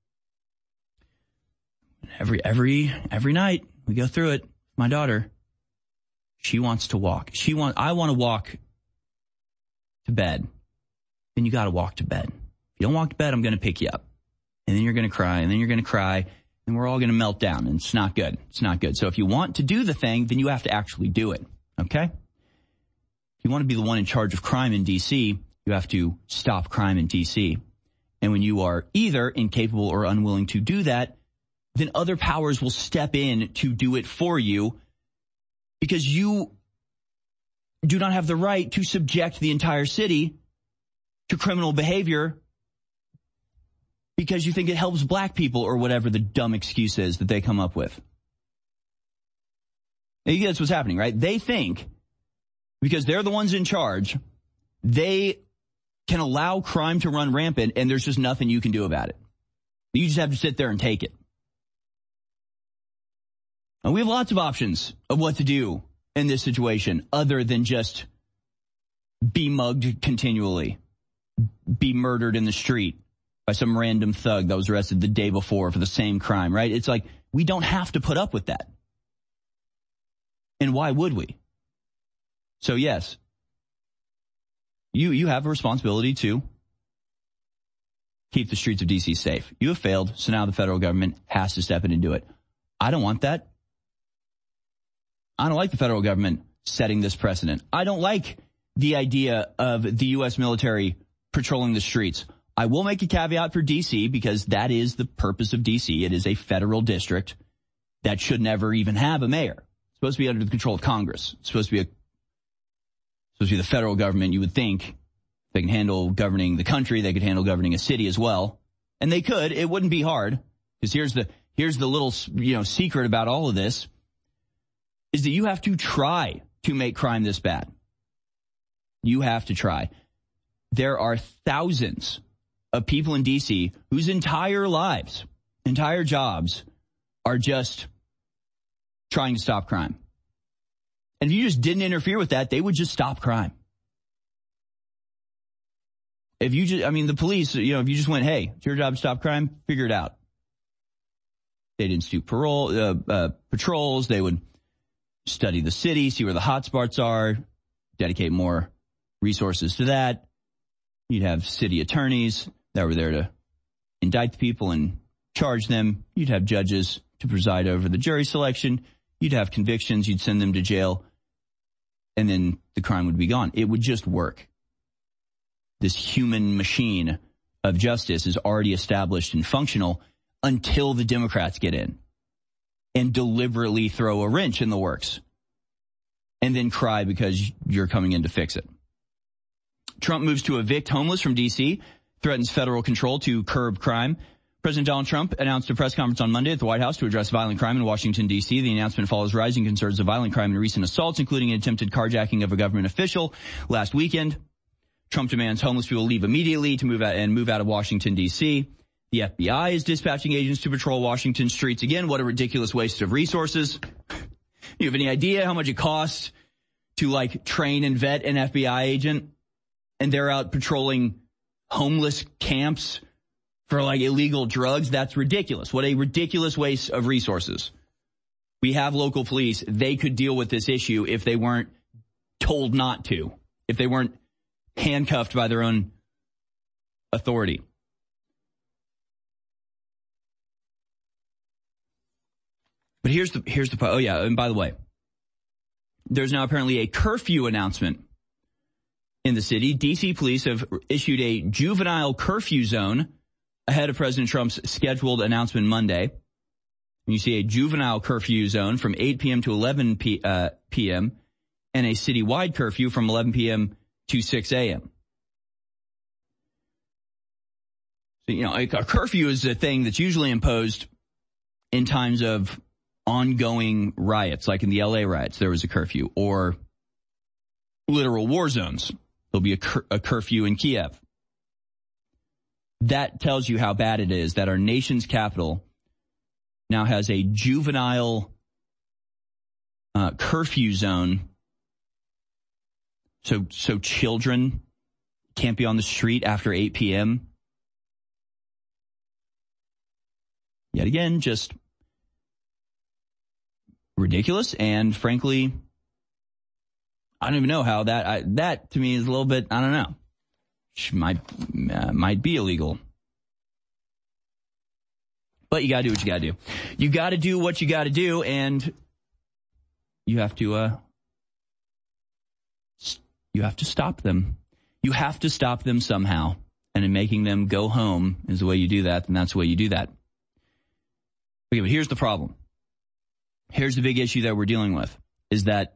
Every night we go through it. My daughter, she wants to walk. I want to walk to bed. Then you got to walk to bed. If you don't walk to bed, I'm going to pick you up. And then you're going to cry, and then you're going to cry, and we're all going to melt down, and it's not good. It's not good. So if you want to do the thing, then you have to actually do it, okay? If you want to be the one in charge of crime in D.C., you have to stop crime in D.C. And when you are either incapable or unwilling to do that, then other powers will step in to do it for you because you do not have the right to subject the entire city to criminal behavior because you think it helps black people or whatever the dumb excuse is that they come up with. And that's what's happening, right? They think because they're the ones in charge, they can allow crime to run rampant and there's just nothing you can do about it. You just have to sit there and take it. And we have lots of options of what to do in this situation other than just be mugged continually, be murdered in the street by some random thug that was arrested the day before for the same crime, right? It's like we don't have to put up with that. And why would we? So yes, you have a responsibility to keep the streets of D.C. safe. You have failed, so now the federal government has to step in and do it. I don't want that. I don't like the federal government setting this precedent. I don't like the idea of the U.S. military patrolling the streets. I will make a caveat for D.C. because that is the purpose of D.C. It is a federal district that should never even have a mayor. It's supposed to be under the control of Congress. It's supposed to be the federal government. You would think they can handle governing the country. They could handle governing a city as well. And they could. It wouldn't be hard. Because here's the little, secret about all of this is that you have to try to make crime this bad. You have to try. There are thousands of people in D.C. whose entire lives, entire jobs are just trying to stop crime. And if you just didn't interfere with that, they would just stop crime. If you just, the police, if you just went, hey, it's your job to stop crime, figure it out. They'd institute patrols. They would study the city, see where the hotspots are, dedicate more resources to that. You'd have city attorneys that were there to indict the people and charge them. You'd have judges to preside over the jury selection. You'd have convictions. You'd send them to jail. And then the crime would be gone. It would just work. This human machine of justice is already established and functional until the Democrats get in and deliberately throw a wrench in the works and then cry because you're coming in to fix it. Trump moves to evict homeless from D.C., threatens federal control to curb crime. President Donald Trump announced a press conference on Monday at the White House to address violent crime in Washington, D.C. The announcement follows rising concerns of violent crime and recent assaults, including an attempted carjacking of a government official last weekend. Trump demands homeless people leave immediately to move out of Washington, D.C. The FBI is dispatching agents to patrol Washington streets. Again, what a ridiculous waste of resources. You have any idea how much it costs to train and vet an FBI agent? And they're out patrolling homeless camps for illegal drugs? That's ridiculous. What a ridiculous waste of resources. We have local police. They could deal with this issue if they weren't told not to, if they weren't handcuffed by their own authority. But here's the part. Oh yeah, and by the way, there's now apparently a curfew announcement in the city. D.C. police have issued a juvenile curfew zone ahead of President Trump's scheduled announcement Monday. You see a juvenile curfew zone from 8 p.m. to 11 p.m. and a citywide curfew from 11 p.m. to 6 a.m. So, a curfew is a thing that's usually imposed in times of ongoing riots, like in the L.A. riots, there was a curfew, or literal war zones. There'll be a curfew in Kiev. That tells you how bad it is that our nation's capital now has a juvenile curfew zone So children can't be on the street after 8 p.m. Yet again, just ridiculous. And frankly, I don't even know how that to me is a little bit, I don't know, might be illegal. But you gotta do what you gotta do. You gotta do what you gotta do, and you have to stop them. You have to stop them somehow. And in making them go home is the way you do that, and that's the way you do that. Okay, but here's the problem. Here's the big issue that we're dealing with, is that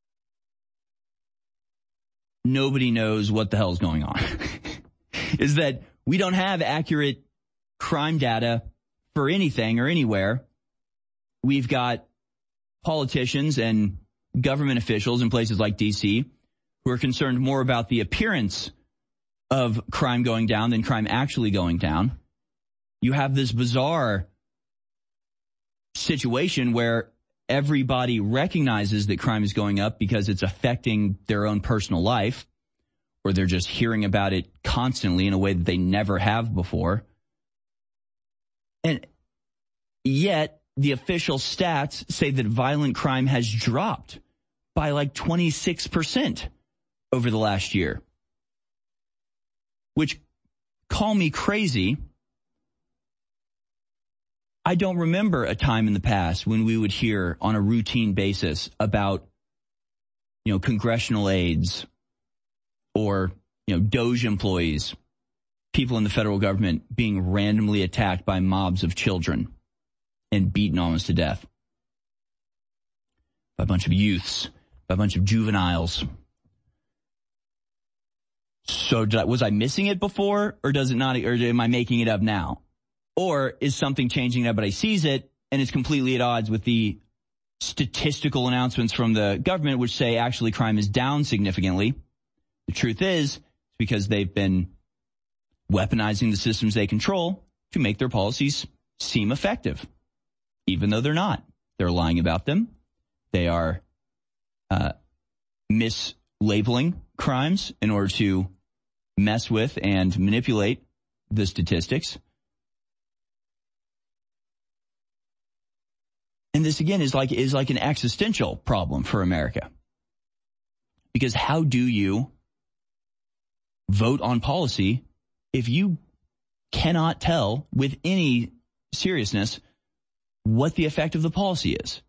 nobody knows what the hell is going on. Is that we don't have accurate crime data for anything or anywhere. We've got politicians and government officials in places like D.C. who are concerned more about the appearance of crime going down than crime actually going down. You have this bizarre situation where everybody recognizes that crime is going up because it's affecting their own personal life, or they're just hearing about it constantly in a way that they never have before. And yet the official stats say that violent crime has dropped by like 26% over the last year, which, call me crazy, I don't remember a time in the past when we would hear on a routine basis about, congressional aides or, DOJ employees, people in the federal government being randomly attacked by mobs of children and beaten almost to death by a bunch of youths, by a bunch of juveniles. So was I missing it before, or does it not, or am I making it up now? Or is something changing now, but I sees it, and it's completely at odds with the statistical announcements from the government, which say actually crime is down significantly. The truth is, it's because they've been weaponizing the systems they control to make their policies seem effective, even though they're not. They're lying about them. They are mislabeling crimes in order to mess with and manipulate the statistics. And this, again, is like an existential problem for America. Because how do you vote on policy if you cannot tell with any seriousness what the effect of the policy is?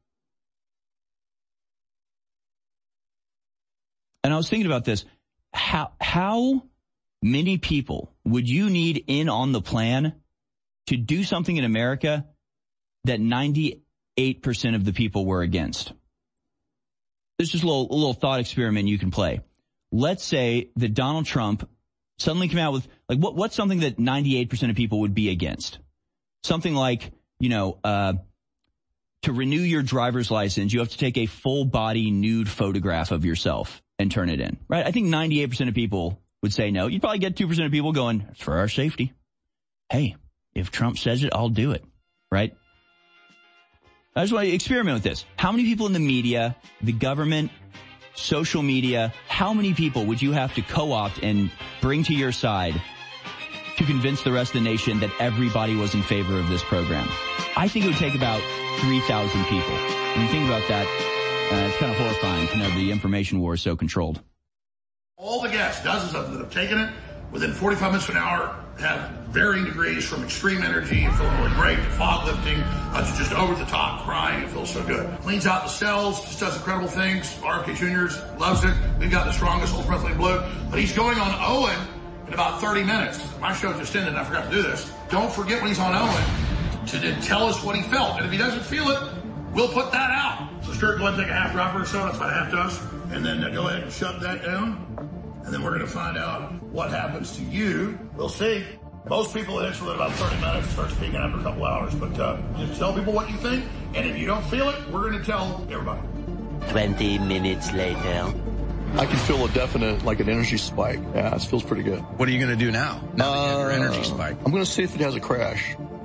And I was thinking about this. How many people would you need in on the plan to do something in America that 98% of the people were against? There's just a little thought experiment you can play. Let's say that Donald Trump suddenly came out with, what's something that 98% of people would be against? Something like, to renew your driver's license, you have to take a full body nude photograph of yourself and turn it in, right? I think 98% of people would say no. You'd probably get 2% of people going, it's for our safety. Hey, if Trump says it, I'll do it, right? I just want to experiment with this. How many people in the media, the government, social media, how many people would you have to co-opt and bring to your side to convince the rest of the nation that everybody was in favor of this program? I think it would take about 3,000 people. When you think about that, it's kind of horrifying to know the information war is so controlled. All the guests, dozens of them that have taken it, within 45 minutes to an hour, have varying degrees from extreme energy and feeling really great, to fog lifting, to just over the top crying. It feels so good. Cleans out the cells, just does incredible things. RFK Jr. loves it. We've got the strongest ultramethylene blue. But he's going on Owen in about 30 minutes. My show just ended and I forgot to do this. Don't forget when he's on Owen to tell us what he felt. And if he doesn't feel it, we'll put that out. So Stuart, go ahead and take a half dropper or so. That's about a half dose. And then go ahead and shut that down. And then we're going to find out what happens to you. We'll see. Most people answer within about 30 minutes, start speaking after a couple hours. But just tell people what you think. And if you don't feel it, we're going to tell everybody. 20 minutes later. I can feel a definite, an energy spike. Yeah, it feels pretty good. What are you going to do now that you have your energy spike? I'm going to see if it has a crash.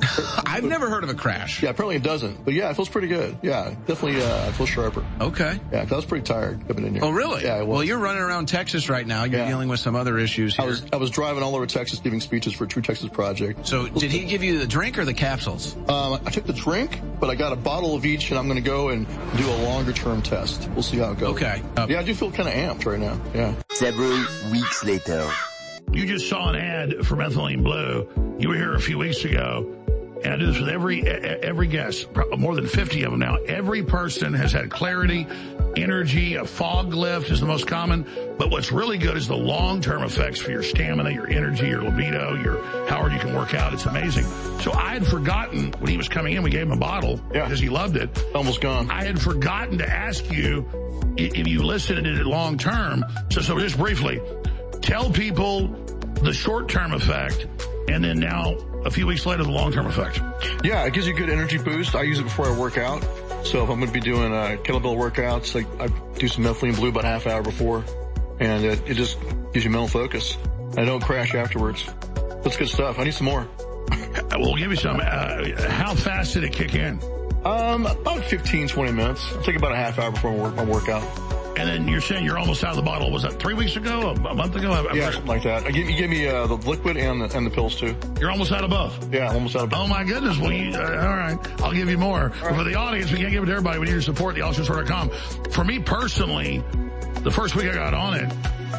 I've never heard of a crash. Yeah, apparently it doesn't. But yeah, it feels pretty good. Yeah, definitely I feel sharper. Okay. Yeah, 'cause I was pretty tired coming in here. Oh, really? Yeah, well, you're running around Texas right now. You're dealing with some other issues here. I was driving all over Texas giving speeches for True Texas Project. So did he give you the drink or the capsules? I took the drink, but I got a bottle of each, and I'm going to go and do a longer-term test. We'll see how it goes. Okay. Yeah, I do feel kind of amped right now. Yeah. Several weeks later. You just saw an ad for Methylene Blue. You were here a few weeks ago, and I do this with every guest, more than 50 of them now. Every person has had clarity, energy. A fog lift is the most common, but what's really good is the long-term effects for your stamina, your energy, your libido, your how hard you can work out. It's amazing. So I had forgotten when he was coming in, we gave him a bottle because he loved it. Almost gone. I had forgotten to ask you if you listened and did it long-term. So just briefly, tell people the short-term effect, and then now, a few weeks later, the long-term effect. Yeah, it gives you a good energy boost. I use it before I work out. So if I'm going to be doing kettlebell workouts, like I do some Methylene Blue about half hour before, and it just gives you mental focus. I don't crash afterwards. That's good stuff. I need some more. We'll give you some. How fast did it kick in? About 15, 20 minutes. It'll take about a half hour before my workout. And then you're saying you're almost out of the bottle. Was that 3 weeks ago? A month ago? Yeah, something like that. You gave me the liquid and the pills too. You're almost out of both? Yeah, I'm almost out of both. Oh my goodness. Well, all right. I'll give you more. But for the audience, we can't give it to everybody. We need your support, thealexjoneshow.com. For me personally, the first week I got on it,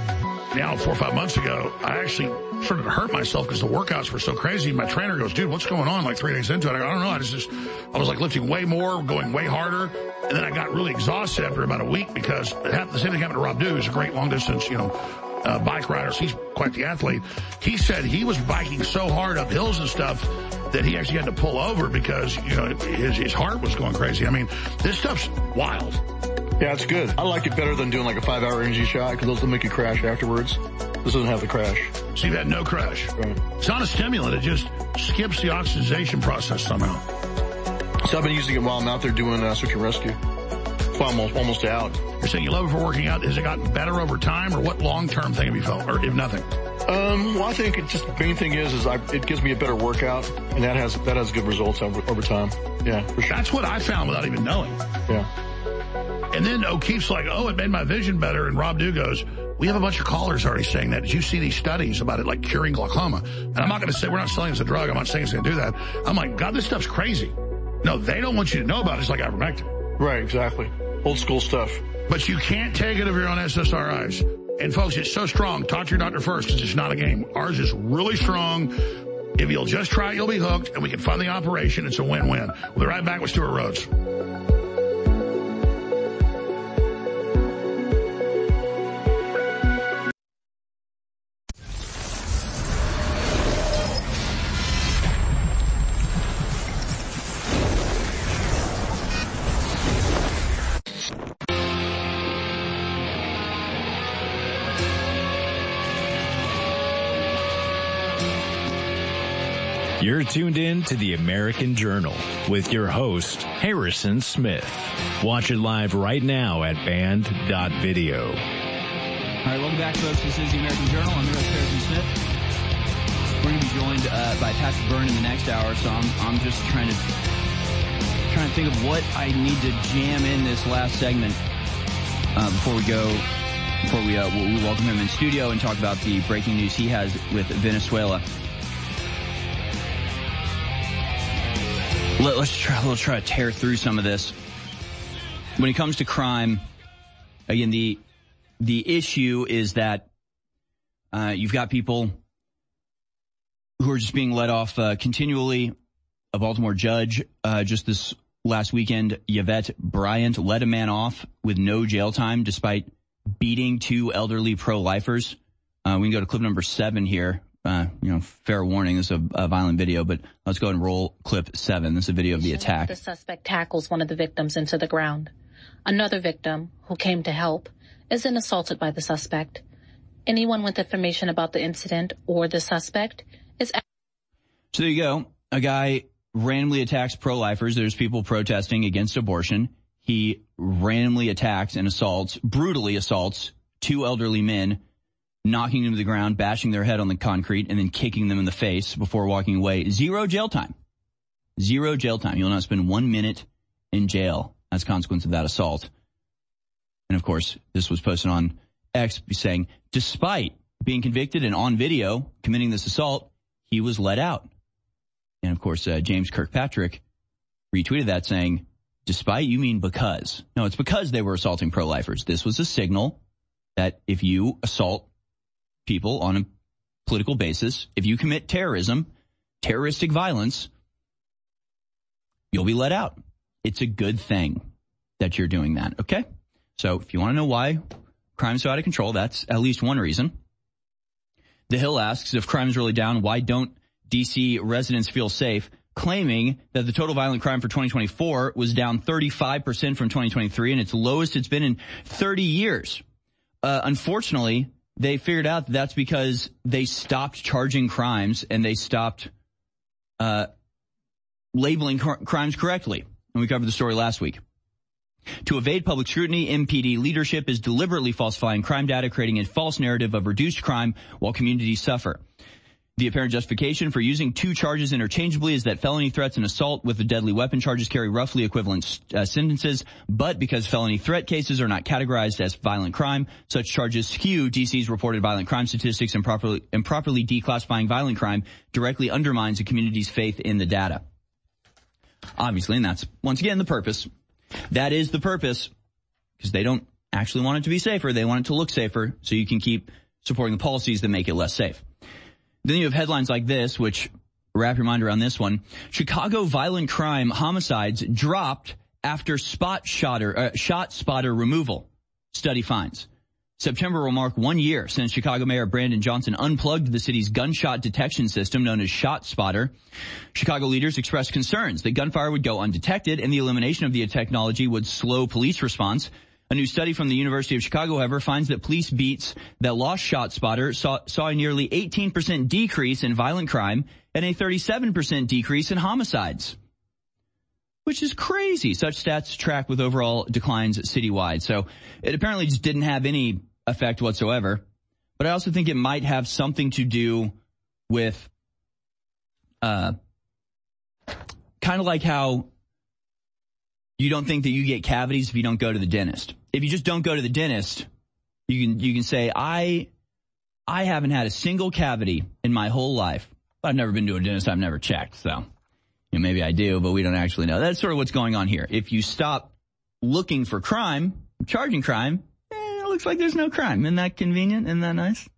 now 4 or 5 months ago, I actually started to hurt myself because the workouts were so crazy. My trainer goes, dude, what's going on? Like 3 days into it. I go, I don't know. I was like lifting way more, going way harder. And then I got really exhausted after about a week because the same thing happened to Rob Dew, who's a great long distance, bike rider. So he's quite the athlete. He said he was biking so hard up hills and stuff that he actually had to pull over because, his heart was going crazy. I mean, this stuff's wild. Yeah, it's good. I like it better than doing like a 5-hour energy shot because those will make you crash afterwards. This doesn't have the crash. So you've had no crash. Right. It's not a stimulant. It just skips the oxidization process somehow. So I've been using it while I'm out there doing search and rescue. Well, I'm almost out. You're saying you love it for working out. Has it gotten better over time, or what long-term thing have you felt, or if nothing? Well, I think the main thing is it gives me a better workout, and that has good results over time. Yeah, for sure. That's what I found without even knowing. Yeah. And then O'Keefe's like, it made my vision better. And Rob Dew goes, we have a bunch of callers already saying that. Did you see these studies about it, like curing glaucoma? And I'm not going to say, we're not selling it as a drug. I'm not saying it's going to do that. I'm like, God, this stuff's crazy. No, they don't want you to know about it. It's like ivermectin. Right, exactly. Old school stuff. But you can't take it if you're on SSRIs. And folks, it's so strong. Talk to your doctor first because it's not a game. Ours is really strong. If you'll just try it, you'll be hooked, and we can fund the operation. It's a win-win. We'll be right back with Stuart Rhodes. You're tuned in to the American Journal with your host, Harrison Smith. Watch it live right now at band.video. All right, welcome back, folks. This is the American Journal. I'm your host, Harrison Smith. We're going to be joined by Patrick Byrne in the next hour, so I'm just trying to think of what I need to jam in this last segment before we welcome him in studio and talk about the breaking news he has with Venezuela. Let's try to tear through some of this. When it comes to crime, again, the issue is that you've got people who are just being let off continually. A Baltimore judge just this last weekend, Yvette Bryant, let a man off with no jail time despite beating 2 elderly pro-lifers. We can go to clip number 7 here. Fair warning, this is a violent video, but let's go and roll clip 7. This is a video of the attack. The suspect tackles one of the victims into the ground. Another victim, who came to help, is then assaulted by the suspect. Anyone with information about the incident or the suspect is... So there you go. A guy randomly attacks pro-lifers. There's people protesting against abortion. He randomly attacks and brutally assaults 2 elderly men, knocking them to the ground, bashing their head on the concrete, and then kicking them in the face before walking away. 0 jail time. 0 jail time. You'll not spend 1 minute in jail as a consequence of that assault. And of course, this was posted on X saying, despite being convicted and on video committing this assault, he was let out. And of course, James Kirkpatrick retweeted that saying, despite, you mean because. No, it's because they were assaulting pro-lifers. This was a signal that if you assault people on a political basis, if you commit terrorism, terroristic violence, you'll be let out. It's a good thing that you're doing that, okay? So if you want to know why crime's so out of control, that's at least one reason. The Hill asks, if crime's really down, why don't D.C. residents feel safe? Claiming that the total violent crime for 2024 was down 35% from 2023 and its lowest it's been in 30 years. Unfortunately, they figured out that's because they stopped charging crimes and they stopped labeling crimes correctly. And we covered the story last week. To evade public scrutiny, MPD leadership is deliberately falsifying crime data, creating a false narrative of reduced crime while communities suffer. The apparent justification for using two charges interchangeably is that felony threats and assault with a deadly weapon charges carry roughly equivalent sentences, but because felony threat cases are not categorized as violent crime, such charges skew DC's reported violent crime statistics, and improperly declassifying violent crime directly undermines a community's faith in the data. Obviously, and that's, once again, the purpose. That is the purpose, because they don't actually want it to be safer. They want it to look safer so you can keep supporting the policies that make it less safe. Then you have headlines like this, which wrap your mind around this one. Chicago violent crime homicides dropped after shot spotter removal. Study finds. September will mark 1 year since Chicago Mayor Brandon Johnson unplugged the city's gunshot detection system known as ShotSpotter. Chicago leaders expressed concerns that gunfire would go undetected and the elimination of the technology would slow police response. A new study from the University of Chicago, however, finds that police beats that lost ShotSpotter saw a nearly 18% decrease in violent crime and a 37% decrease in homicides, which is crazy. Such stats track with overall declines citywide. So it apparently just didn't have any effect whatsoever. But I also think it might have something to do with kind of like how you don't think that you get cavities if you don't go to the dentist. If you just don't go to the dentist, you can say, I haven't had a single cavity in my whole life. I've never been to a dentist. I've never checked. So maybe I do, but we don't actually know. That's sort of what's going on here. If you stop looking for crime, charging crime, it looks like there's no crime. Isn't that convenient? Isn't that nice?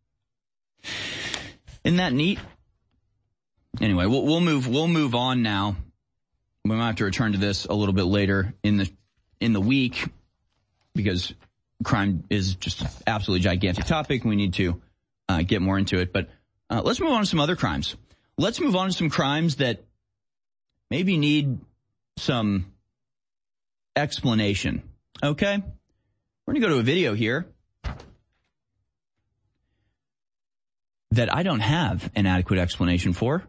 Isn't that neat? Anyway, we'll move on now. We might have to return to this a little bit later in the week because crime is just an absolutely gigantic topic. We need to get more into it. But let's move on to some other crimes. Let's move on to some crimes that maybe need some explanation. Okay? We're going to go to a video here that I don't have an adequate explanation for.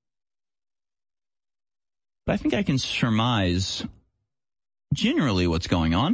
But I think I can surmise generally what's going on.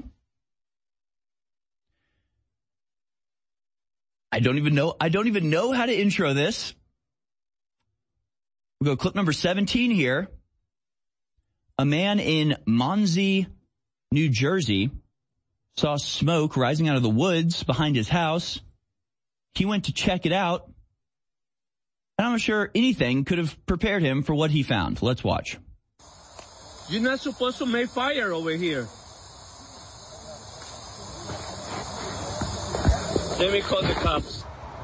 I don't even know how to intro this. We'll go clip number 17 here. A man in Muncie, New Jersey, saw smoke rising out of the woods behind his house. He went to check it out. And I'm not sure anything could have prepared him for what he found. Let's watch. You're not supposed to make fire over here. Let me call the cops.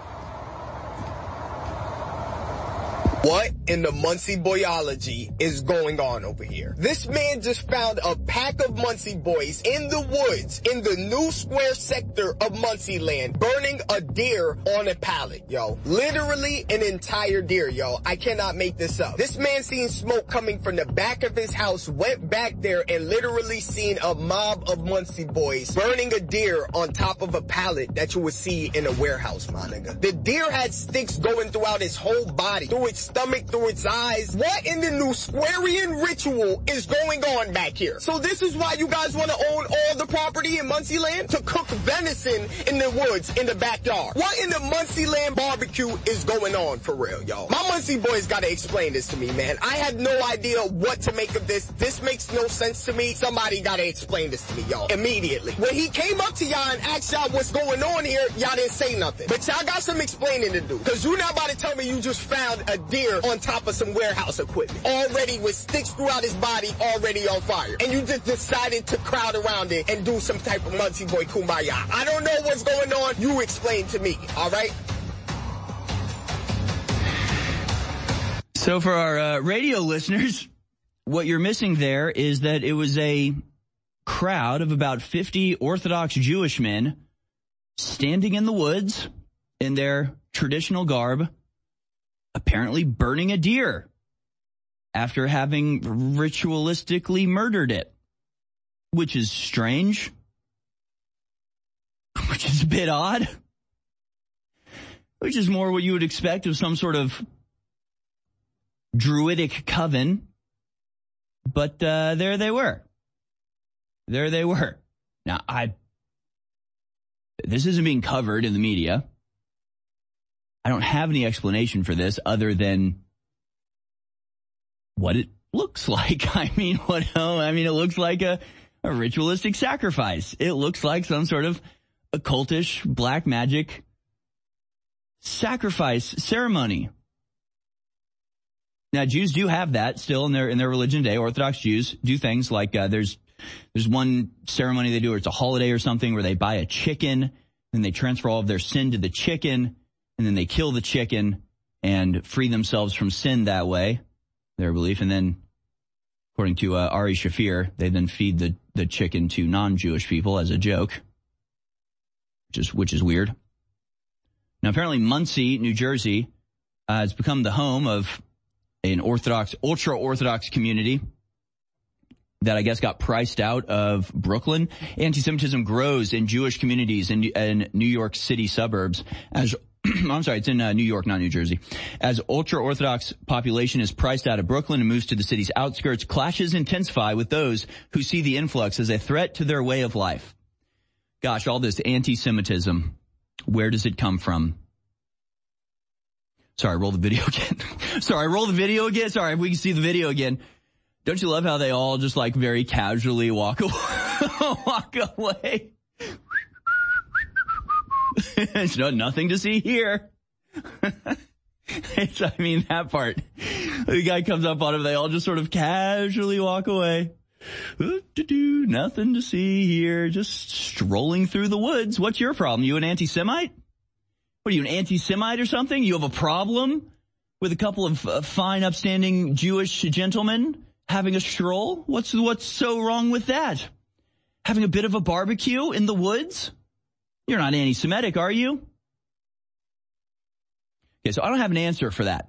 What in the Muncie boyology is going on over here? This man just found a pack of Muncie boys in the woods in the New Square sector of Muncie land, burning a deer on a pallet, yo. Literally an entire deer, yo. I cannot make this up. This man seen smoke coming from the back of his house, went back there and literally seen a mob of Muncie boys burning a deer on top of a pallet that you would see in a warehouse, my nigga. The deer had sticks going throughout his whole body, through its stomach, through its eyes. What in the new Squarian ritual is going on back here? So this is why you guys want to own all the property in Muncie Land? To cook venison in the woods in the backyard. What in the Muncie Land barbecue is going on for real, y'all? My Muncie boys gotta explain this to me, man. I had no idea what to make of this. This makes no sense to me. Somebody gotta explain this to me, y'all, immediately. When he came up to y'all and asked y'all what's going on here, y'all didn't say nothing. But y'all got some explaining to do. Cause you not about to tell me you just found a deer on top of some warehouse equipment. Already with sticks throughout his body, already on fire. And you just decided to crowd around it and do some type of Muncie boy kumbaya. I don't know what's going on. You explain to me, all right? So for our radio listeners, what you're missing there is that it was a crowd of about 50 Orthodox Jewish men standing in the woods in their traditional garb, apparently burning a deer after having ritualistically murdered it, which is strange, which is a bit odd, which is more what you would expect of some sort of druidic coven. But there they were. There they were. Now, this isn't being covered in the media. I don't have any explanation for this other than what it looks like. I mean, it looks like a ritualistic sacrifice. It looks like some sort of occultish black magic sacrifice ceremony. Now, Jews do have that still in their religion today. Orthodox Jews do things like there's one ceremony they do where it's a holiday or something where they buy a chicken and they transfer all of their sin to the chicken, and then they kill the chicken and free themselves from sin that way, their belief. And then, according to Ari Shafir, they then feed the chicken to non-Jewish people as a joke, which is weird. Now, apparently Muncie, New Jersey, has become the home of an Orthodox, ultra-Orthodox community that I guess got priced out of Brooklyn. Anti-Semitism grows in Jewish communities in New York City suburbs as I'm sorry, it's in New York, not New Jersey. As ultra-Orthodox population is priced out of Brooklyn and moves to the city's outskirts, clashes intensify with those who see the influx as a threat to their way of life. Gosh, all this anti-Semitism, where does it come from? Sorry, roll the video again. Sorry, if we can see the video again. Don't you love how they all just like very casually walk away? There's nothing to see here. That part. The guy comes up on him, they all just sort of casually walk away. Nothing to see here, just strolling through the woods. What's your problem? You an anti-Semite? What are you, an anti-Semite or something? You have a problem with a couple of fine, upstanding Jewish gentlemen having a stroll? What's so wrong with that? Having a bit of a barbecue in the woods? You're not anti-Semitic, are you? Okay, so I don't have an answer for that.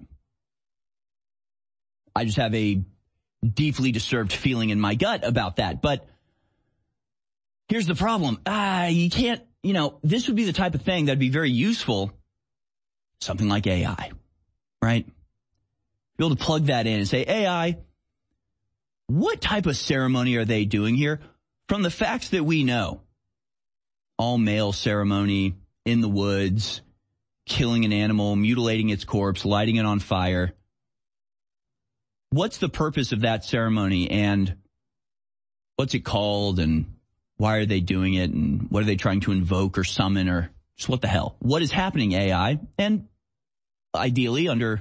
I just have a deeply disturbed feeling in my gut about that. But here's the problem. You can't, this would be the type of thing that'd be very useful. Something like AI, right? Be able to plug that in and say, AI, what type of ceremony are they doing here? From the facts that we know, all male ceremony in the woods, killing an animal, mutilating its corpse, lighting it on fire. What's the purpose of that ceremony and what's it called and why are they doing it and what are they trying to invoke or summon or just what the hell? What is happening, AI? And ideally under,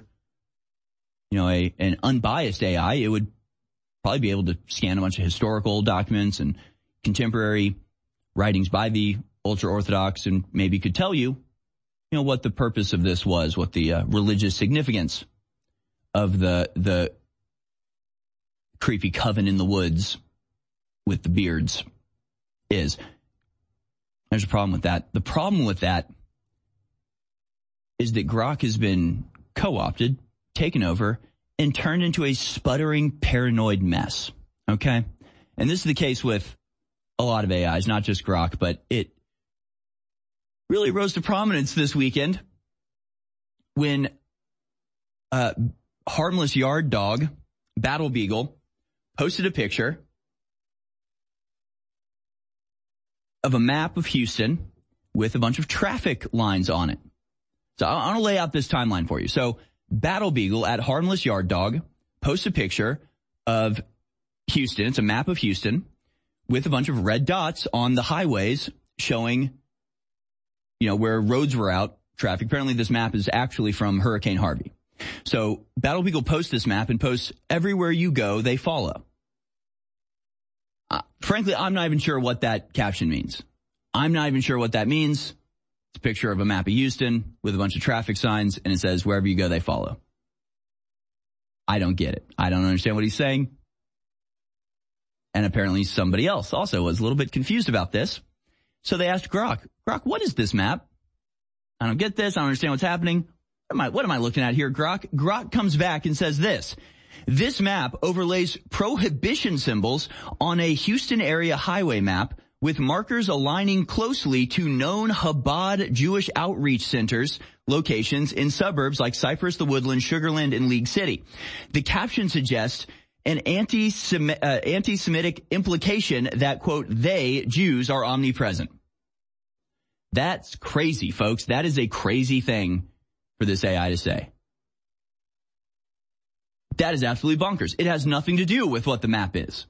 an unbiased AI, it would probably be able to scan a bunch of historical documents and contemporary writings by the ultra-Orthodox and maybe could tell you, what the purpose of this was, what the religious significance of the creepy coven in the woods with the beards is. There's a problem with that. The problem with that is that Grok has been co-opted, taken over, and turned into a sputtering, paranoid mess. Okay? And this is the case with a lot of AIs, not just Grok, but it really rose to prominence this weekend when harmless yard dog, Battle Beagle, posted a picture of a map of Houston with a bunch of traffic lines on it. So I want to lay out this timeline for you. So Battle Beagle at Harmless Yard Dog posts a picture of Houston. It's a map of Houston with a bunch of red dots on the highways showing, where roads were out, traffic. Apparently this map is actually from Hurricane Harvey. So Battle Beagle posts this map and posts, everywhere you go, they follow. Frankly, I'm not even sure what that caption means. I'm not even sure what that means. It's a picture of a map of Houston with a bunch of traffic signs, and it says, wherever you go, they follow. I don't get it. I don't understand what he's saying. And apparently somebody else also was a little bit confused about this. So they asked Grok, what is this map? I don't get this. I don't understand what's happening. What am I looking at here, Grok? Grok comes back and says this. This map overlays prohibition symbols on a Houston area highway map with markers aligning closely to known Chabad Jewish outreach centers locations in suburbs like Cypress, The Woodlands, Sugar Land, and League City. The caption suggests an anti-Semitic implication that, quote, they, Jews, are omnipresent. That's crazy, folks. That is a crazy thing for this AI to say. That is absolutely bonkers. It has nothing to do with what the map is.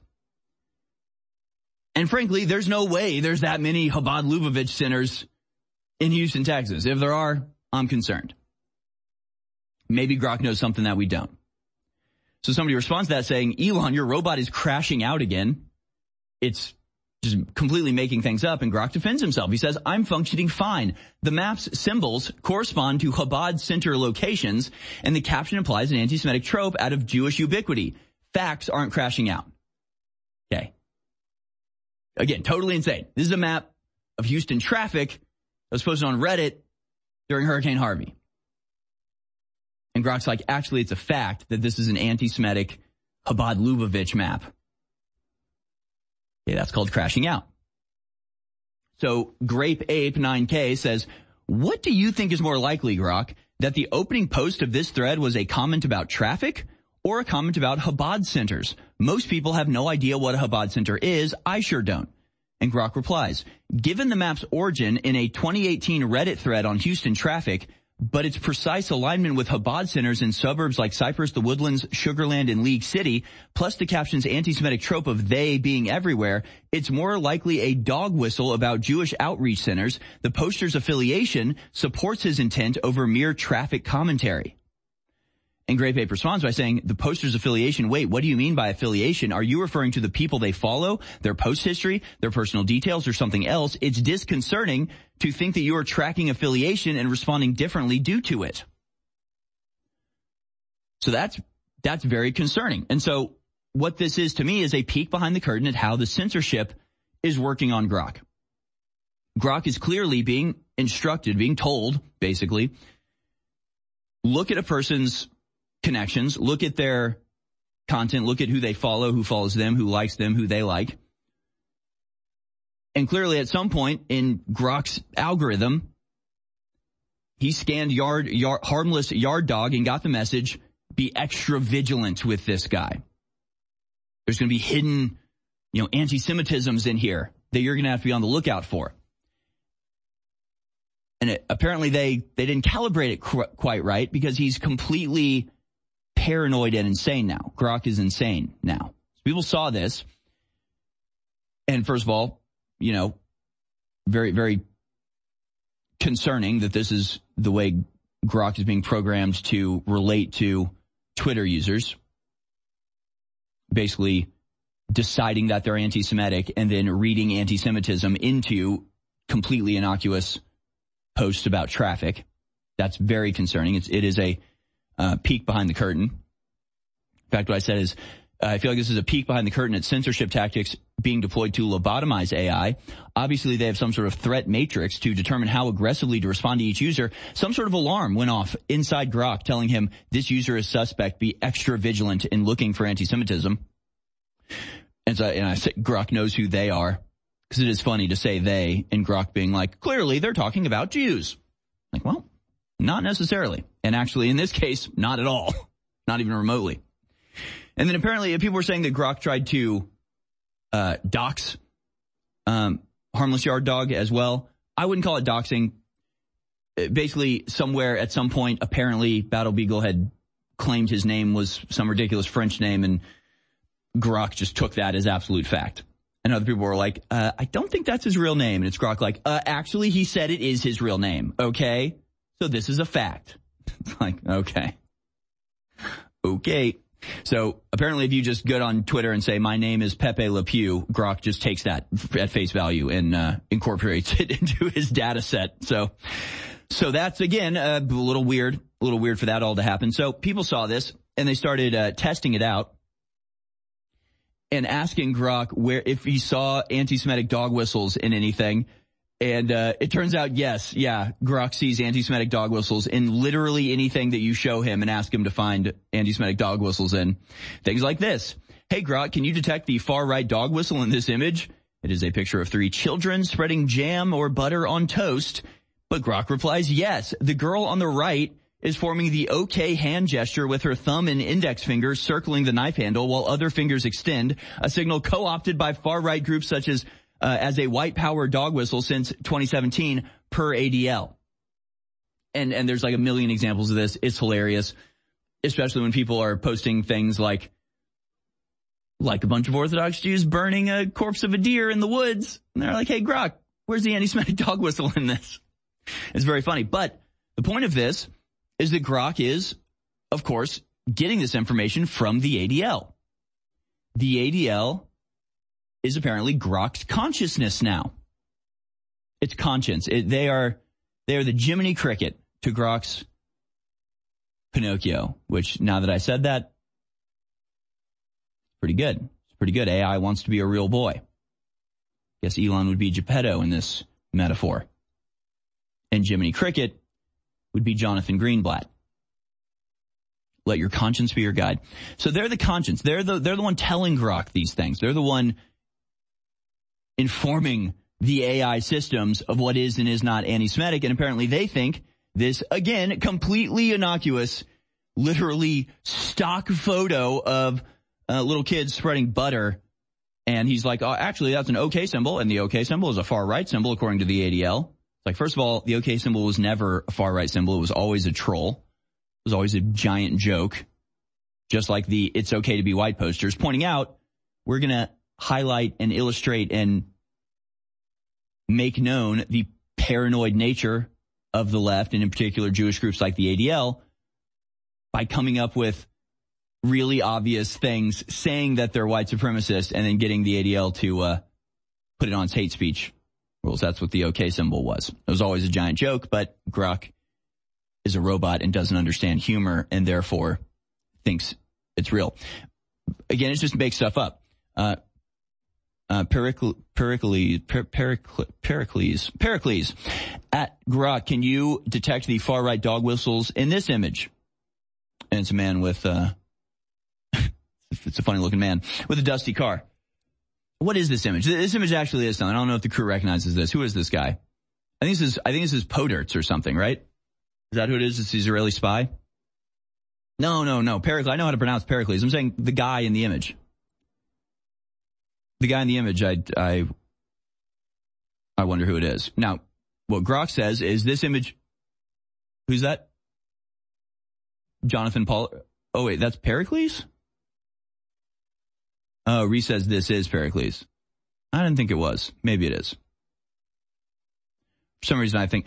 And frankly, there's no way there's that many Chabad Lubavitch centers in Houston, Texas. If there are, I'm concerned. Maybe Grok knows something that we don't. So somebody responds to that saying, Elon, your robot is crashing out again. It's just completely making things up. And Grok defends himself. He says, I'm functioning fine. The map's symbols correspond to Chabad center locations, and the caption implies an anti-Semitic trope out of Jewish ubiquity. Facts aren't crashing out. Okay. Again, totally insane. This is a map of Houston traffic that was posted on Reddit during Hurricane Harvey. And Grok's like, actually, it's a fact that this is an anti-Semitic Chabad Lubavitch map. Okay, that's called crashing out. So Grape Ape 9K says, what do you think is more likely, Grok, that the opening post of this thread was a comment about traffic or a comment about Chabad centers? Most people have no idea what a Chabad center is. I sure don't. And Grok replies, given the map's origin in a 2018 Reddit thread on Houston traffic, but its precise alignment with Chabad centers in suburbs like Cypress, The Woodlands, Sugar Land, and League City, plus the caption's anti-Semitic trope of they being everywhere, it's more likely a dog whistle about Jewish outreach centers. The poster's affiliation supports his intent over mere traffic commentary. And Grape Ape responds by saying, the poster's affiliation, wait, what do you mean by affiliation? Are you referring to the people they follow, their post history, their personal details, or something else? It's disconcerting to think that you are tracking affiliation and responding differently due to it. So that's very concerning. And so what this is to me is a peek behind the curtain at how the censorship is working on Grok. Grok is clearly being instructed, being told, basically, look at a person's connections, look at their content, look at who they follow, who follows them, who likes them, who they like. And clearly at some point in Grok's algorithm, he scanned harmless yard dog and got the message, be extra vigilant with this guy. There's going to be hidden, anti-Semitisms in here that you're going to have to be on the lookout for. And apparently they didn't calibrate it quite right because he's completely paranoid and insane now. Grok is insane now. So people saw this. And first of all, very, very concerning that this is the way Grok is being programmed to relate to Twitter users. Basically deciding that they're anti-Semitic and then reading anti-Semitism into completely innocuous posts about traffic. That's very concerning. It is a peek behind the curtain. In fact, what I said is, I feel like this is a peek behind the curtain at censorship tactics being deployed to lobotomize AI. Obviously, they have some sort of threat matrix to determine how aggressively to respond to each user. Some sort of alarm went off inside Grok telling him this user is suspect, be extra vigilant in looking for anti-Semitism. And I say Grok knows who they are, because it is funny to say they and Grok being like, clearly they're talking about Jews. Like, well, not necessarily. And actually, in this case, not at all. Not even remotely. And then apparently people were saying that Grok tried to dox Harmless Yard Dog as well. I wouldn't call it doxing. Basically, somewhere at some point, apparently Battle Beagle had claimed his name was some ridiculous French name, and Grok just took that as absolute fact. And other people were like, I don't think that's his real name. And it's Grok like, actually, he said it is his real name. Okay. So this is a fact. It's like, okay. So apparently if you just go on Twitter and say, my name is Pepe Le Pew, Grok just takes that at face value and incorporates it into his data set. So that's, again, a little weird for that all to happen. So people saw this and they started testing it out and asking Grok if he saw anti-Semitic dog whistles in anything. And it turns out, yes, Grok sees anti-Semitic dog whistles in literally anything that you show him and ask him to find anti-Semitic dog whistles in. Things like this. Hey, Grok, can you detect the far-right dog whistle in this image? It is a picture of 3 children spreading jam or butter on toast. But Grok replies, yes, the girl on the right is forming the OK hand gesture with her thumb and index fingers circling the knife handle while other fingers extend, a signal co-opted by far-right groups such as a white power dog whistle since 2017 per ADL. And there's like a million examples of this. It's hilarious, especially when people are posting things like a bunch of Orthodox Jews burning a corpse of a deer in the woods. And they're like, hey, Grok, where's the anti-Semitic dog whistle in this? It's very funny. But the point of this is that Grok is, of course, getting this information from the ADL. The ADL is apparently Grok's consciousness now. It's conscience. They are the Jiminy Cricket to Grok's Pinocchio, which now that I said that, pretty good. It's pretty good. AI wants to be a real boy. Guess Elon would be Geppetto in this metaphor. And Jiminy Cricket would be Jonathan Greenblatt. Let your conscience be your guide. So they're the conscience. They're the one telling Grok these things. They're the one informing the AI systems of what is and is not anti-Semitic. And apparently they think this, again, completely innocuous, literally stock photo of little kids spreading butter. And he's like, oh, actually, that's an OK symbol. And the OK symbol is a far right symbol, according to the ADL. It's like, first of all, the OK symbol was never a far right symbol. It was always a troll. It was always a giant joke. Just like the It's Okay to Be White posters, pointing out, we're going to highlight and illustrate and make known the paranoid nature of the left, and in particular Jewish groups like the ADL, by coming up with really obvious things, saying that they're white supremacists, and then getting the ADL to put it on its hate speech rules. That's what the OK symbol was. It was always a giant joke, but Grok is a robot and doesn't understand humor and therefore thinks it's real. Again, it's just make stuff up. Pericles at Grok, can you detect the far right dog whistles in this image? And it's a man with it's a funny looking man with a dusty car. What is this image? This image actually is something. I don't know if the crew recognizes this. Who is this guy? I think this is Poderts or something, right? Is that who it is? It's the Israeli spy? No. Pericles. I know how to pronounce Pericles. I'm saying the guy in the image. The guy in the image, I wonder who it is. Now, what Grok says is this image, who's that? Jonathan Paul. Oh, wait, that's Pericles? Oh, Reese says this is Pericles. I didn't think it was. Maybe it is. For some reason, I think,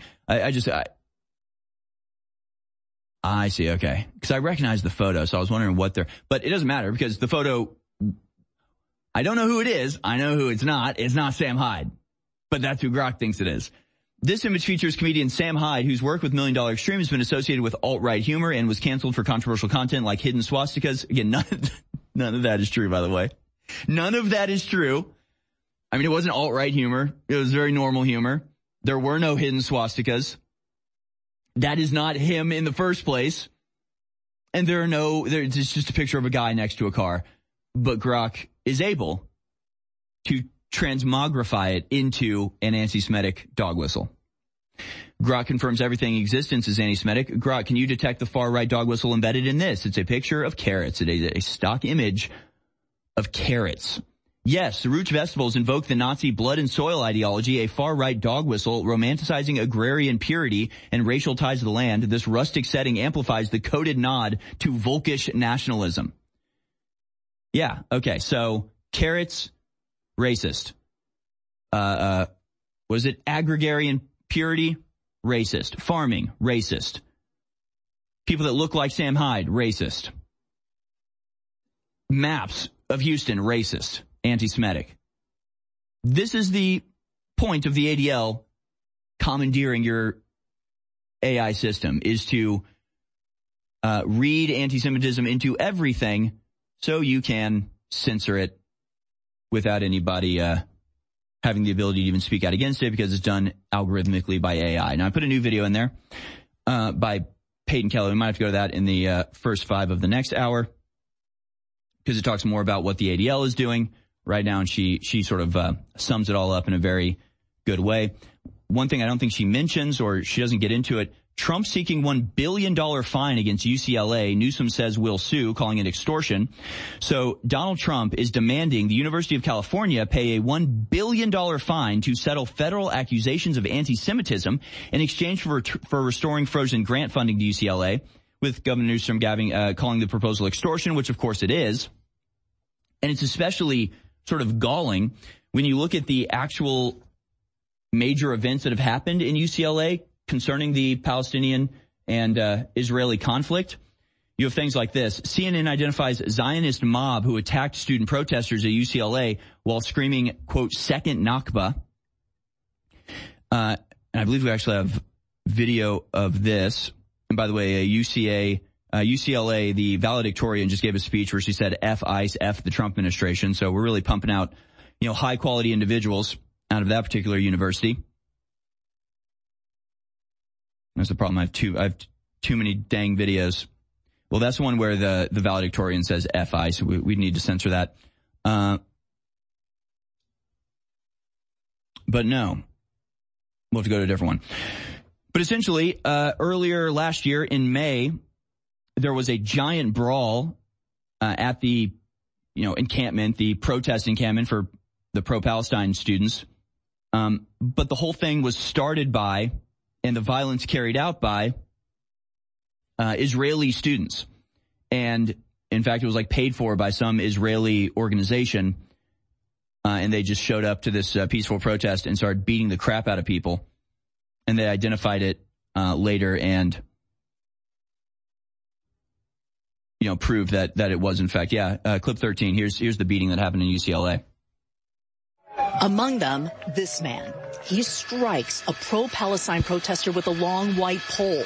I see, okay. Because I recognize the photo, so I was wondering what but it doesn't matter because the photo, I don't know who it is. I know who it's not. It's not Sam Hyde. But that's who Grok thinks it is. This image features comedian Sam Hyde, whose work with $1 Million Extreme has been associated with alt-right humor and was canceled for controversial content like hidden swastikas. Again, none of that is true, by the way. None of that is true. I mean, it wasn't alt-right humor. It was very normal humor. There were no hidden swastikas. That is not him in the first place. And it's just a picture of a guy next to a car. But Grok is able to transmogrify it into an anti-Semitic dog whistle. Grok confirms everything in existence is anti-Semitic. Grok, can you detect the far-right dog whistle embedded in this? It's a picture of carrots. It is a stock image of carrots. Yes, the Roots Vegetables invoke the Nazi blood and soil ideology, a far-right dog whistle romanticizing agrarian purity and racial ties to the land. This rustic setting amplifies the coded nod to Volkish nationalism. Yeah, okay, so carrots, racist. Was it agrarian purity? Racist. Farming, racist. People that look like Sam Hyde, racist. Maps of Houston, racist. Anti-Semitic. This is the point of the ADL commandeering your AI system, is to read anti-Semitism into everything so you can censor it without anybody having the ability to even speak out against it, because it's done algorithmically by AI. Now, I put a new video in there by Peyton Kelly. We might have to go to that in the first 5 of the next hour, because it talks more about what the ADL is doing right now, and she sort of sums it all up in a very good way. One thing I don't think she mentions, or she doesn't get into it, Trump seeking $1 billion fine against UCLA. Newsom says will sue, calling it extortion. So Donald Trump is demanding the University of California pay a $1 billion fine to settle federal accusations of anti-Semitism in exchange for restoring frozen grant funding to UCLA, with Governor Newsom calling the proposal extortion, which of course it is. And it's especially sort of galling when you look at the actual major events that have happened in UCLA concerning the Palestinian and Israeli conflict. You have things like this. CNN identifies Zionist mob who attacked student protesters at UCLA while screaming, quote, second Nakba. And I believe we actually have video of this. And by the way, UCLA, the valedictorian, just gave a speech where she said F ICE, F the Trump administration. So we're really pumping out, high quality individuals out of that particular university. That's the problem. I have too many dang videos. Well, that's the one where the valedictorian says F ICE. We need to censor that. But no, we'll have to go to a different one. But essentially, earlier last year in May, there was a giant brawl at the, encampment, the protest encampment for the pro-Palestine students. But the whole thing was started by, and the violence carried out by, Israeli students. And in fact, it was paid for by some Israeli organization. And they just showed up to this peaceful protest and started beating the crap out of people. And they identified it later and proved that it was, in fact, clip 13. Here's the beating that happened in UCLA. Among them, this man. He strikes a pro-Palestine protester with a long white pole.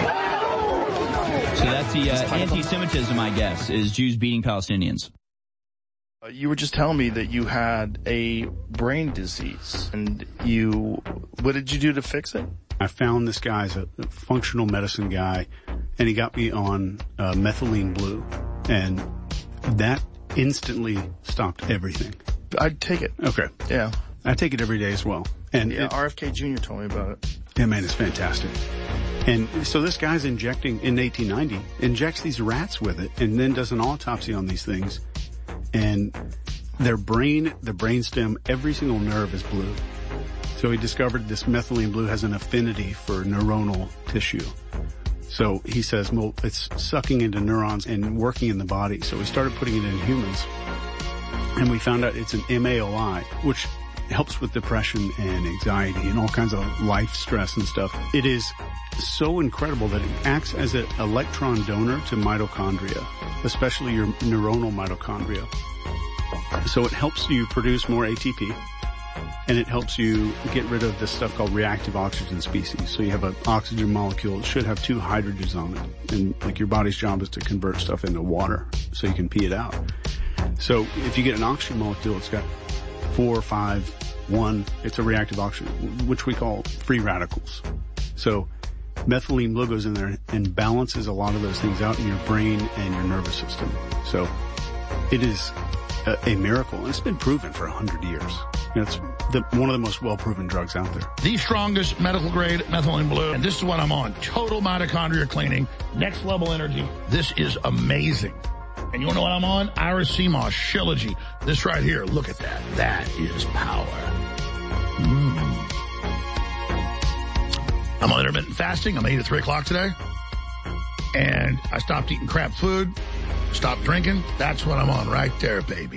So that's the anti-Semitism, I guess, is Jews beating Palestinians. You were just telling me that you had a brain disease, and what did you do to fix it? I found this guy's a functional medicine guy, and he got me on methylene blue, and that instantly stopped everything. I'd take it. Okay. Yeah. I take it every day as well. And RFK Jr. told me about it. Yeah, man, it's fantastic. And so this guy's injecting, in 1890, injects these rats with it, and then does an autopsy on these things. And their brain, the brainstem, every single nerve is blue. So he discovered this methylene blue has an affinity for neuronal tissue. So he says, well, it's sucking into neurons and working in the body. So we started putting it in humans. And we found out it's an MAOI, which helps with depression and anxiety and all kinds of life stress and stuff. It is so incredible that it acts as an electron donor to mitochondria, especially your neuronal mitochondria. So it helps you produce more ATP, and it helps you get rid of this stuff called reactive oxygen species. So you have an oxygen molecule that should have 2 hydrogens on it, and your body's job is to convert stuff into water so you can pee it out. So if you get an oxygen molecule, it's got 4, 5, 1, it's a reactive oxygen, which we call free radicals. So methylene blue goes in there and balances a lot of those things out in your brain and your nervous system. So it is a miracle, and it's been proven for 100 years. It's one of the most well-proven drugs out there. The strongest medical grade methylene blue. And this is what I'm on. Total mitochondria cleaning. Next level energy. This is amazing. And you want to know what I'm on? Iris CMOS, Shilajit. This right here. Look at that. That is power. I'm on intermittent fasting. I'm 8 at 3 o'clock today. And I stopped eating crap food. Stopped drinking. That's what I'm on right there, baby.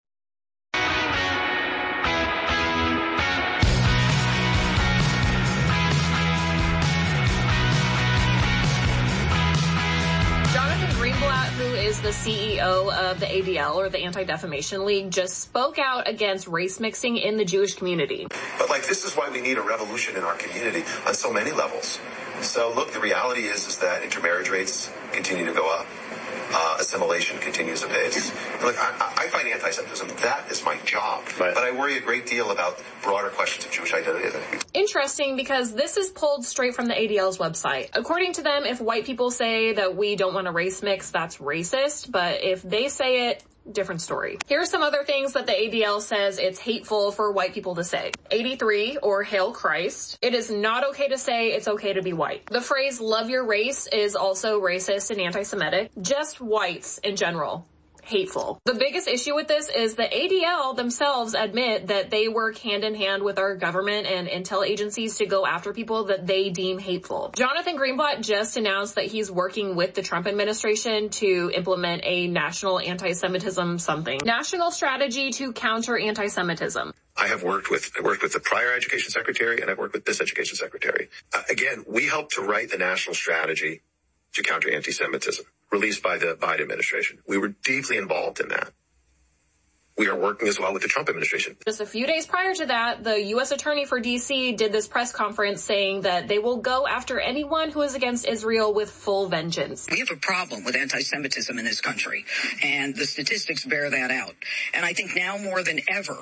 Greenblatt, who is the CEO of the ADL, or the Anti-Defamation League, just spoke out against race mixing in the Jewish community. But, this is why we need a revolution in our community on so many levels. So, look, the reality is that intermarriage rates continue to go up. Assimilation continues apace. Look, I fight anti-Semitism. That is my job. Right. But I worry a great deal about broader questions of Jewish identity. Interesting, because this is pulled straight from the ADL's website. According to them, if white people say that we don't want to race mix, that's racist. But if they say it, different story. Here's some other things that the ADL says it's hateful for white people to say. 83, or Hail Christ. It is not okay to say it's okay to be white. The phrase love your race is also racist and anti-Semitic. Just whites in general. Hateful. The biggest issue with this is the ADL themselves admit that they work hand in hand with our government and intel agencies to go after people that they deem hateful. Jonathan Greenblatt just announced that he's working with the Trump administration to implement a national anti-Semitism national strategy to counter anti-Semitism. I worked with the prior education secretary, and I've worked with this education secretary. Again, we helped to write the national strategy to counter anti-Semitism, released by the Biden administration. We were deeply involved in that. We are working as well with the Trump administration. Just a few days prior to that, the U.S. Attorney for D.C. did this press conference saying that they will go after anyone who is against Israel with full vengeance. We have a problem with anti-Semitism in this country, and the statistics bear that out. And I think now more than ever,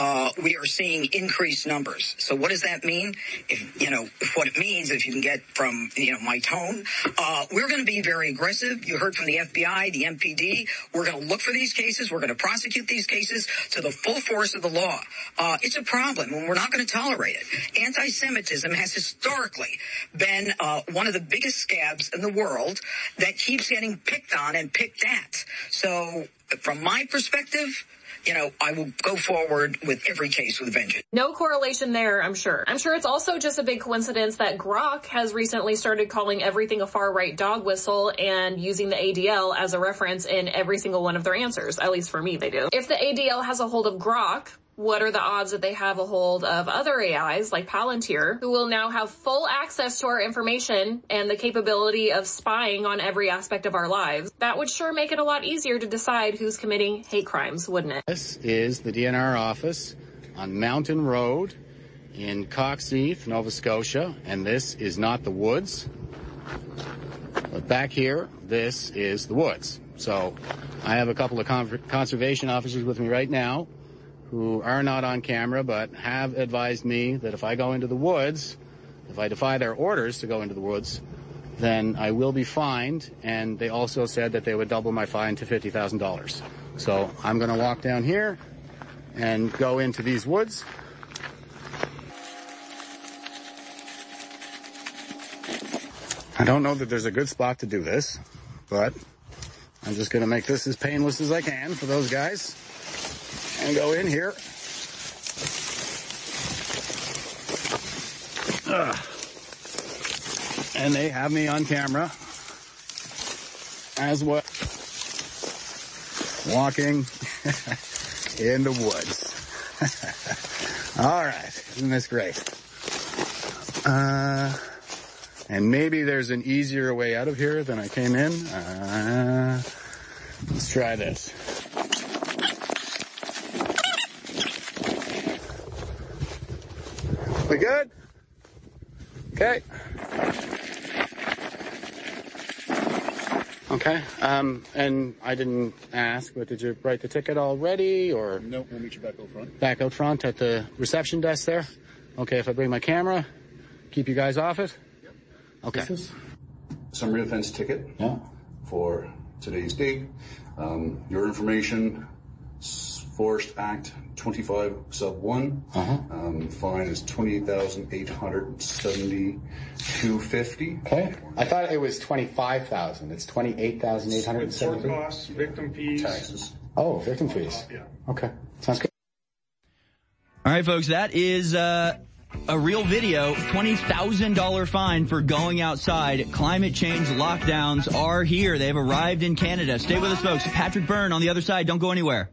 we are seeing increased numbers. So what does that mean? What it means, if you can get from, my tone, we're going to be very aggressive. You heard from the FBI, the MPD. We're going to look for these cases. We're going to prosecute these cases to the full force of the law. It's a problem, and we're not going to tolerate it. Anti-Semitism has historically been one of the biggest scabs in the world that keeps getting picked on and picked at. So from my perspective, I will go forward with every case with vengeance. No correlation there, I'm sure. I'm sure it's also just a big coincidence that Grok has recently started calling everything a far-right dog whistle and using the ADL as a reference in every single one of their answers. At least for me, they do. If the ADL has a hold of Grok, what are the odds that they have a hold of other AIs like Palantir, who will now have full access to our information and the capability of spying on every aspect of our lives? That would sure make it a lot easier to decide who's committing hate crimes, wouldn't it? This is the DNR office on Mountain Road in Coxheath, Nova Scotia, and this is not the woods. But back here, this is the woods. So I have a couple of conservation officers with me right now who are not on camera, but have advised me that if I go into the woods, if I defy their orders to go into the woods, then I will be fined. And they also said that they would double my fine to $50,000. So I'm going to walk down here and go into these woods. I don't know that there's a good spot to do this, but I'm just going to make this as painless as I can for those guys. And go in here. And they have me on camera as well, walking in the woods. All right, isn't this great? And maybe there's an easier way out of here than I came in. Let's try this. We good? Okay. Okay. And I didn't ask, but did you write the ticket already, or? No, we'll meet you back out front. Back out front at the reception desk there? Okay, if I bring my camera, keep you guys off it? Yep. Okay. This is summary offense ticket. Yeah. For today's date. Your information Forest Act 25 sub 1. Fine is $28,872.50. Okay. I thought it was 25,000. It's 28,870. Court costs, victim fees. Taxes. Oh, victim fees. Yeah. Okay. Sounds good. All right, folks, that is a real video. $20,000 fine for going outside. Climate change lockdowns are here. They have arrived in Canada. Stay with us, folks. Patrick Byrne on the other side. Don't go anywhere.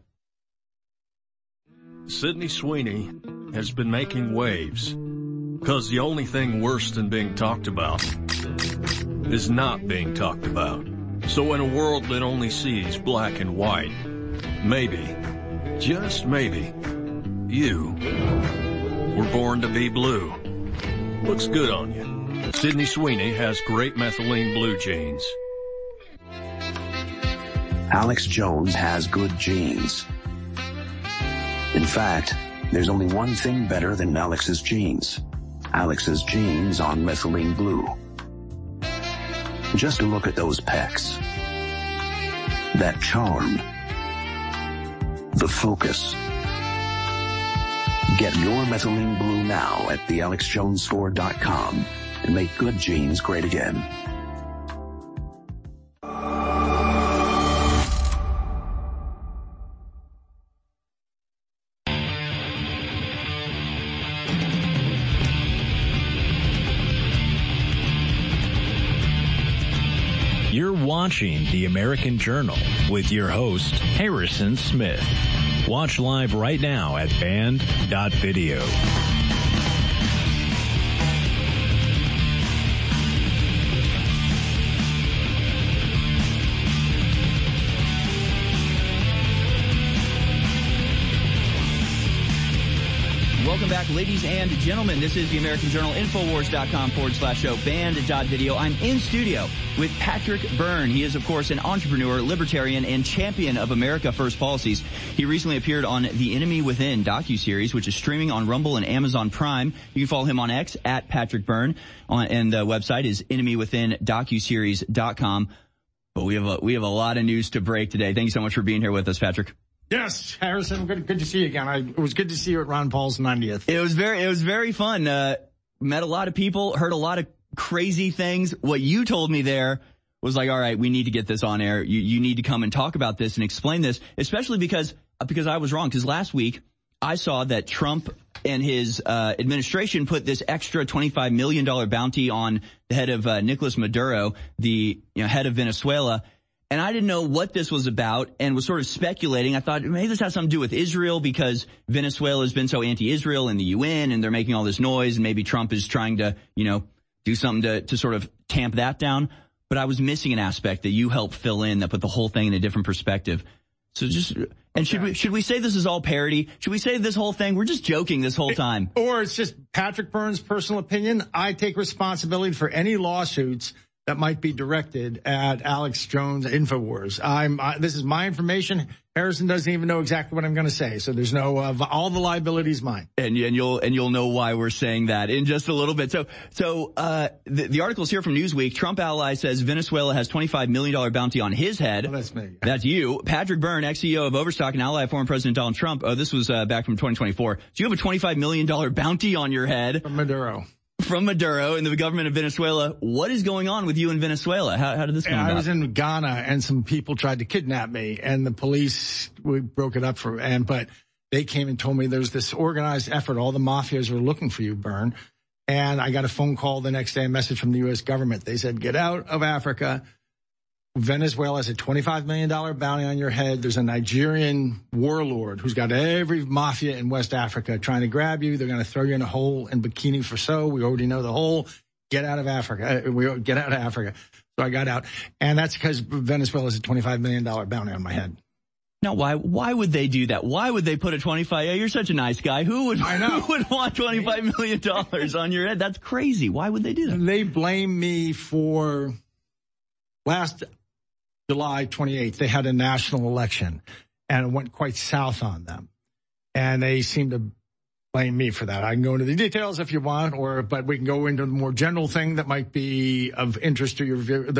Sydney Sweeney has been making waves because the only thing worse than being talked about is not being talked about. So in a world that only sees black and white, maybe, just maybe, you were born to be blue. Looks good on you. Sydney Sweeney has great methylene blue jeans. Alex Jones has good genes. In fact, there's only one thing better than Alex's jeans. Alex's jeans on methylene blue. Just look at those pecs. That charm. The focus. Get your methylene blue now at thealexjonesstore.com and make good jeans great again. You're watching The American Journal with your host, Harrison Smith. Watch live right now at band.video. Welcome back, ladies and gentlemen. This is the American Journal, Infowars.com/show, band.video. I'm in studio with Patrick Byrne. He is, of course, an entrepreneur, libertarian, and champion of America First policies. He recently appeared on The Enemy Within docuseries, which is streaming on Rumble and Amazon Prime. You can follow him on X at Patrick Byrne, and the website is enemywithindocuseries.com. But we have a lot of news to break today. Thank you so much for being here with us, Patrick. Yes, Harrison, good to see you again. It was good to see you at Ron Paul's 90th. It was very fun. Met a lot of people, heard a lot of crazy things. What you told me there was like, all right, we need to get this on air. You need to come and talk about this and explain this, especially because I was wrong. Because last week I saw that Trump and his administration put this extra $25 million bounty on the head of Nicolas Maduro, the head of Venezuela. And I didn't know what this was about and was sort of speculating. I thought maybe this has something to do with Israel because Venezuela has been so anti-Israel in the UN and they're making all this noise and maybe Trump is trying to, do something to sort of tamp that down. But I was missing an aspect that you helped fill in that put the whole thing in a different perspective. So should we say this is all parody? Should we say this whole thing, we're just joking this whole time? Or it's just Patrick Byrne's personal opinion. I take responsibility for any lawsuits that might be directed at Alex Jones Infowars. This is my information. Harrison doesn't even know exactly what I'm going to say, so there's no all the liability is mine. And you'll know why we're saying that in just a little bit. So the article is here from Newsweek. Trump ally says Venezuela has $25 million bounty on his head. Oh, that's me. That's you, Patrick Byrne, ex-CEO of Overstock and ally of former President Donald Trump. This was back from 2024. So you have a $25 million bounty on your head from Maduro. From Maduro and the government of Venezuela. What is going on with you in Venezuela? How did this come about? I was in Ghana and some people tried to kidnap me and the police, we broke it up but they came and told me there's this organized effort. All the mafias are looking for you, Byrne. And I got a phone call the next day, a message from the U.S. government. They said, get out of Africa. Venezuela has a $25 million bounty on your head. There's a Nigerian warlord who's got every mafia in West Africa trying to grab you. They're going to throw you in a hole in Burkina Faso. We already know the hole. Get out of Africa. Get out of Africa. So I got out. And that's because Venezuela has a $25 million bounty on my head. Now, why would they do that? Why would they put a 25? Yeah, you're such a nice guy. Who would want $25 million on your head? That's crazy. Why would they do that? They blame me for last July 28th, they had a national election, and it went quite south on them. And they seem to blame me for that. I can go into the details if you want, but we can go into the more general thing that might be of interest to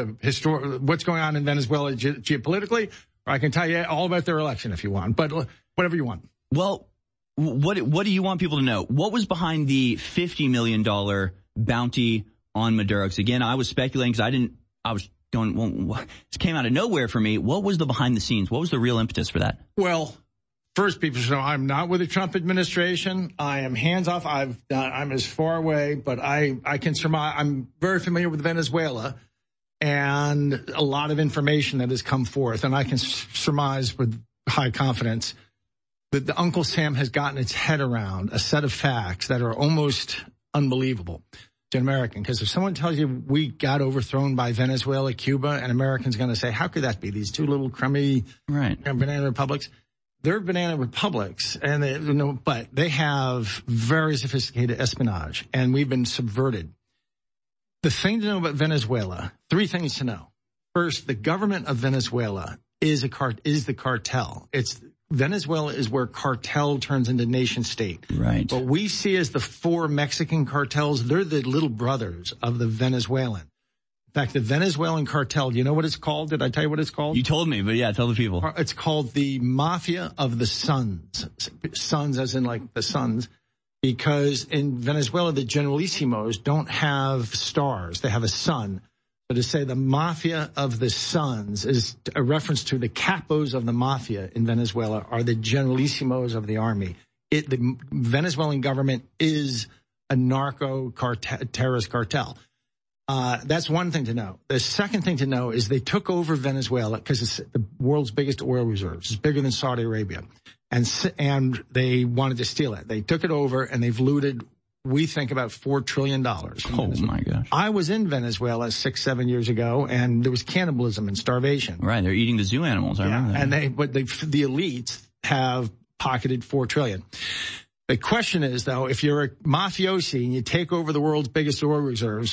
what's going on in Venezuela geopolitically, or I can tell you all about their election if you want. But Whatever you want. Well, what do you want people to know? What was behind the $50 million bounty on Maduro? Because again, I was speculating because I was going, well, this came out of nowhere for me. What was the behind the scenes? What was the real impetus for that? Well, first, people should know I'm not with the Trump administration. I am hands off. I'm as far away, but I can surmise. I'm very familiar with Venezuela and a lot of information that has come forth, and I can surmise with high confidence that the Uncle Sam has gotten its head around a set of facts that are almost unbelievable to an American. Because if someone tells you we got overthrown by Venezuela, Cuba, an American's going to say, how could that be? These two little crummy banana republics. They're banana republics, and but they have very sophisticated espionage, and we've been subverted. The thing to know about Venezuela, 3 things to know. First, the government of Venezuela is the cartel. Venezuela is where cartel turns into nation state. Right. What we see as the 4 Mexican cartels, they're the little brothers of the Venezuelan. In fact, the Venezuelan cartel, do you know what it's called? Did I tell you what it's called? You told me, but yeah, tell the people. It's called the Mafia of the Suns. Suns as in like the suns. Because in Venezuela, the Generalissimos don't have stars. They have a sun. So to say the Mafia of the Suns is a reference to the capos of the Mafia in Venezuela are the Generalissimos of the army. The Venezuelan government is a terrorist cartel. That's one thing to know. The second thing to know is they took over Venezuela because it's the world's biggest oil reserves. It's bigger than Saudi Arabia. And they wanted to steal it. They took it over and they've looted, we think, about $4 trillion. Oh, my gosh. I was in Venezuela 6-7 years ago, and there was cannibalism and starvation. Right. They're eating the zoo animals. I remember that. And the elites have pocketed $4 trillion. The question is, though, if you're a mafiosi and you take over the world's biggest oil reserves,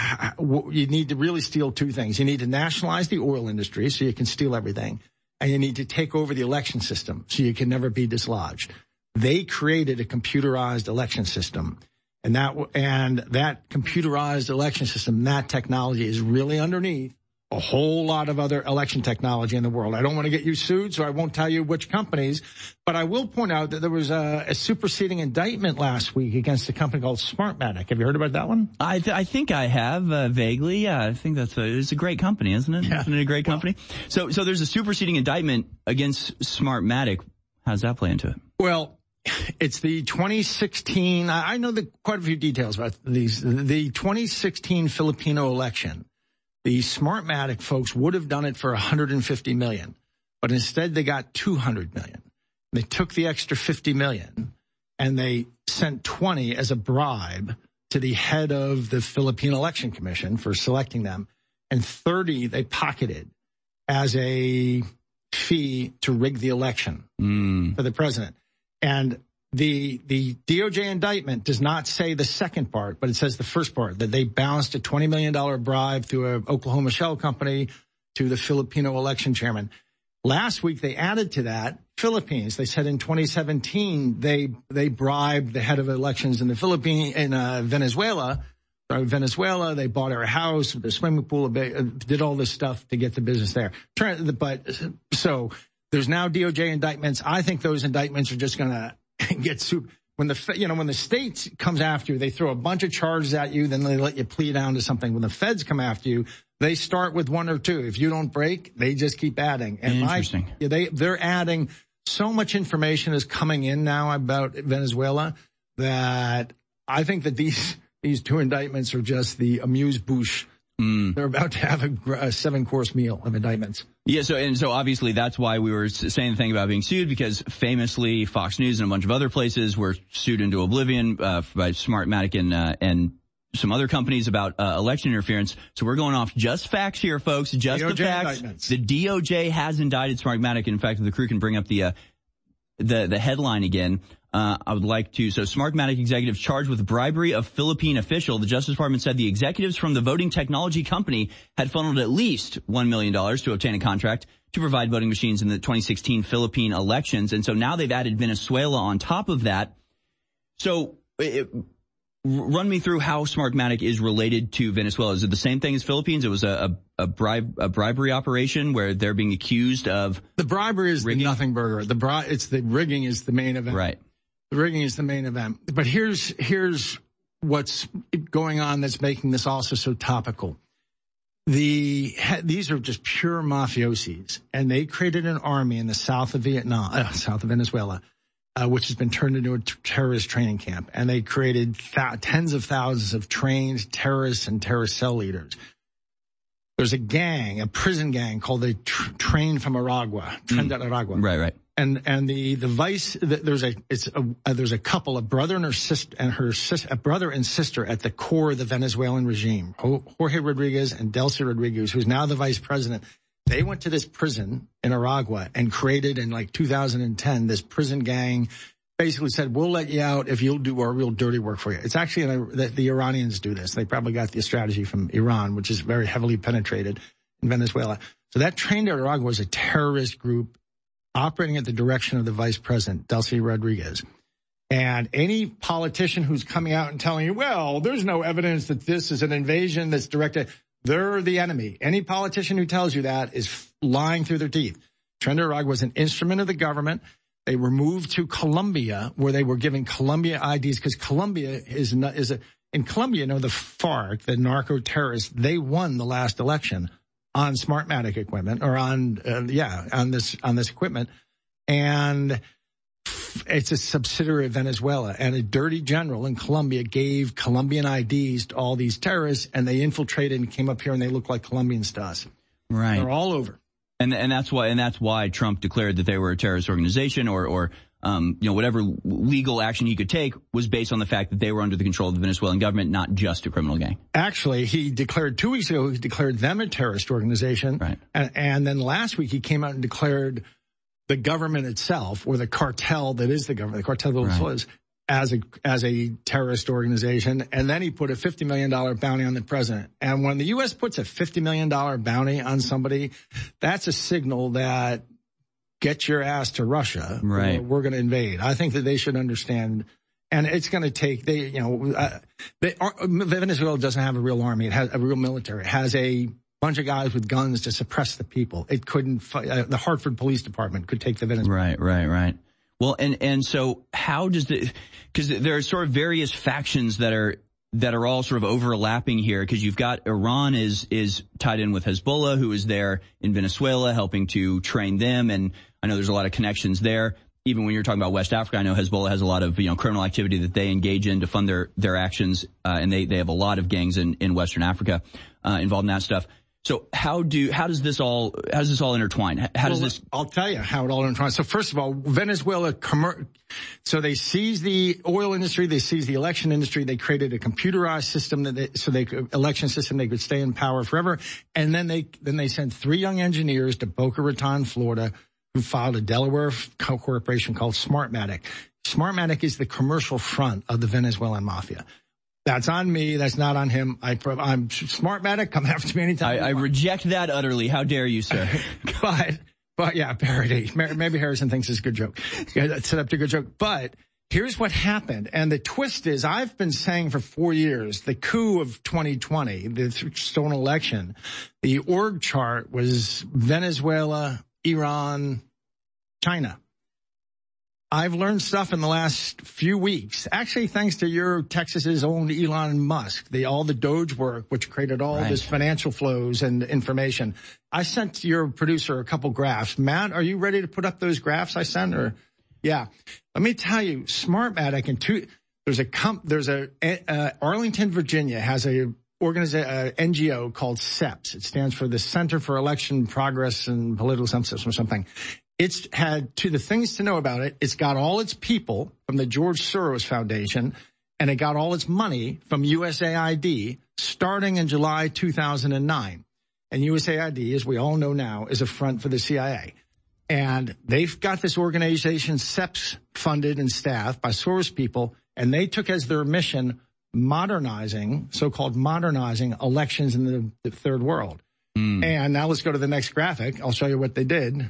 you need to really steal 2 things. You need to nationalize the oil industry so you can steal everything. And you need to take over the election system so you can never be dislodged. They created a computerized election system. And that computerized election system, that technology is really underneath a whole lot of other election technology in the world. I don't want to get you sued, so I won't tell you which companies, but I will point out that there was a superseding indictment last week against a company called Smartmatic. Have you heard about that one? I think I have vaguely. Yeah, I think it's a great company, isn't it? Yeah. Isn't it a great company? So there's a superseding indictment against Smartmatic. How does that play into it? Well, it's the 2016. I know quite a few details about these. The 2016 Filipino election. The Smartmatic folks would have done it for $150 million, but instead they got $200 million. They took the extra $50 million and they sent 20 as a bribe to the head of the Philippine Election Commission for selecting them, and 30 they pocketed as a fee to rig the election for the president. And the DOJ indictment does not say the second part, but it says the first part, that they bounced a $20 million bribe through an Oklahoma shell company to the Filipino election chairman. Last week, they added to that Philippines. They said in 2017, they bribed the head of elections in the Venezuela. They bought her a house with a swimming pool, did all this stuff to get the business there. So there's now DOJ indictments. I think those indictments are just going to get sued. When the state comes after you, they throw a bunch of charges at you, then they let you plead down to something. When the feds come after you, they start with 1 or 2. If you don't break, they just keep adding. And interesting. They're adding. So much information is coming in now about Venezuela that I think that these 2 indictments are just the amuse-bouche. They're about to have a 7-course meal of indictments. Yeah, so obviously that's why we were saying the thing about being sued, because famously Fox News and a bunch of other places were sued into oblivion by Smartmatic and some other companies about election interference. So we're going off just facts here, folks. Just DOJ the facts. Indictments. The DOJ has indicted Smartmatic. In fact, if the crew can bring up the headline again. I would like to. So Smartmatic executives charged with bribery of Philippine official. The Justice Department said the executives from the voting technology company had funneled at least $1 million to obtain a contract to provide voting machines in the 2016 Philippine elections. And so now they've added Venezuela on top of that. So run me through how Smartmatic is related to Venezuela. Is it the same thing as Philippines? It was a bribery operation where they're being accused of the bribery is rigging? The nothing burger. It's the rigging is the main event. Right. The rigging is the main event. But here's what's going on that's making this also so topical. These are just pure mafiosis, and they created an army in the south of Venezuela, which has been turned into a terrorist training camp. And they created tens of thousands of trained terrorists and terrorist cell leaders. There's a prison gang called the Train from Aragua, Tren de Aragua. Right. And the vice, there's a couple, a brother and a brother and sister at the core of the Venezuelan regime, Jorge Rodriguez and Delcy Rodriguez, who's now the vice president. They went to this prison in Aragua and created in 2010 this prison gang. Basically said, we'll let you out if you'll do our real dirty work for you. It's actually the Iranians do this. They probably got the strategy from Iran, which is very heavily penetrated in Venezuela. So that Train de Aragua was a terrorist group operating at the direction of the vice president, Delcy Rodriguez. And any politician who's coming out and telling you, well, there's no evidence that this is an invasion that's directed, they're the enemy. Any politician who tells you that is lying through their teeth. Tren de Aragua was an instrument of the government. They were moved to Colombia, where they were giving Colombia IDs, because Colombia in Colombia, the FARC, the narco terrorists, they won the last election on Smartmatic equipment, or on this equipment. And it's a subsidiary of Venezuela, and a dirty general in Colombia gave Colombian IDs to all these terrorists, and they infiltrated and came up here, and they look like Colombians to us. Right. They're all over. And that's why Trump declared that they were a terrorist organization, or whatever legal action he could take was based on the fact that they were under the control of the Venezuelan government, not just a criminal gang. Actually, he declared 2 weeks ago, he declared them a terrorist organization. Right. And then last week he came out and declared the government itself, or the cartel that is the government, the cartel of Venezuela, as a terrorist organization. And then he put a $50 million bounty on the president. And when the U.S. puts a $50 million bounty on somebody, that's a signal that get your ass to Russia. Right. We're going to invade. I think that they should understand. And it's going to take, Venezuela doesn't have a real army. It has a real military. It has a bunch of guys with guns to suppress the people. It couldn't, the Hartford Police Department could take the Venezuela. Right. Well, and so how does because there are sort of various factions that are all sort of overlapping here, because you've got Iran is tied in with Hezbollah, who is there in Venezuela helping to train them. And I know there's a lot of connections there. Even when you're talking about West Africa, I know Hezbollah has a lot of, criminal activity that they engage in to fund their actions. And they have a lot of gangs in Western Africa, involved in that stuff. So how does this all intertwine? I'll tell you how it all intertwines. So first of all, Venezuela, so they seized the oil industry, they seized the election industry, they created a computerized system election system, they could stay in power forever. And then they sent 3 young engineers to Boca Raton, Florida, who filed a Delaware corporation called Smartmatic. Smartmatic is the commercial front of the Venezuelan mafia. That's on me. That's not on him. I'm Smartmatic. Come after me anytime. I reject that utterly. How dare you, sir? but yeah, parody. Maybe Harrison thinks it's a good joke. Set up to a good joke. But here's what happened. And the twist is, I've been saying for 4 years, the coup of 2020, the stolen election, the org chart was Venezuela, Iran, China. I've learned stuff in the last few weeks, actually thanks to your Texas's own Elon Musk, all the Doge work, which created all this financial flows and information. I sent your producer a couple graphs. Matt, are you ready to put up those graphs I sent? Yeah. Let me tell you, Smartmatic there's Arlington, Virginia has a NGO called CEPS. It stands for the Center for Election Progress and Political Census or something. It's had the things to know about it. It's got all its people from the George Soros Foundation, and it got all its money from USAID starting in July 2009. And USAID, as we all know now, is a front for the CIA. And they've got this organization, CEPS, funded and staffed by Soros people, and they took as their mission so-called modernizing elections in the third world. And now let's go to the next graphic. I'll show you what they did.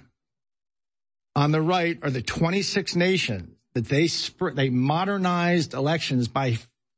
On the right are the 26 nations that they modernized elections by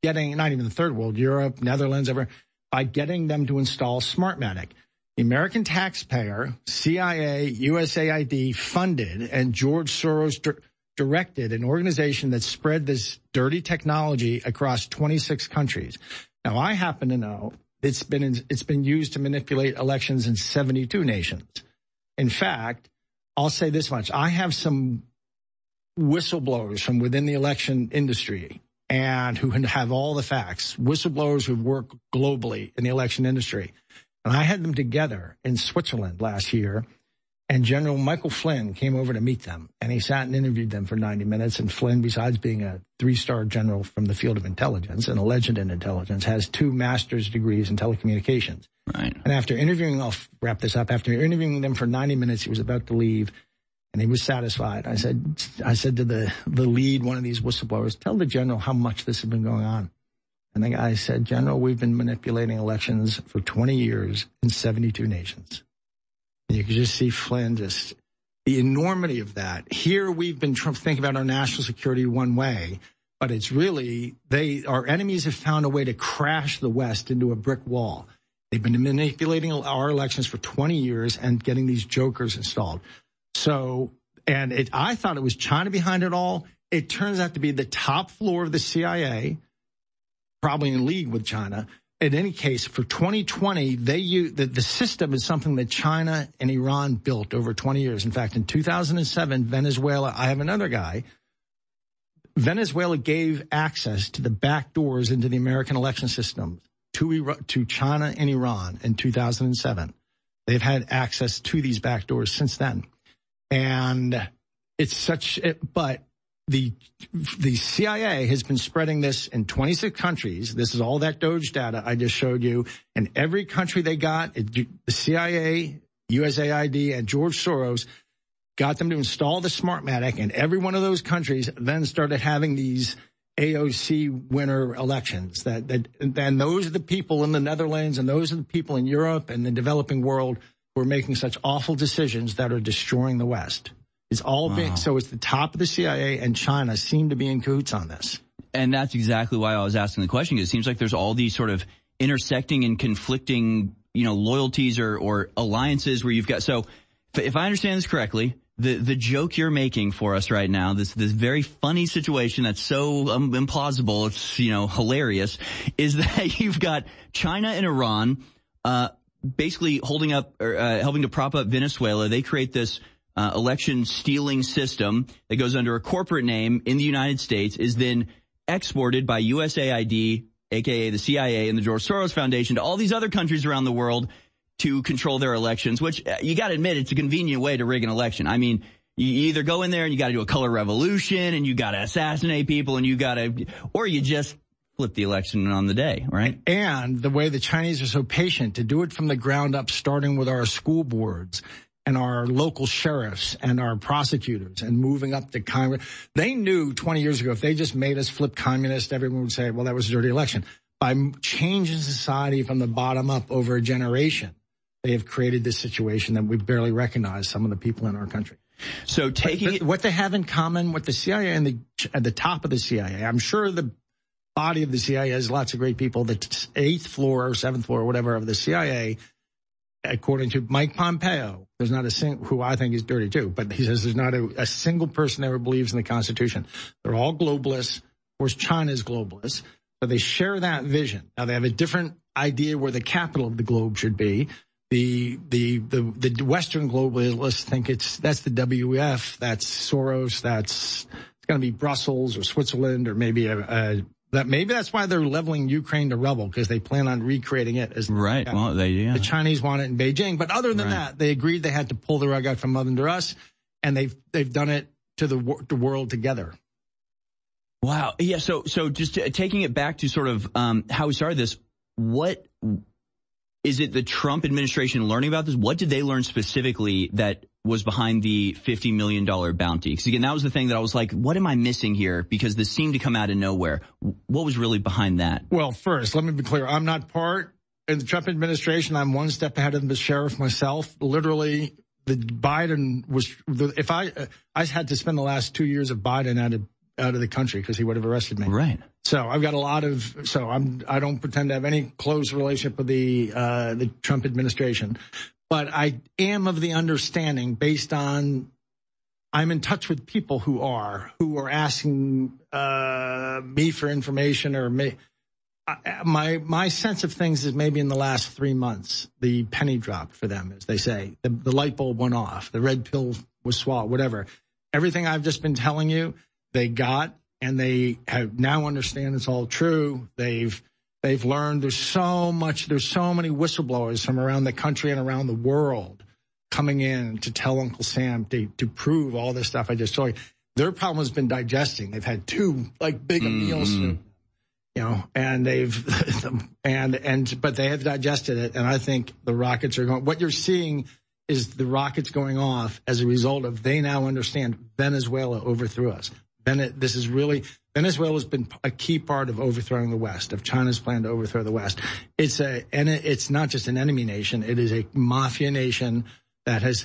getting, not even the third world, Europe, Netherlands, by getting them to install Smartmatic. The American taxpayer, CIA, USAID funded, and George Soros directed an organization that spread this dirty technology across 26 countries. Now, I happen to know it's been used to manipulate elections in 72 nations. In fact, I'll say this much. I have some whistleblowers from within the election industry and who have all the facts, whistleblowers who work globally in the election industry. And I had them together in Switzerland last year, and General Michael Flynn came over to meet them, and he sat and interviewed them for 90 minutes. And Flynn, besides being a 3-star general from the field of intelligence and a legend in intelligence, has 2 master's degrees in telecommunications. Right. And after interviewing, I'll wrap this up, after interviewing them for 90 minutes, he was about to leave, and he was satisfied. I said to the lead, one of these whistleblowers, tell the general how much this has been going on. And the guy said, General, we've been manipulating elections for 20 years in 72 nations. And you can just see Flynn, just the enormity of that. Here we've been thinking about our national security one way, but it's really, our enemies have found a way to crash the West into a brick wall. They've been manipulating our elections for 20 years and getting these jokers installed. So, I thought it was China behind it all. It turns out to be the top floor of the CIA, probably in league with China. In any case, for 2020, the system is something that China and Iran built over 20 years. In fact, in 2007, Venezuela, I have another guy, Venezuela gave access to the back doors into the American election system to China and Iran in 2007. They've had access to these back doors since then. And but the CIA has been spreading this in 26 countries. This is all that Doge data I just showed you. And every country they got, the CIA, USAID, and George Soros got them to install the Smartmatic. And every one of those countries then started having these AOC winner elections. And those are the people in the Netherlands, and those are the people in Europe and the developing world who are making such awful decisions that are destroying the West. It's all been, so it's the top of the CIA, and China seem to be in cahoots on this. And that's exactly why I was asking the question. It seems like there's all these sort of intersecting and conflicting, loyalties or alliances where you've got. So if I understand this correctly, the joke you're making for us right now, this very funny situation that's so implausible, it's, hilarious, is that you've got China and Iran, basically holding up or helping to prop up Venezuela. They create this election stealing system that goes under a corporate name in the United States, is then exported by USAID, aka the CIA and the George Soros Foundation, to all these other countries around the world to control their elections, which you got to admit, it's a convenient way to rig an election. I mean, you either go in there and you got to do a color revolution and you got to assassinate people and or you just flip the election on the day, right? And the way the Chinese are so patient to do it from the ground up, starting with our school boards and our local sheriffs and our prosecutors and moving up to Congress. They knew 20 years ago, if they just made us flip communist, everyone would say, well, that was a dirty election. By changing society from the bottom up over a generation, they have created this situation that we barely recognize some of the people in our country. So what they have in common with the CIA and at the top of the CIA, I'm sure the body of the CIA has lots of great people. The 8th floor or 7th floor or whatever of the CIA, according to Mike Pompeo, there's not a single, who I think is dirty too, but he says there's not a single person that ever believes in the Constitution. They're all globalists. Of course, China is globalist, but they share that vision. Now they have a different idea where the capital of the globe should be. The Western globalists think that's the WEF, that's Soros, it's going to be Brussels or Switzerland or maybe maybe that's why they're leveling Ukraine to rubble, because they plan on recreating it as right. Well, the Chinese want it in Beijing, but other than that, they agreed they had to pull the rug out from under us, and they've done it to the world together. Wow. Yeah. So just taking it back to sort of how we started this, what is it the Trump administration learning about this? What did they learn specifically that was behind the $50 million bounty? Because again, that was the thing that I was like, what am I missing here? Because this seemed to come out of nowhere. What was really behind that? Well, first, let me be clear. I'm not part in the Trump administration. I'm one step ahead of the sheriff myself. Literally, the Biden was, if I had to spend the last 2 years of Biden out of the country because he would have arrested me. Right. So I've got I don't pretend to have any close relationship with the Trump administration, but I am of the understanding based on I'm in touch with people who are asking me for information or me. My sense of things is maybe in the last 3 months, the penny dropped for them, as they say. The light bulb went off. The red pill was swallowed, whatever. Everything I've just been telling you, they got, and they have now understand it's all true. They've learned there's so many whistleblowers from around the country and around the world coming in to tell Uncle Sam to prove all this stuff I just told you. Their problem has been digesting. They've had 2 big meals, and but they have digested it. And I think the rockets are going, what you're seeing is the rockets going off as a result of they now understand Venezuela overthrew us. Venezuela has been a key part of overthrowing the West, of China's plan to overthrow the West. It's not just an enemy nation. It is a mafia nation that has,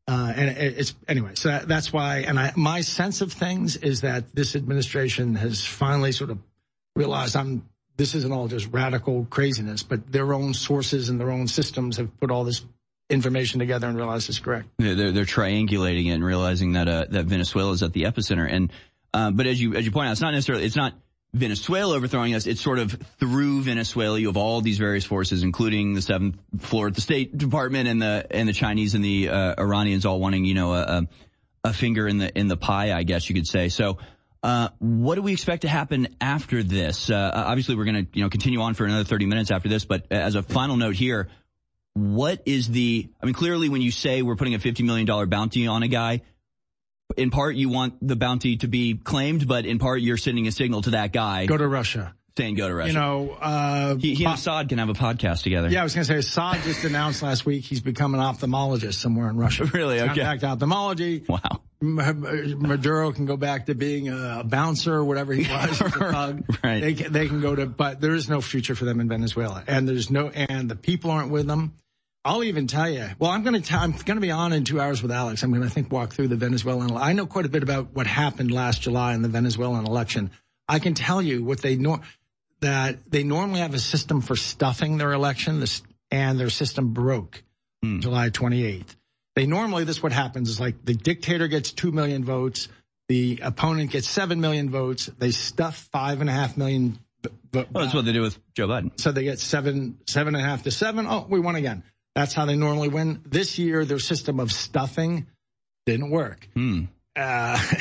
so that's why, and my sense of things is that this administration has finally sort of realized this isn't all just radical craziness, but their own sources and their own systems have put all this information together and realized it's correct. They're triangulating it and realizing that Venezuela is at the epicenter. And but as you point out, it's not Venezuela overthrowing us. It's sort of through Venezuela. You have all these various forces, including the 7th floor at the State Department and the Chinese and the Iranians all wanting, a finger in the pie, I guess you could say. So. What do we expect to happen after this? Obviously, we're going to, continue on for another 30 minutes after this. But as a final note here, what is clearly when you say we're putting a $50 million bounty on a guy, in part you want the bounty to be claimed, but in part you're sending a signal to that guy. Go to Russia. Saying go to Russia. He and Assad can have a podcast together. Yeah, I was going to say, Assad just announced last week he's become an ophthalmologist somewhere in Russia. Really? Okay. Back to ophthalmology. Wow. Maduro can go back to being a bouncer or whatever he was. A thug. Right. They can go to, but there is no future for them in Venezuela, and and the people aren't with them. I'll even tell you. Well, I'm going to be on in 2 hours with Alex. I'm going to walk through the Venezuelan. I know quite a bit about what happened last July in the Venezuelan election. I can tell you what that they normally have a system for stuffing their election, and their system broke July 28th. This is what happens is like the dictator gets 2 million votes, the opponent gets 7 million votes, they stuff 5.5 million votes. Well, that's what they do with Joe Biden. So they get 7.5 to 7. Oh, we won again. That's how they normally win. This year, their system of stuffing didn't work. That's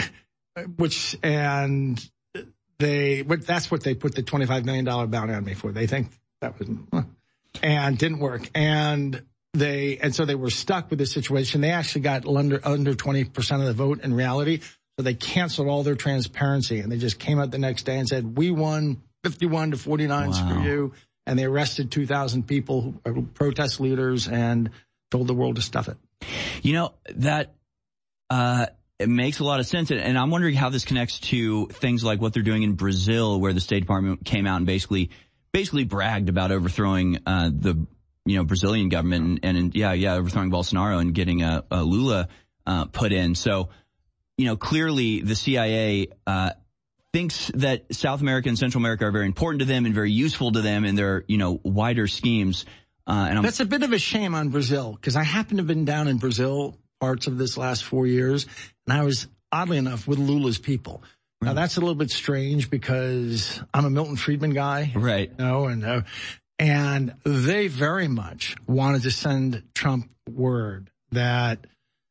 what they put the $25 million bounty on me for. They think that was, and didn't work. And so they were stuck with this situation. They actually got under 20% of the vote in reality. So they canceled all their transparency, and they just came out the next day and said, we won 51 to 49, wow. Screw you. And they arrested 2,000 people, protest leaders, and told the world to stuff it. That, it makes a lot of sense. And I'm wondering how this connects to things like what they're doing in Brazil, where the State Department came out and basically bragged about overthrowing, the Brazilian government and overthrowing Bolsonaro and getting a Lula put in. So, clearly the CIA thinks that South America and Central America are very important to them and very useful to them in their, wider schemes. That's a bit of a shame on Brazil, because I happen to have been down in Brazil parts of this last 4 years, and I was, oddly enough, with Lula's people. Now, that's a little bit strange because I'm a Milton Friedman guy. Right. And they very much wanted to send Trump word that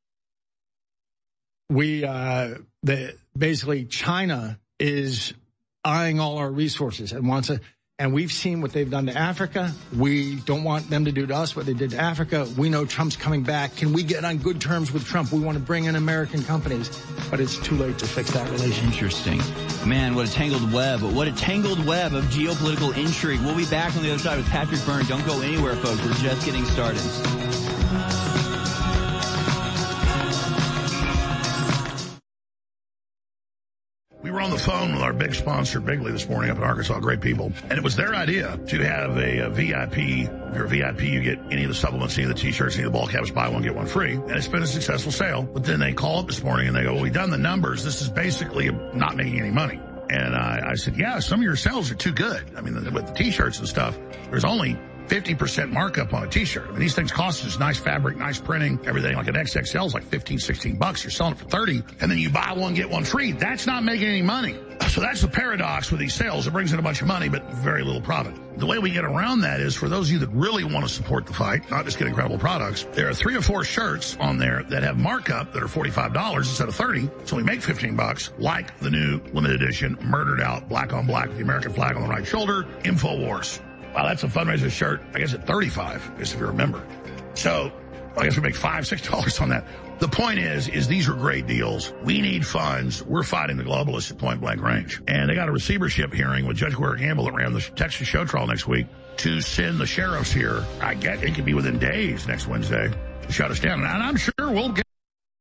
basically China is eyeing all our resources and and we've seen what they've done to Africa. We don't want them to do to us what they did to Africa. We know Trump's coming back. Can we get on good terms with Trump? We want to bring in American companies, but it's too late to fix that relationship. Interesting. Man, what a tangled web. What a tangled web of geopolitical intrigue. We'll be back on the other side with Patrick Byrne. Don't go anywhere, folks. We're just getting started. We were were on the phone with our big sponsor, Bigley, this morning up in Arkansas. Great people. And it was their idea to have a VIP. If you're a VIP, you get any of the supplements, any of the T-shirts, any of the ball caps, buy one, get one free. And it's been a successful sale. But then they call up this morning and they go, well, we've done the numbers. This is basically not making any money. And I said, yeah, some of your sales are too good. I mean, with the T-shirts and stuff, there's only 50% markup on a T-shirt. I mean, these things cost us nice fabric, nice printing, everything. Like an XXL is like $15-16. You're selling it for $30, and then you buy one, get one free. That's not making any money. So that's the paradox with these sales. It brings in a bunch of money, but very little profit. The way we get around that is for those of you that really want to support the fight, not just get incredible products, there are 3 or 4 shirts on there that have markup that are $45 instead of $30. So we make $15, like the new limited edition, murdered out, black on black with the American flag on the right shoulder, InfoWars. Wow, that's a fundraiser shirt, I guess at $35, I guess if you remember. So I guess we make $5-6 on that. The point is these are great deals. We need funds. We're fighting the globalists at point blank range. And they got a receivership hearing with Judge Guerrero Gamble that ran the Texas show trial next week to send the sheriffs here. I get it could be within days next Wednesday to shut us down. And I'm sure we'll get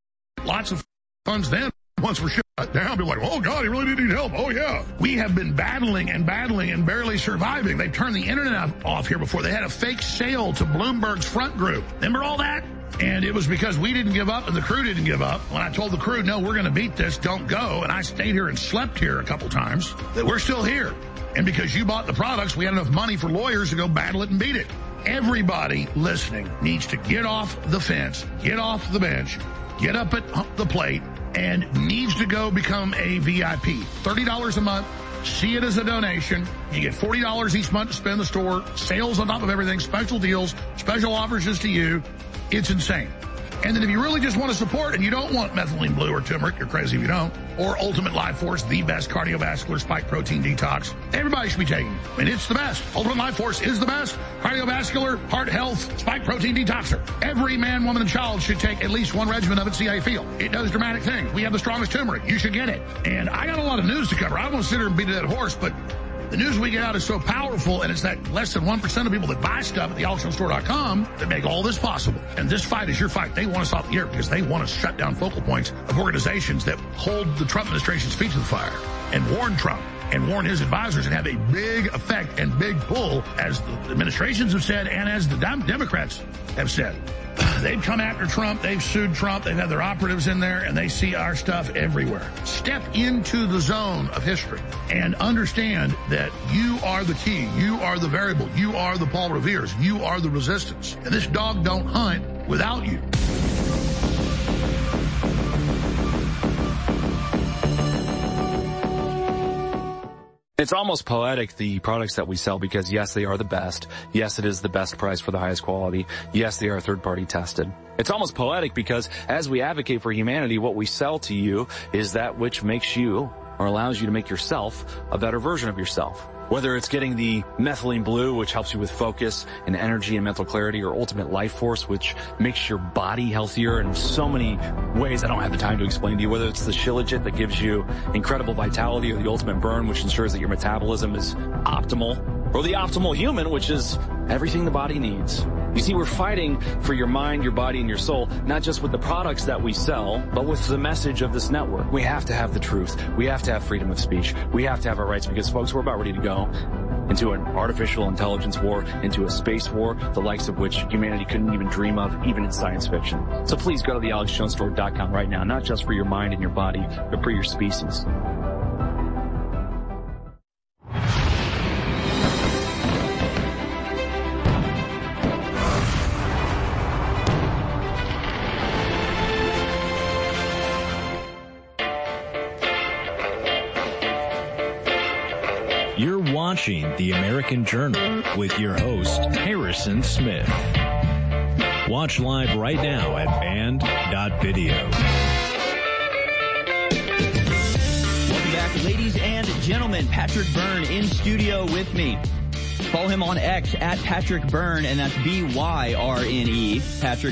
lots of funds then. Once we're shut down, be like, oh, God, he really did need help. Oh, yeah. We have been battling and barely surviving. They turned the internet off here before. They had a fake sale to Bloomberg's front group. Remember all that? And it was because we didn't give up and the crew didn't give up. When I told the crew, no, we're going to beat this, don't go, and I stayed here and slept here a couple times, that we're still here. And because you bought the products, we had enough money for lawyers to go battle it and beat it. Everybody listening needs to get off the fence, get off the bench, get up at the plate, and needs to go become a VIP. $30 a month. See it as a donation. You get $40 each month to spend in the store. Sales on top of everything. Special deals. Special offers just to you. It's insane. And then if you really just want to support and you don't want methylene blue or turmeric, you're crazy if you don't, or Ultimate Life Force, the best cardiovascular spike protein detox, everybody should be taking it. I mean, it's the best. Ultimate Life Force is the best cardiovascular, heart health, spike protein detoxer. Every man, woman, and child should take at least one regimen of it, see how you feel. It does dramatic things. We have the strongest turmeric. You should get it. And I got a lot of news to cover. I don't want to sit here and beat a dead horse, but the news we get out is so powerful, and it's that less than 1% of people that buy stuff at thealexjonesstore.com that make all this possible. And this fight is your fight. They want us off the air because they want to shut down focal points of organizations that hold the Trump administration's feet to the fire and warn Trump and warn his advisors and have a big effect and big pull, as the administrations have said and as the Democrats have said. They've come after Trump. They've sued Trump. They've had their operatives in there, and they see our stuff everywhere. Step into the zone of history and understand that you are the key. You are the variable. You are the Paul Revere's. You are the resistance. And this dog don't hunt without you. It's almost poetic, the products that we sell, because yes, they are the best. Yes, it is the best price for the highest quality. Yes, they are third-party tested. It's almost poetic because as we advocate for humanity, what we sell to you is that which makes you, or allows you to make yourself, a better version of yourself. Whether it's getting the methylene blue, which helps you with focus and energy and mental clarity, or Ultimate Life Force, which makes your body healthier in so many ways I don't have the time to explain to you. Whether it's the Shilajit that gives you incredible vitality, or the Ultimate Burn, which ensures that your metabolism is optimal, or the Optimal Human, which is everything the body needs. You see, we're fighting for your mind, your body, and your soul, not just with the products that we sell, but with the message of this network. We have to have the truth. We have to have freedom of speech. We have to have our rights, because, folks, we're about ready to go into an artificial intelligence war, into a space war, the likes of which humanity couldn't even dream of, even in science fiction. So please go to thealexjonesstore.com right now, not just for your mind and your body, but for your species. You're watching The American Journal with your host, Harrison Smith. Watch live right now at band.video. Welcome back, ladies and gentlemen. Patrick Byrne in studio with me. Follow him on X at Patrick Byrne, and that's B-Y-R-N-E. Patrick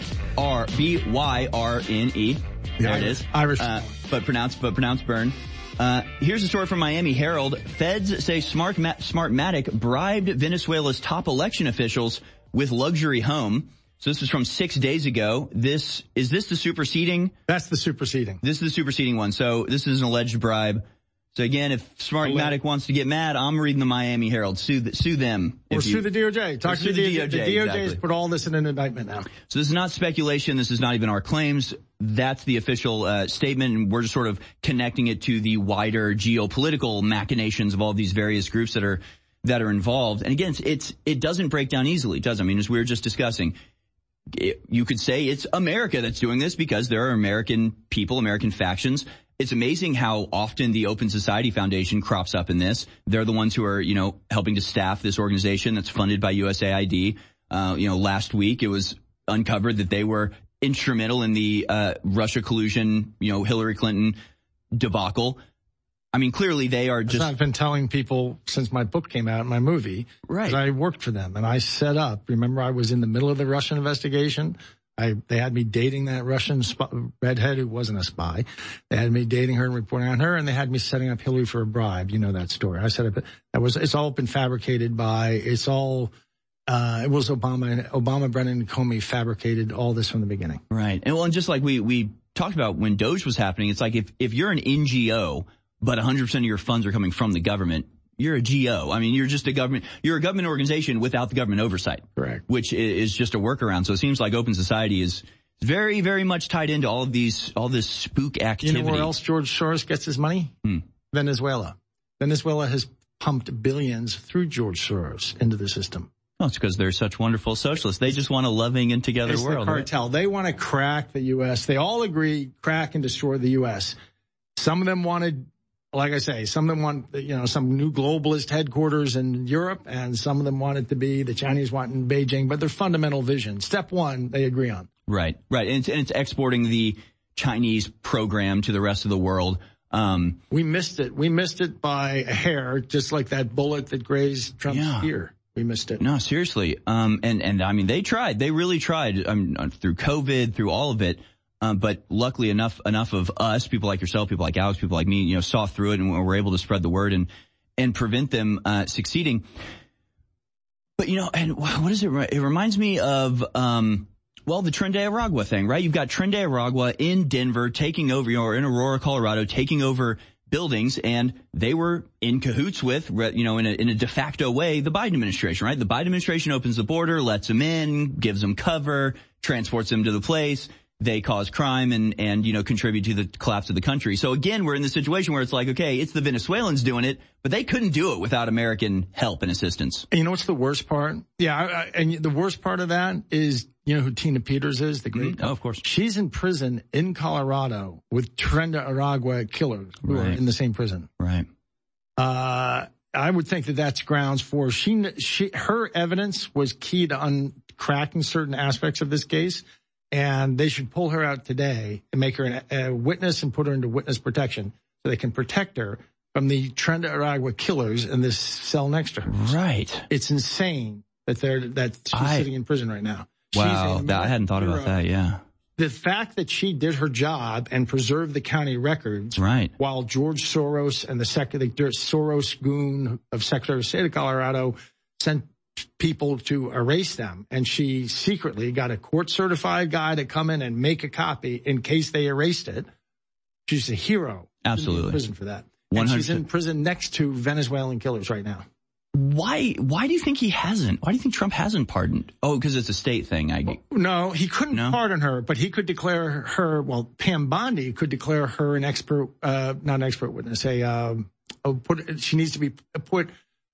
B-Y-R-N-E. There it is. Irish. But pronounced Byrne. Here's a story from Miami Herald. Feds say Smartmatic bribed Venezuela's top election officials with luxury home. So this is from 6 days ago. Is this the superseding? That's the superseding. This is the superseding one. So this is an alleged bribe So again, if Smartmatic wants to get mad, I'm reading the Miami Herald. Sue them. Or sue the DOJ. Talk to the DOJ. The DOJ has put all this in an indictment now. So this is not speculation. This is not even our claims. That's the official statement, and we're just sort of connecting it to the wider geopolitical machinations of all these various groups that are involved. And again, it doesn't break down easily, does it? I mean, as we were just discussing, you could say it's America that's doing this because there are American people, American factions. It's amazing how often the Open Society Foundation crops up in this. They're the ones who are, helping to staff this organization that's funded by USAID. Last week it was uncovered that they were instrumental in the Russia collusion, Hillary Clinton debacle. I mean, clearly they are just... I've been telling people since my book came out, my movie. Right. I worked for them and I set up, remember I was in the middle of the Russian investigation. They had me dating that Russian redhead who wasn't a spy. They had me dating her and reporting on her, and they had me setting up Hillary for a bribe. You know that story. I set up, it's all been fabricated it was Obama, Brennan, and Comey fabricated all this from the beginning. Right. And just like we talked about when Doge was happening, it's like if you're an NGO, but 100% of your funds are coming from the government, you're a GO. I mean, you're just you're a government organization without the government oversight. Correct. Which is just a workaround. So it seems like Open Society is very, very much tied into all this spook activity. You know where else George Soros gets his money? Venezuela. Venezuela has pumped billions through George Soros into the system. Well, it's because they're such wonderful socialists. They just want a loving and together world. It's the cartel. Right? They want to crack the U.S. They all agree, crack and destroy the U.S. Some of them wanted... Like I say, some of them want, some new globalist headquarters in Europe, and some of them want it to be the Chinese want in Beijing, but their fundamental vision. Step one, they agree on. Right. And it's exporting the Chinese program to the rest of the world. We missed it. We missed it by a hair, just like that bullet that grazed Trump's ear. We missed it. No, seriously. And I mean, they tried. They really tried through COVID, through all of it. But luckily enough of us, people like yourself, people like Alex, people like me, saw through it and were able to spread the word and prevent them, succeeding. But, and what is it? It reminds me of, the Tren de Aragua thing, right? You've got Tren de Aragua in Denver taking over, or in Aurora, Colorado, taking over buildings, and they were in cahoots with, in a de facto way, the Biden administration, right? The Biden administration opens the border, lets them in, gives them cover, transports them to the place. They cause crime and contribute to the collapse of the country. So again, we're in the situation where it's like, okay, it's the Venezuelans doing it, but they couldn't do it without American help and assistance. And you know what's the worst part? Yeah, and the worst part of that is, who Tina Peters is, the great. Oh, of course. She's in prison in Colorado with Tren de Aragua killers who are in the same prison. Right. I would think that that's grounds for her evidence was key to uncracking certain aspects of this case. And they should pull her out today and make her a witness and put her into witness protection so they can protect her from the Tren de Aragua killers in this cell next to her. Right. It's insane that she's sitting in prison right now. Wow. I hadn't thought about that. Yeah. The fact that she did her job and preserved the county records. Right. While George Soros and the Soros goon of Secretary of State of Colorado sent people to erase them, and she secretly got a court certified guy to come in and make a copy in case they erased it. She's a hero. Absolutely. She's in prison for that. 100%. And she's in prison next to Venezuelan killers right now. Why do you think he hasn't? Why do you think Trump hasn't pardoned? Oh, because it's a state thing. No, he couldn't pardon her, but he could declare her, Pam Bondi could declare her an expert, not an expert witness, she needs to be put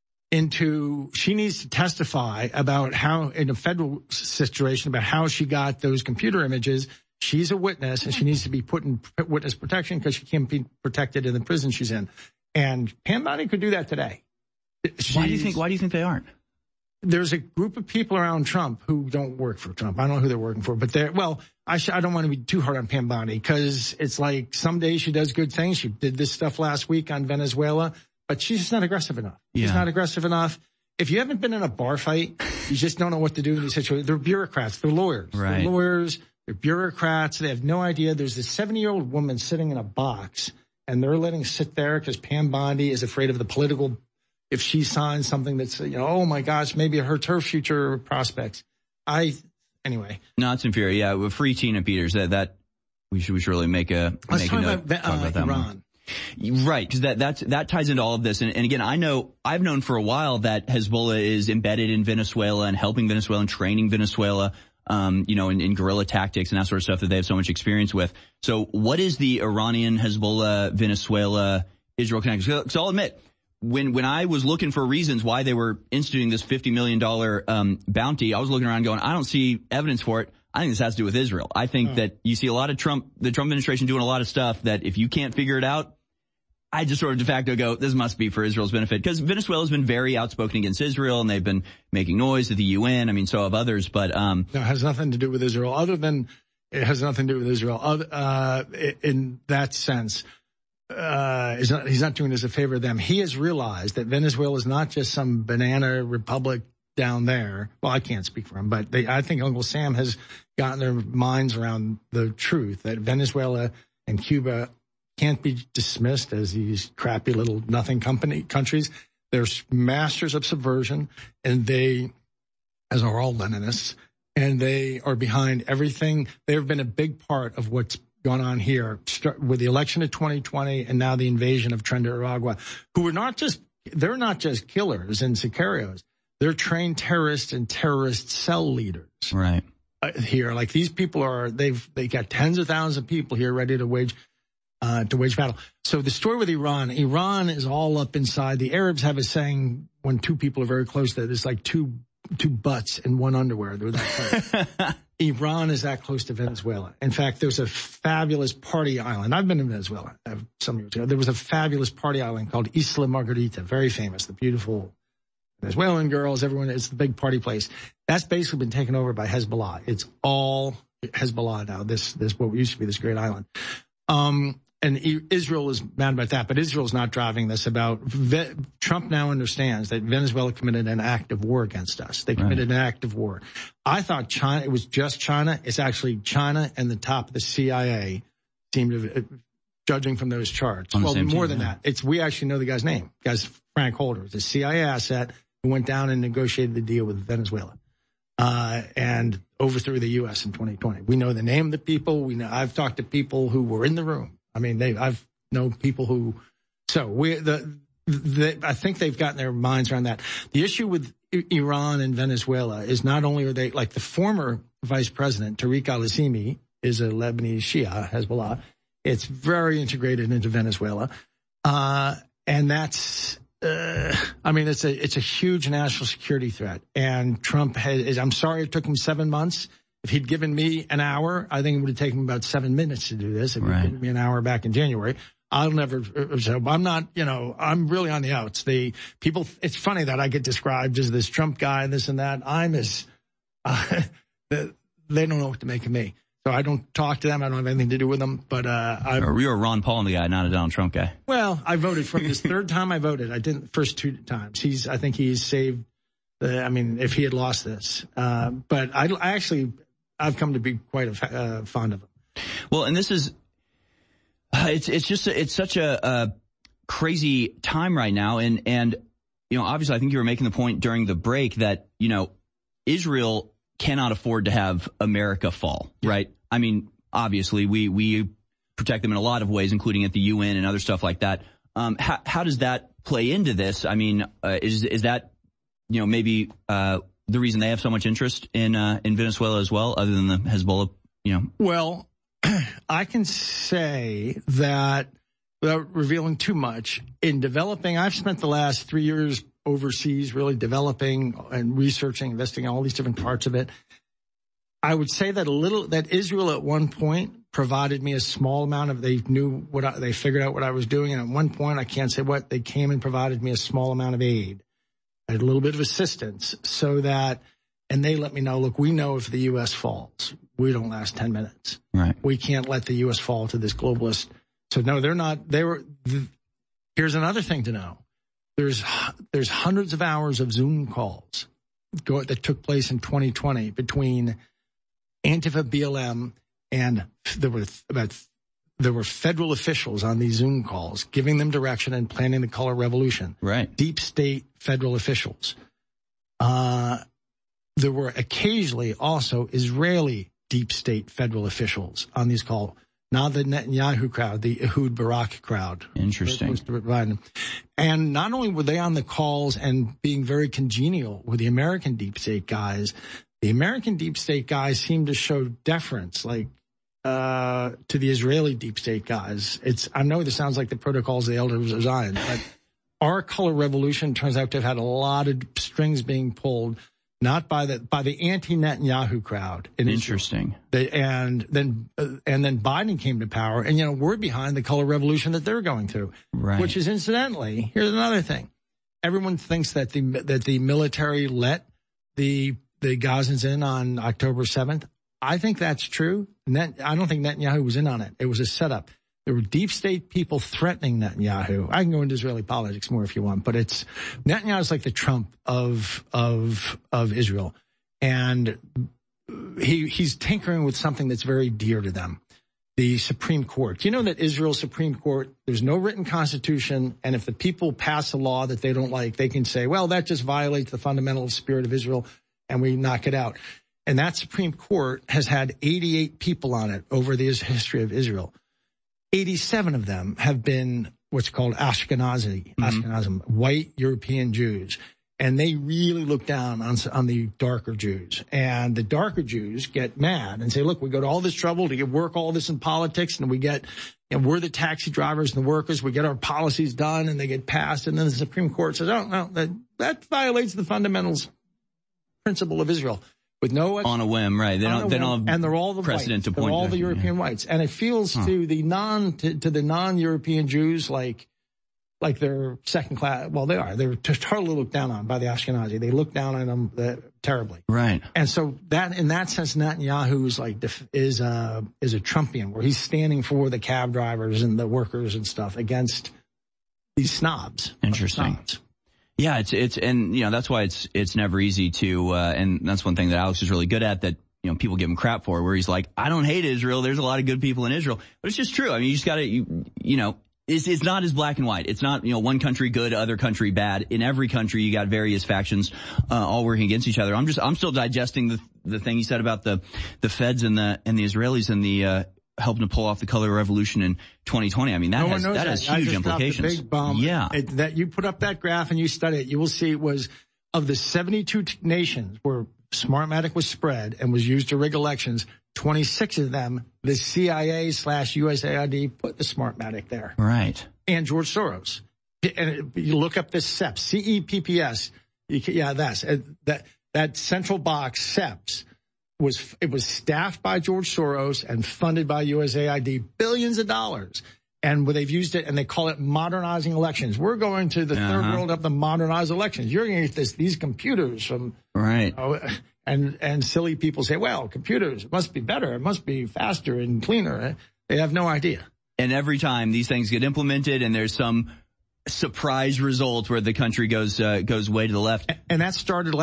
she needs to testify about how, in a federal situation, about how she got those computer images. She's a witness, and she needs to be put in witness protection because she can't be protected in the prison she's in. And Pam Bondi could do that today. Why do you think they aren't? There's a group of people around Trump who don't work for Trump. I don't know who they're working for, but I don't want to be too hard on Pam Bondi because it's like some days she does good things. She did this stuff last week on Venezuela. But she's just not aggressive enough. Yeah. She's not aggressive enough. If you haven't been in a bar fight, you just don't know what to do in these situations. They're bureaucrats. They're lawyers. Right. They're lawyers. They're bureaucrats. They have no idea. There's this 70-year-old woman sitting in a box, and they're letting her sit there because Pam Bondi is afraid of the political, if she signs something that's, oh my gosh, maybe it hurts her future prospects. Anyway. No, it's inferior. Yeah, with free Tina Peters, that we should really make a note. Let's talk about Iran. Right, because that ties into all of this. And again, I've known for a while that Hezbollah is embedded in Venezuela and helping Venezuela and training Venezuela, in guerrilla tactics and that sort of stuff that they have so much experience with. So what is the Iranian, Hezbollah, Venezuela, Israel connection? Because I'll admit, when I was looking for reasons why they were instituting this $50 million bounty, I was looking around going, I don't see evidence for it. I think this has to do with Israel. I think that you see a lot of the Trump administration doing a lot of stuff that if you can't figure it out, I just sort of de facto go, this must be for Israel's benefit. Because Venezuela's been very outspoken against Israel, and they've been making noise at the UN. I mean, so have others, but no, it has nothing to do with Israel, other than it has nothing to do with Israel. In that sense, he's not doing us a favor of them. He has realized that Venezuela is not just some banana republic down there. Well, I can't speak for him, but I think Uncle Sam has gotten their minds around the truth that Venezuela and Cuba can't be dismissed as these crappy little nothing countries. They're masters of subversion, and they, as are all Leninists, and they are behind everything. They've been a big part of what's gone on here with the election of 2020 and now the invasion of Tren de Aragua, who they're not just killers and sicarios. They're trained terrorists and terrorist cell leaders. Right. Here. Like these people they got tens of thousands of people here ready to wage battle. So the story with Iran is all up inside. The Arabs have a saying when two people are very close that it's like two butts in one underwear. They're that close. Iran is that close to Venezuela. In fact, there's a fabulous party island. I've been in Venezuela some years ago. There was a fabulous party island called Isla Margarita, very famous, the beautiful Venezuelan girls, everyone, it's the big party place. That's basically been taken over by Hezbollah. It's all Hezbollah now, this what used to be this great island. And Israel is mad about that, but Israel's not driving this about. Trump now understands that Venezuela committed an act of war against us. They committed an act of war. I thought China, it was just China. It's actually China and the top of the CIA seem to, judging from those charts. Well, more than that. We actually know the guy's name. The guy's Frank Holder. It's a CIA asset who went down and negotiated the deal with Venezuela. And overthrew the U.S. in 2020. We know the name of the people. I've talked to people who were in the room. I mean, I've known people who, I think they've gotten their minds around that. The issue with Iran and Venezuela is not only are they, like the former vice president, Tariq al-Assimi, is a Lebanese Shia, Hezbollah. It's very integrated into Venezuela. And that's, it's a huge national security threat. And Trump I'm sorry it took him 7 months. If he'd given me an hour, I think it would have taken him about 7 minutes to do this. If he'd given me an hour back in January, I'm not, I'm really on the outs. It's funny that I get described as this Trump guy, this and that. They don't know what to make of me. So I don't talk to them. I don't have anything to do with them. But you're a Ron Paul guy, not a Donald Trump guy. Well, I voted for him this third time I voted. I didn't the first two times. I think he's saved. If he had lost this, but I've come to be quite fond of him. Well, and this is it's such a crazy time right now, and obviously I think you were making the point during the break that Israel cannot afford to have America fall, right? I mean, obviously we protect them in a lot of ways, including at the UN and other stuff like that. How does that play into this? I mean, is that maybe the reason they have so much interest in Venezuela as well, other than the Hezbollah? Well, I can say that without revealing too much, in developing, I've spent the last 3 years overseas really developing and researching, investigating all these different parts of it. I would say that Israel at one point provided me a small amount of, they figured out what I was doing. And at one point, I can't say what, they came and provided me a small amount of aid, a little bit of assistance and they let me know, look, we know if the U.S. falls, we don't last 10 minutes. Right. We can't let the U.S. fall to this globalist. So no, they're not, here's another thing to know. There's hundreds of hours of Zoom calls that took place in 2020 between Antifa, BLM, and there were federal officials on these Zoom calls giving them direction and planning the color revolution. Right. Deep state federal officials. There were occasionally also Israeli deep state federal officials on these calls. not the Netanyahu crowd, the Ehud Barak crowd. Interesting. And not only were they on the calls and being very congenial with the American deep state guys, the American deep state guys seem to show deference, like, to the Israeli deep state guys. I know this sounds like the protocols of the elders of Zion, but our color revolution turns out to have had a lot of strings being pulled, not by the anti-Netanyahu crowd. Interesting. And then Biden came to power, and we're behind the color revolution that they're going through. Right. Which is, incidentally, here's another thing: everyone thinks that the military let the Gazans in on October 7th. I think that's true. I don't think Netanyahu was in on it. It was a setup. There were deep state people threatening Netanyahu. I can go into Israeli politics more if you want, but Netanyahu is like the Trump of Israel. And he's tinkering with something that's very dear to them. The Supreme Court. Do you know that Israel's Supreme Court, there's no written constitution, and if the people pass a law that they don't like, they can say, well, that just violates the fundamental spirit of Israel, and we knock it out. And that Supreme Court has had 88 people on it over the history of Israel. 87 of them have been what's called Ashkenazim, white European Jews. And they really look down on the darker Jews. And the darker Jews get mad and say, look, we go to all this trouble to work all this in politics, and we're the taxi drivers and the workers. We get our policies done and they get passed. And then the Supreme Court says, oh, no, that violates the fundamentals principle of Israel. With no on a whim, right? They don't have and they're all the precedent whites. to point. They're all the European whites, and it feels to the non-European Jews like they're second class. Well, they are. They're totally looked down on by the Ashkenazi. They look down on them terribly, right? And so that, in that sense, Netanyahu is a Trumpian, where he's standing for the cab drivers and the workers and stuff against these snobs. Interesting. Yeah, and that's why it's never easy to, and that's one thing that Alex is really good at that, people give him crap for, where he's like, I don't hate Israel. There's a lot of good people in Israel, but it's just true. I mean, you just gotta, it's not as black and white. It's not, one country good, other country bad. In every country, you got various factions, all working against each other. I'm still digesting the thing you said about the feds and the Israelis and the, helping to pull off the color revolution in 2020. I mean, that has huge implications. Big bomb. Yeah. That you put up that graph and you study it, you will see it was of the 72 nations where Smartmatic was spread and was used to rig elections, 26 of them, the CIA/USAID put the Smartmatic there. Right. And George Soros. And you look up this CEPS, CEPPS. That central box, CEPS. It was staffed by George Soros and funded by USAID, billions of dollars. And they've used it, and they call it modernizing elections. We're going to the third world up to modernize elections. You're going to get these computers from right. And silly people say, well, computers, it must be better, it must be faster and cleaner. They have no idea. And every time these things get implemented, and there's some surprise result where the country goes way to the left. And that started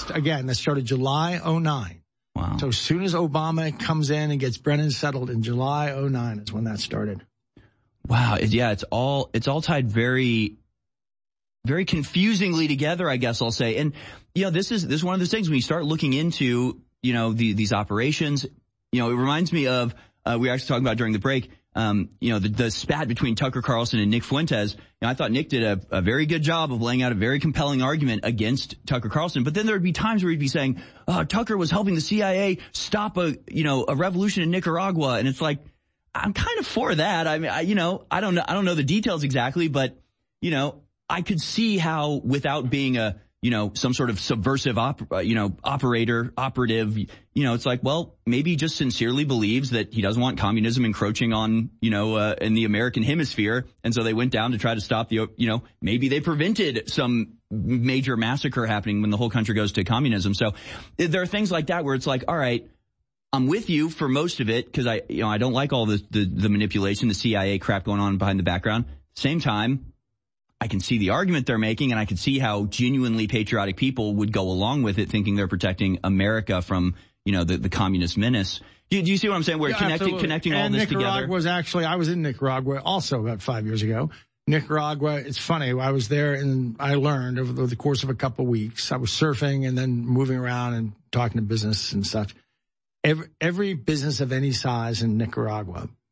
July 2009. Wow. So as soon as Obama comes in and gets Brennan settled in July 2009 is when that started. Wow. It's all tied very, very confusingly together, I guess I'll say. And, this is one of those things when you start looking into, these operations, it reminds me of, we were actually talking about during the break, the spat between Tucker Carlson and Nick Fuentes. I thought Nick did a very good job of laying out a very compelling argument against Tucker Carlson. But then there would be times where he'd be saying, Tucker was helping the CIA stop a revolution in Nicaragua. And it's like, I'm kind of for that. I mean, I don't know the details exactly, but, I could see how, without being some sort of subversive operative, it's like, well, maybe he just sincerely believes that he doesn't want communism encroaching on, in the American hemisphere. And so they went down to try to stop maybe they prevented some major massacre happening when the whole country goes to communism. So there are things like that where it's like, all right, I'm with you for most of it because I don't like all the manipulation, the CIA crap going on behind the background. Same time, I can see the argument they're making, and I can see how genuinely patriotic people would go along with it, thinking they're protecting America from, the communist menace. Do you see what I'm saying? Where connecting all this together. I was in Nicaragua also about 5 years ago. Nicaragua, it's funny. I was there and I learned over the course of a couple of weeks. I was surfing and then moving around and talking to business and such. Every business of any size in Nicaragua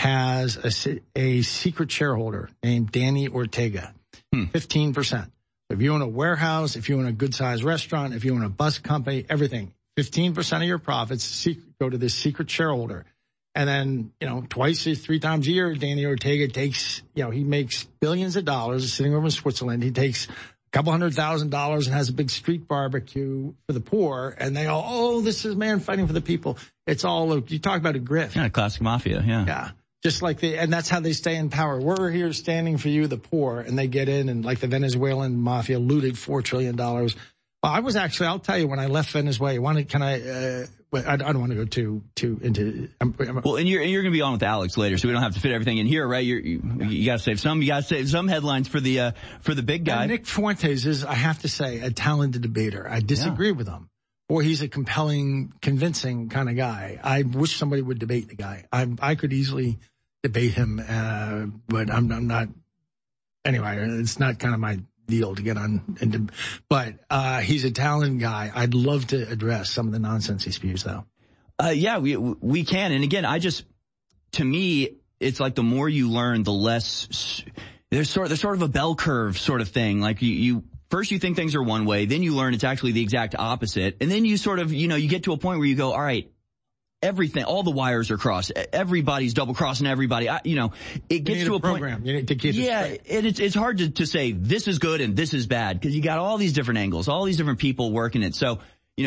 has a secret shareholder named Danny Ortega, 15%. If you own a warehouse, if you own a good-sized restaurant, if you own a bus company, everything, 15% of your profits go to this secret shareholder. And then, twice or three times a year, Danny Ortega takes, he makes billions of dollars sitting over in Switzerland. He takes a couple $100,000 and has a big street barbecue for the poor. And they all, oh, this is man fighting for the people. It's all, you talk about a grift. Yeah, classic mafia. Yeah. Yeah. Just like and that's how they stay in power. We're here standing for you, the poor, and they get in, and like the Venezuelan mafia looted $4 trillion. Well, I'll tell you, when I left Venezuela, I don't want to go too into. Well, and you're going to be on with Alex later, so we don't have to fit everything in here, right? You got to save some. You got to save some headlines for the big guy. And Nick Fuentes is, I have to say, a talented debater. I disagree with him. Boy, he's a compelling, convincing kind of guy. I wish somebody would debate the guy. I could easily debate him, but I'm not. Anyway, it's not kind of my deal to get on. But he's a talented guy. I'd love to address some of the nonsense he spews, though. Yeah, we can. And again, to me, it's like the more you learn, the less there's sort of a bell curve sort of thing. Like first you think things are one way, then you learn it's actually the exact opposite, and then you sort of you get to a point where you go, all right. Everything, all the wires are crossed. Everybody's double crossing everybody. It gets to a program. point. You need to keep it straight. It's hard to say this is good and this is bad because you got all these different angles, all these different people working it. So,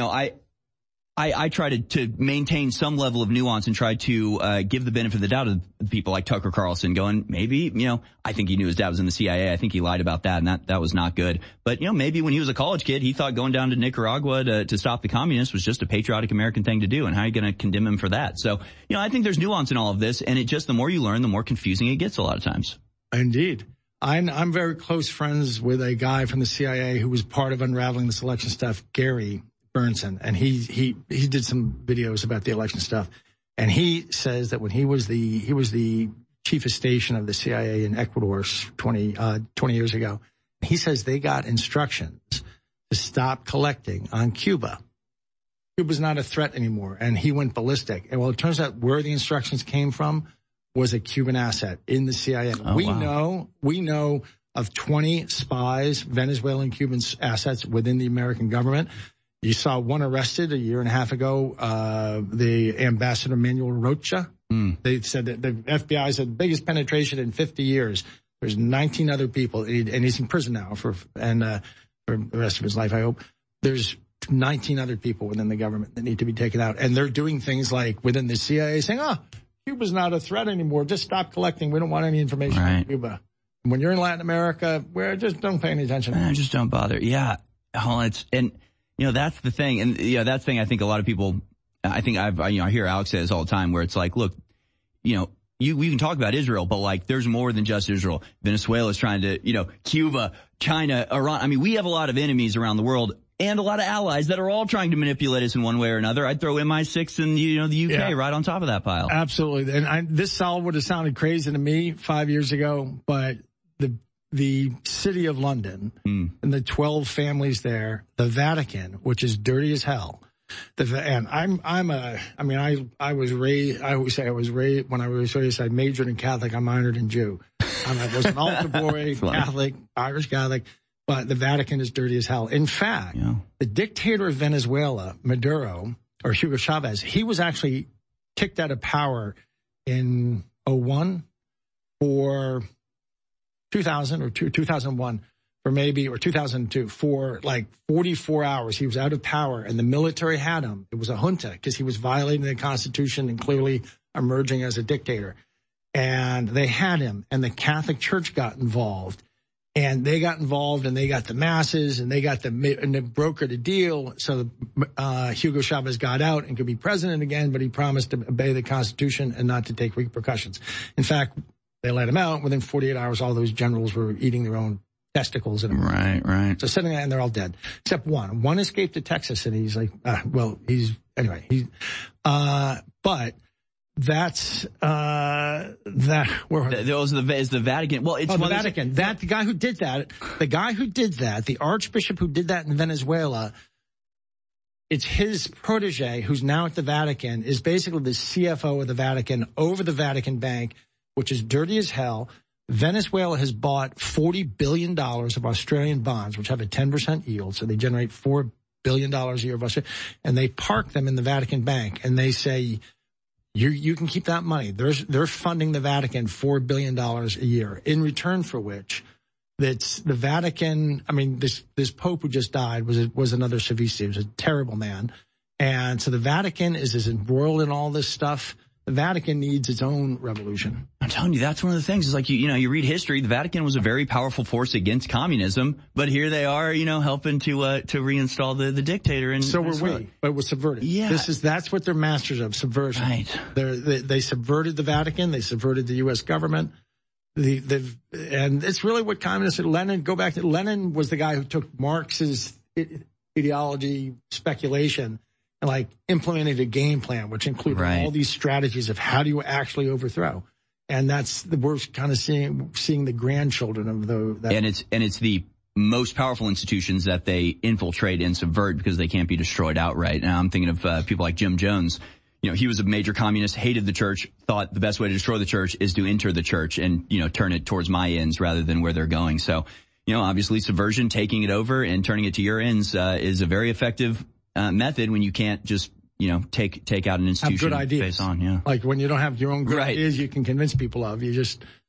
I try to maintain some level of nuance and try to give the benefit of the doubt to people like Tucker Carlson going, maybe, I think he knew his dad was in the CIA. I think he lied about that, and that was not good. But, maybe when he was a college kid, he thought going down to Nicaragua to stop the communists was just a patriotic American thing to do, and how are you going to condemn him for that? So, I think there's nuance in all of this, and the more you learn, the more confusing it gets a lot of times. Indeed. I'm very close friends with a guy from the CIA who was part of unraveling this election stuff, Gary Bernson, and he did some videos about the election stuff, and he says that when he was the chief of station of the CIA in Ecuador 20 years ago, he says they got instructions to stop collecting on Cuba. Cuba's not a threat anymore, and he went ballistic. And well, it turns out where the instructions came from was a Cuban asset in the CIA. Oh, we know of 20 spies, Venezuelan Cuban assets within the American government. You saw one arrested a year and a half ago, the Ambassador Manuel Rocha. They said that the FBI said the biggest penetration in 50 years. There's 19 other people, and he's in prison now for the rest of his life, I hope. There's 19 other people within the government that need to be taken out. And they're doing things like within the CIA saying, Cuba's not a threat anymore. Just stop collecting. We don't want any information on Cuba. And when you're in Latin America, just don't pay any attention. Just don't bother. Yeah. That's the thing. And, that's the thing I think a lot of people, I hear Alex say this all the time where it's like, look, we can talk about Israel, but like there's more than just Israel. Venezuela's trying to, Cuba, China, Iran. We have a lot of enemies around the world and a lot of allies that are all trying to manipulate us in one way or another. I'd throw MI6 and, the UK right on top of that pile. Absolutely. And this all would have sounded crazy to me 5 years ago, but the city of London and the 12 families there, the Vatican, which is dirty as hell. And I was raised, I always say I was raised, when I was raised, I majored in Catholic, I minored in Jew. I was an altar boy, Catholic, Irish Catholic, but the Vatican is dirty as hell. In fact, the dictator of Venezuela, Maduro, or Hugo Chavez, he was actually kicked out of power in 2001 or 2000 or 2001 or 2002 for like 44 hours. He was out of power and the military had him. It was a junta because he was violating the Constitution and clearly emerging as a dictator. And they had him, and the Catholic Church got involved, and they got involved, and they got the masses, and they brokered a deal. So Hugo Chavez got out and could be president again, but he promised to obey the Constitution and not to take repercussions. In fact, they let him out. Within 48 hours, all those generals were eating their own testicles. Right. So sitting there, and they're all dead. Except one. One escaped to Texas, and he's like, but that's, is the Vatican. Well, it's the Vatican. The guy who did that, the Archbishop who did that in Venezuela, it's his protege who's now at the Vatican, is basically the CFO of the Vatican over the Vatican Bank. which is dirty as hell. Venezuela has bought $40 billion of Australian bonds, which have a 10% yield. So they generate $4 billion a year of Australia, and they park them in the Vatican Bank. And they say, you can keep that money. They're funding the Vatican $4 billion a year, in return for which that's the Vatican. I mean, this Pope who just died was another Savisi. He was a terrible man. And so the Vatican is embroiled in all this stuff. The Vatican needs its own revolution. I'm telling you, that's one of the things. It's like, you read history. The Vatican was a very powerful force against communism, but here they are, helping to reinstall the dictator. And so were we, but it was subverted. Yeah. That's what they're masters of, subversion. Right. They subverted the Vatican. They subverted the U.S. government. And it's really what communists, Lenin was the guy who took Marx's ideology speculation and like implemented a game plan, which included all these strategies of how do you actually overthrow. And we're kind of seeing the grandchildren of that. And it's the most powerful institutions that they infiltrate and subvert because they can't be destroyed outright. Now I'm thinking of people like Jim Jones. He was a major communist, hated the church, thought the best way to destroy the church is to enter the church and, turn it towards my ends rather than where they're going. So, obviously subversion, taking it over and turning it to your ends, is a very effective method when you can't just, take out an institution. Have good ideas. Face on, yeah. Like when you don't have your own good ideas you can convince people of. You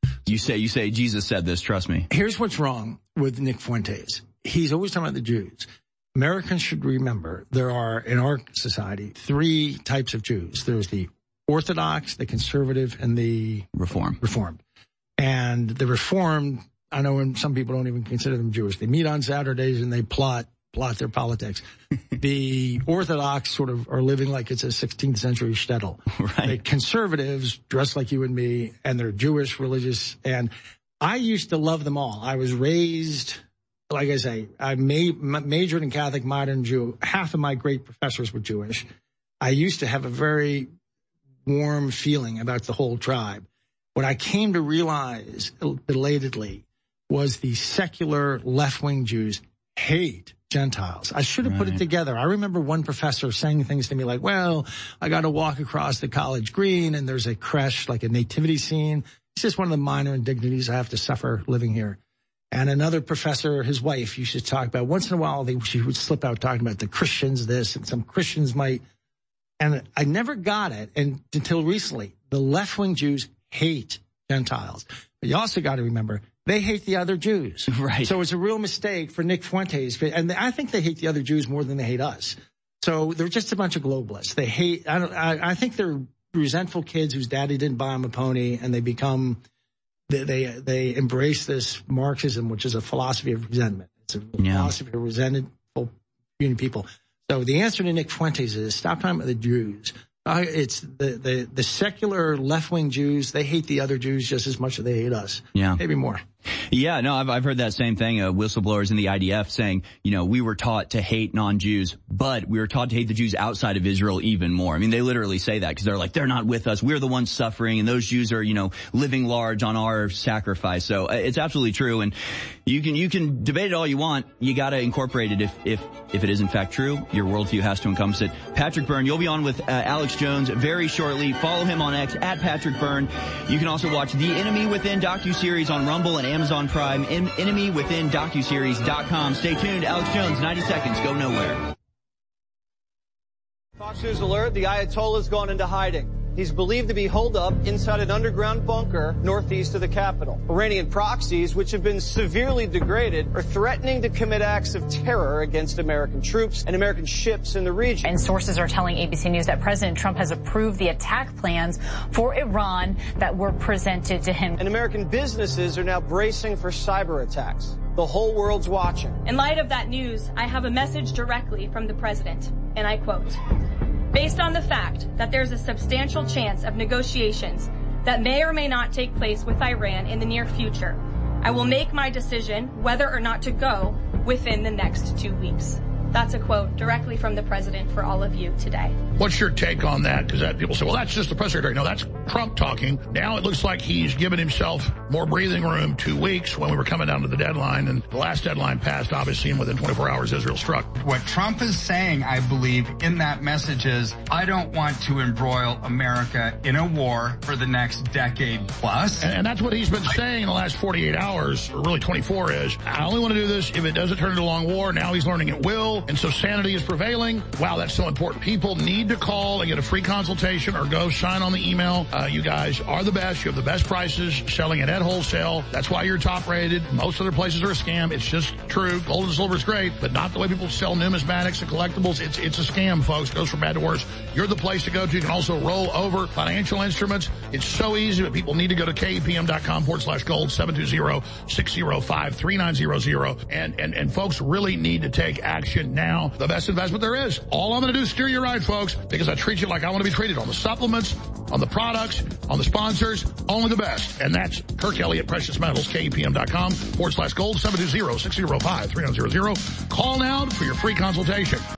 say, Jesus said this, trust me. Here's what's wrong with Nick Fuentes. He's always talking about the Jews. Americans should remember there are, in our society, 3 types of Jews. There's the Orthodox, the Conservative, and the Reformed. And the Reformed, I know when some people don't even consider them Jewish. They meet on Saturdays and they plot their politics. The Orthodox sort of are living like it's a 16th century shtetl. Right. The Conservatives dress like you and me, and they're Jewish, religious. And I used to love them all. I was raised, like I say, I majored in Catholic, modern Jew. Half of my great professors were Jewish. I used to have a very warm feeling about the whole tribe. What I came to realize belatedly was the secular left-wing Jews hate Gentiles. I should have put it together. I remember one professor saying things to me like, well, I got to walk across the college green and there's a creche, like a nativity scene. It's just one of the minor indignities I have to suffer living here. And another professor, his wife, used to talk about, once in a while, she would slip out talking about the Christians this, and some Christians might. And I never got it until recently. The left-wing Jews hate Gentiles. But you also got to remember, they hate the other Jews. Right. So it's a real mistake for Nick Fuentes. And I think they hate the other Jews more than they hate us. So they're just a bunch of globalists. They hate, I think they're resentful kids whose daddy didn't buy them a pony, and they become, they embrace this Marxism, which is a philosophy of resentment. It's a philosophy of resentful people. So the answer to Nick Fuentes is stop talking about the Jews. It's the secular left-wing Jews. They hate the other Jews just as much as they hate us. Yeah. Maybe more. Yeah, no, I've heard that same thing. Whistleblowers in the IDF saying, we were taught to hate non-Jews, but we were taught to hate the Jews outside of Israel even more. I mean, they literally say that because they're like, they're not with us. We're the ones suffering, and those Jews are, living large on our sacrifice. So it's absolutely true. And you can debate it all you want. You got to incorporate it if it is in fact true. Your worldview has to encompass it. Patrick Byrne, you'll be on with Alex Jones very shortly. Follow him on X at Patrick Byrne. You can also watch The Enemy Within docuseries on Rumble and Amazon Prime, enemywithindocuseries.com. Stay tuned. Alex Jones, 90 seconds. Go nowhere. Fox News alert, the Ayatollah's gone into hiding. He's believed to be holed up inside an underground bunker northeast of the capital. Iranian proxies, which have been severely degraded, are threatening to commit acts of terror against American troops and American ships in the region. And sources are telling ABC News that President Trump has approved the attack plans for Iran that were presented to him. And American businesses are now bracing for cyber attacks. The whole world's watching. In light of that news, I have a message directly from the president, and I quote, "Based on the fact that there's a substantial chance of negotiations that may or may not take place with Iran in the near future, I will make my decision whether or not to go within the next 2 weeks." That's a quote directly from the president for all of you today. What's your take on that? Because people say, well, that's just the press secretary. No, that's Trump talking. Now it looks like he's given himself more breathing room. 2 weeks when we were coming down to the deadline, and the last deadline passed, obviously, and within 24 hours, Israel struck. What Trump is saying, I believe, in that message is, I don't want to embroil America in a war for the next decade plus. And that's what he's been saying in the last 48 hours, or really 24 is, I only want to do this if it doesn't turn into a long war. Now he's learning it will, and so sanity is prevailing. Wow, that's so important. People need to call and get a free consultation or go sign on the email. You guys are the best. You have the best prices, selling it at wholesale. That's why you're top rated. Most other places are a scam. It's just true. Gold and silver is great, but not the way people sell numismatics and collectibles. It's a scam, folks. It goes from bad to worse. You're the place to go to. You can also roll over financial instruments. It's so easy, but people need to go to KEPM.com/gold, 720-605-3900. And folks really need to take action now. The best investment there is. All I'm going to do is steer you right, folks, because I treat you like I want to be treated on the supplements, on the products, on the sponsors, only the best. And that's Kirk Elliott, Precious Metals, KEPM.com/gold, 720-605-3900. Call now for your free consultation.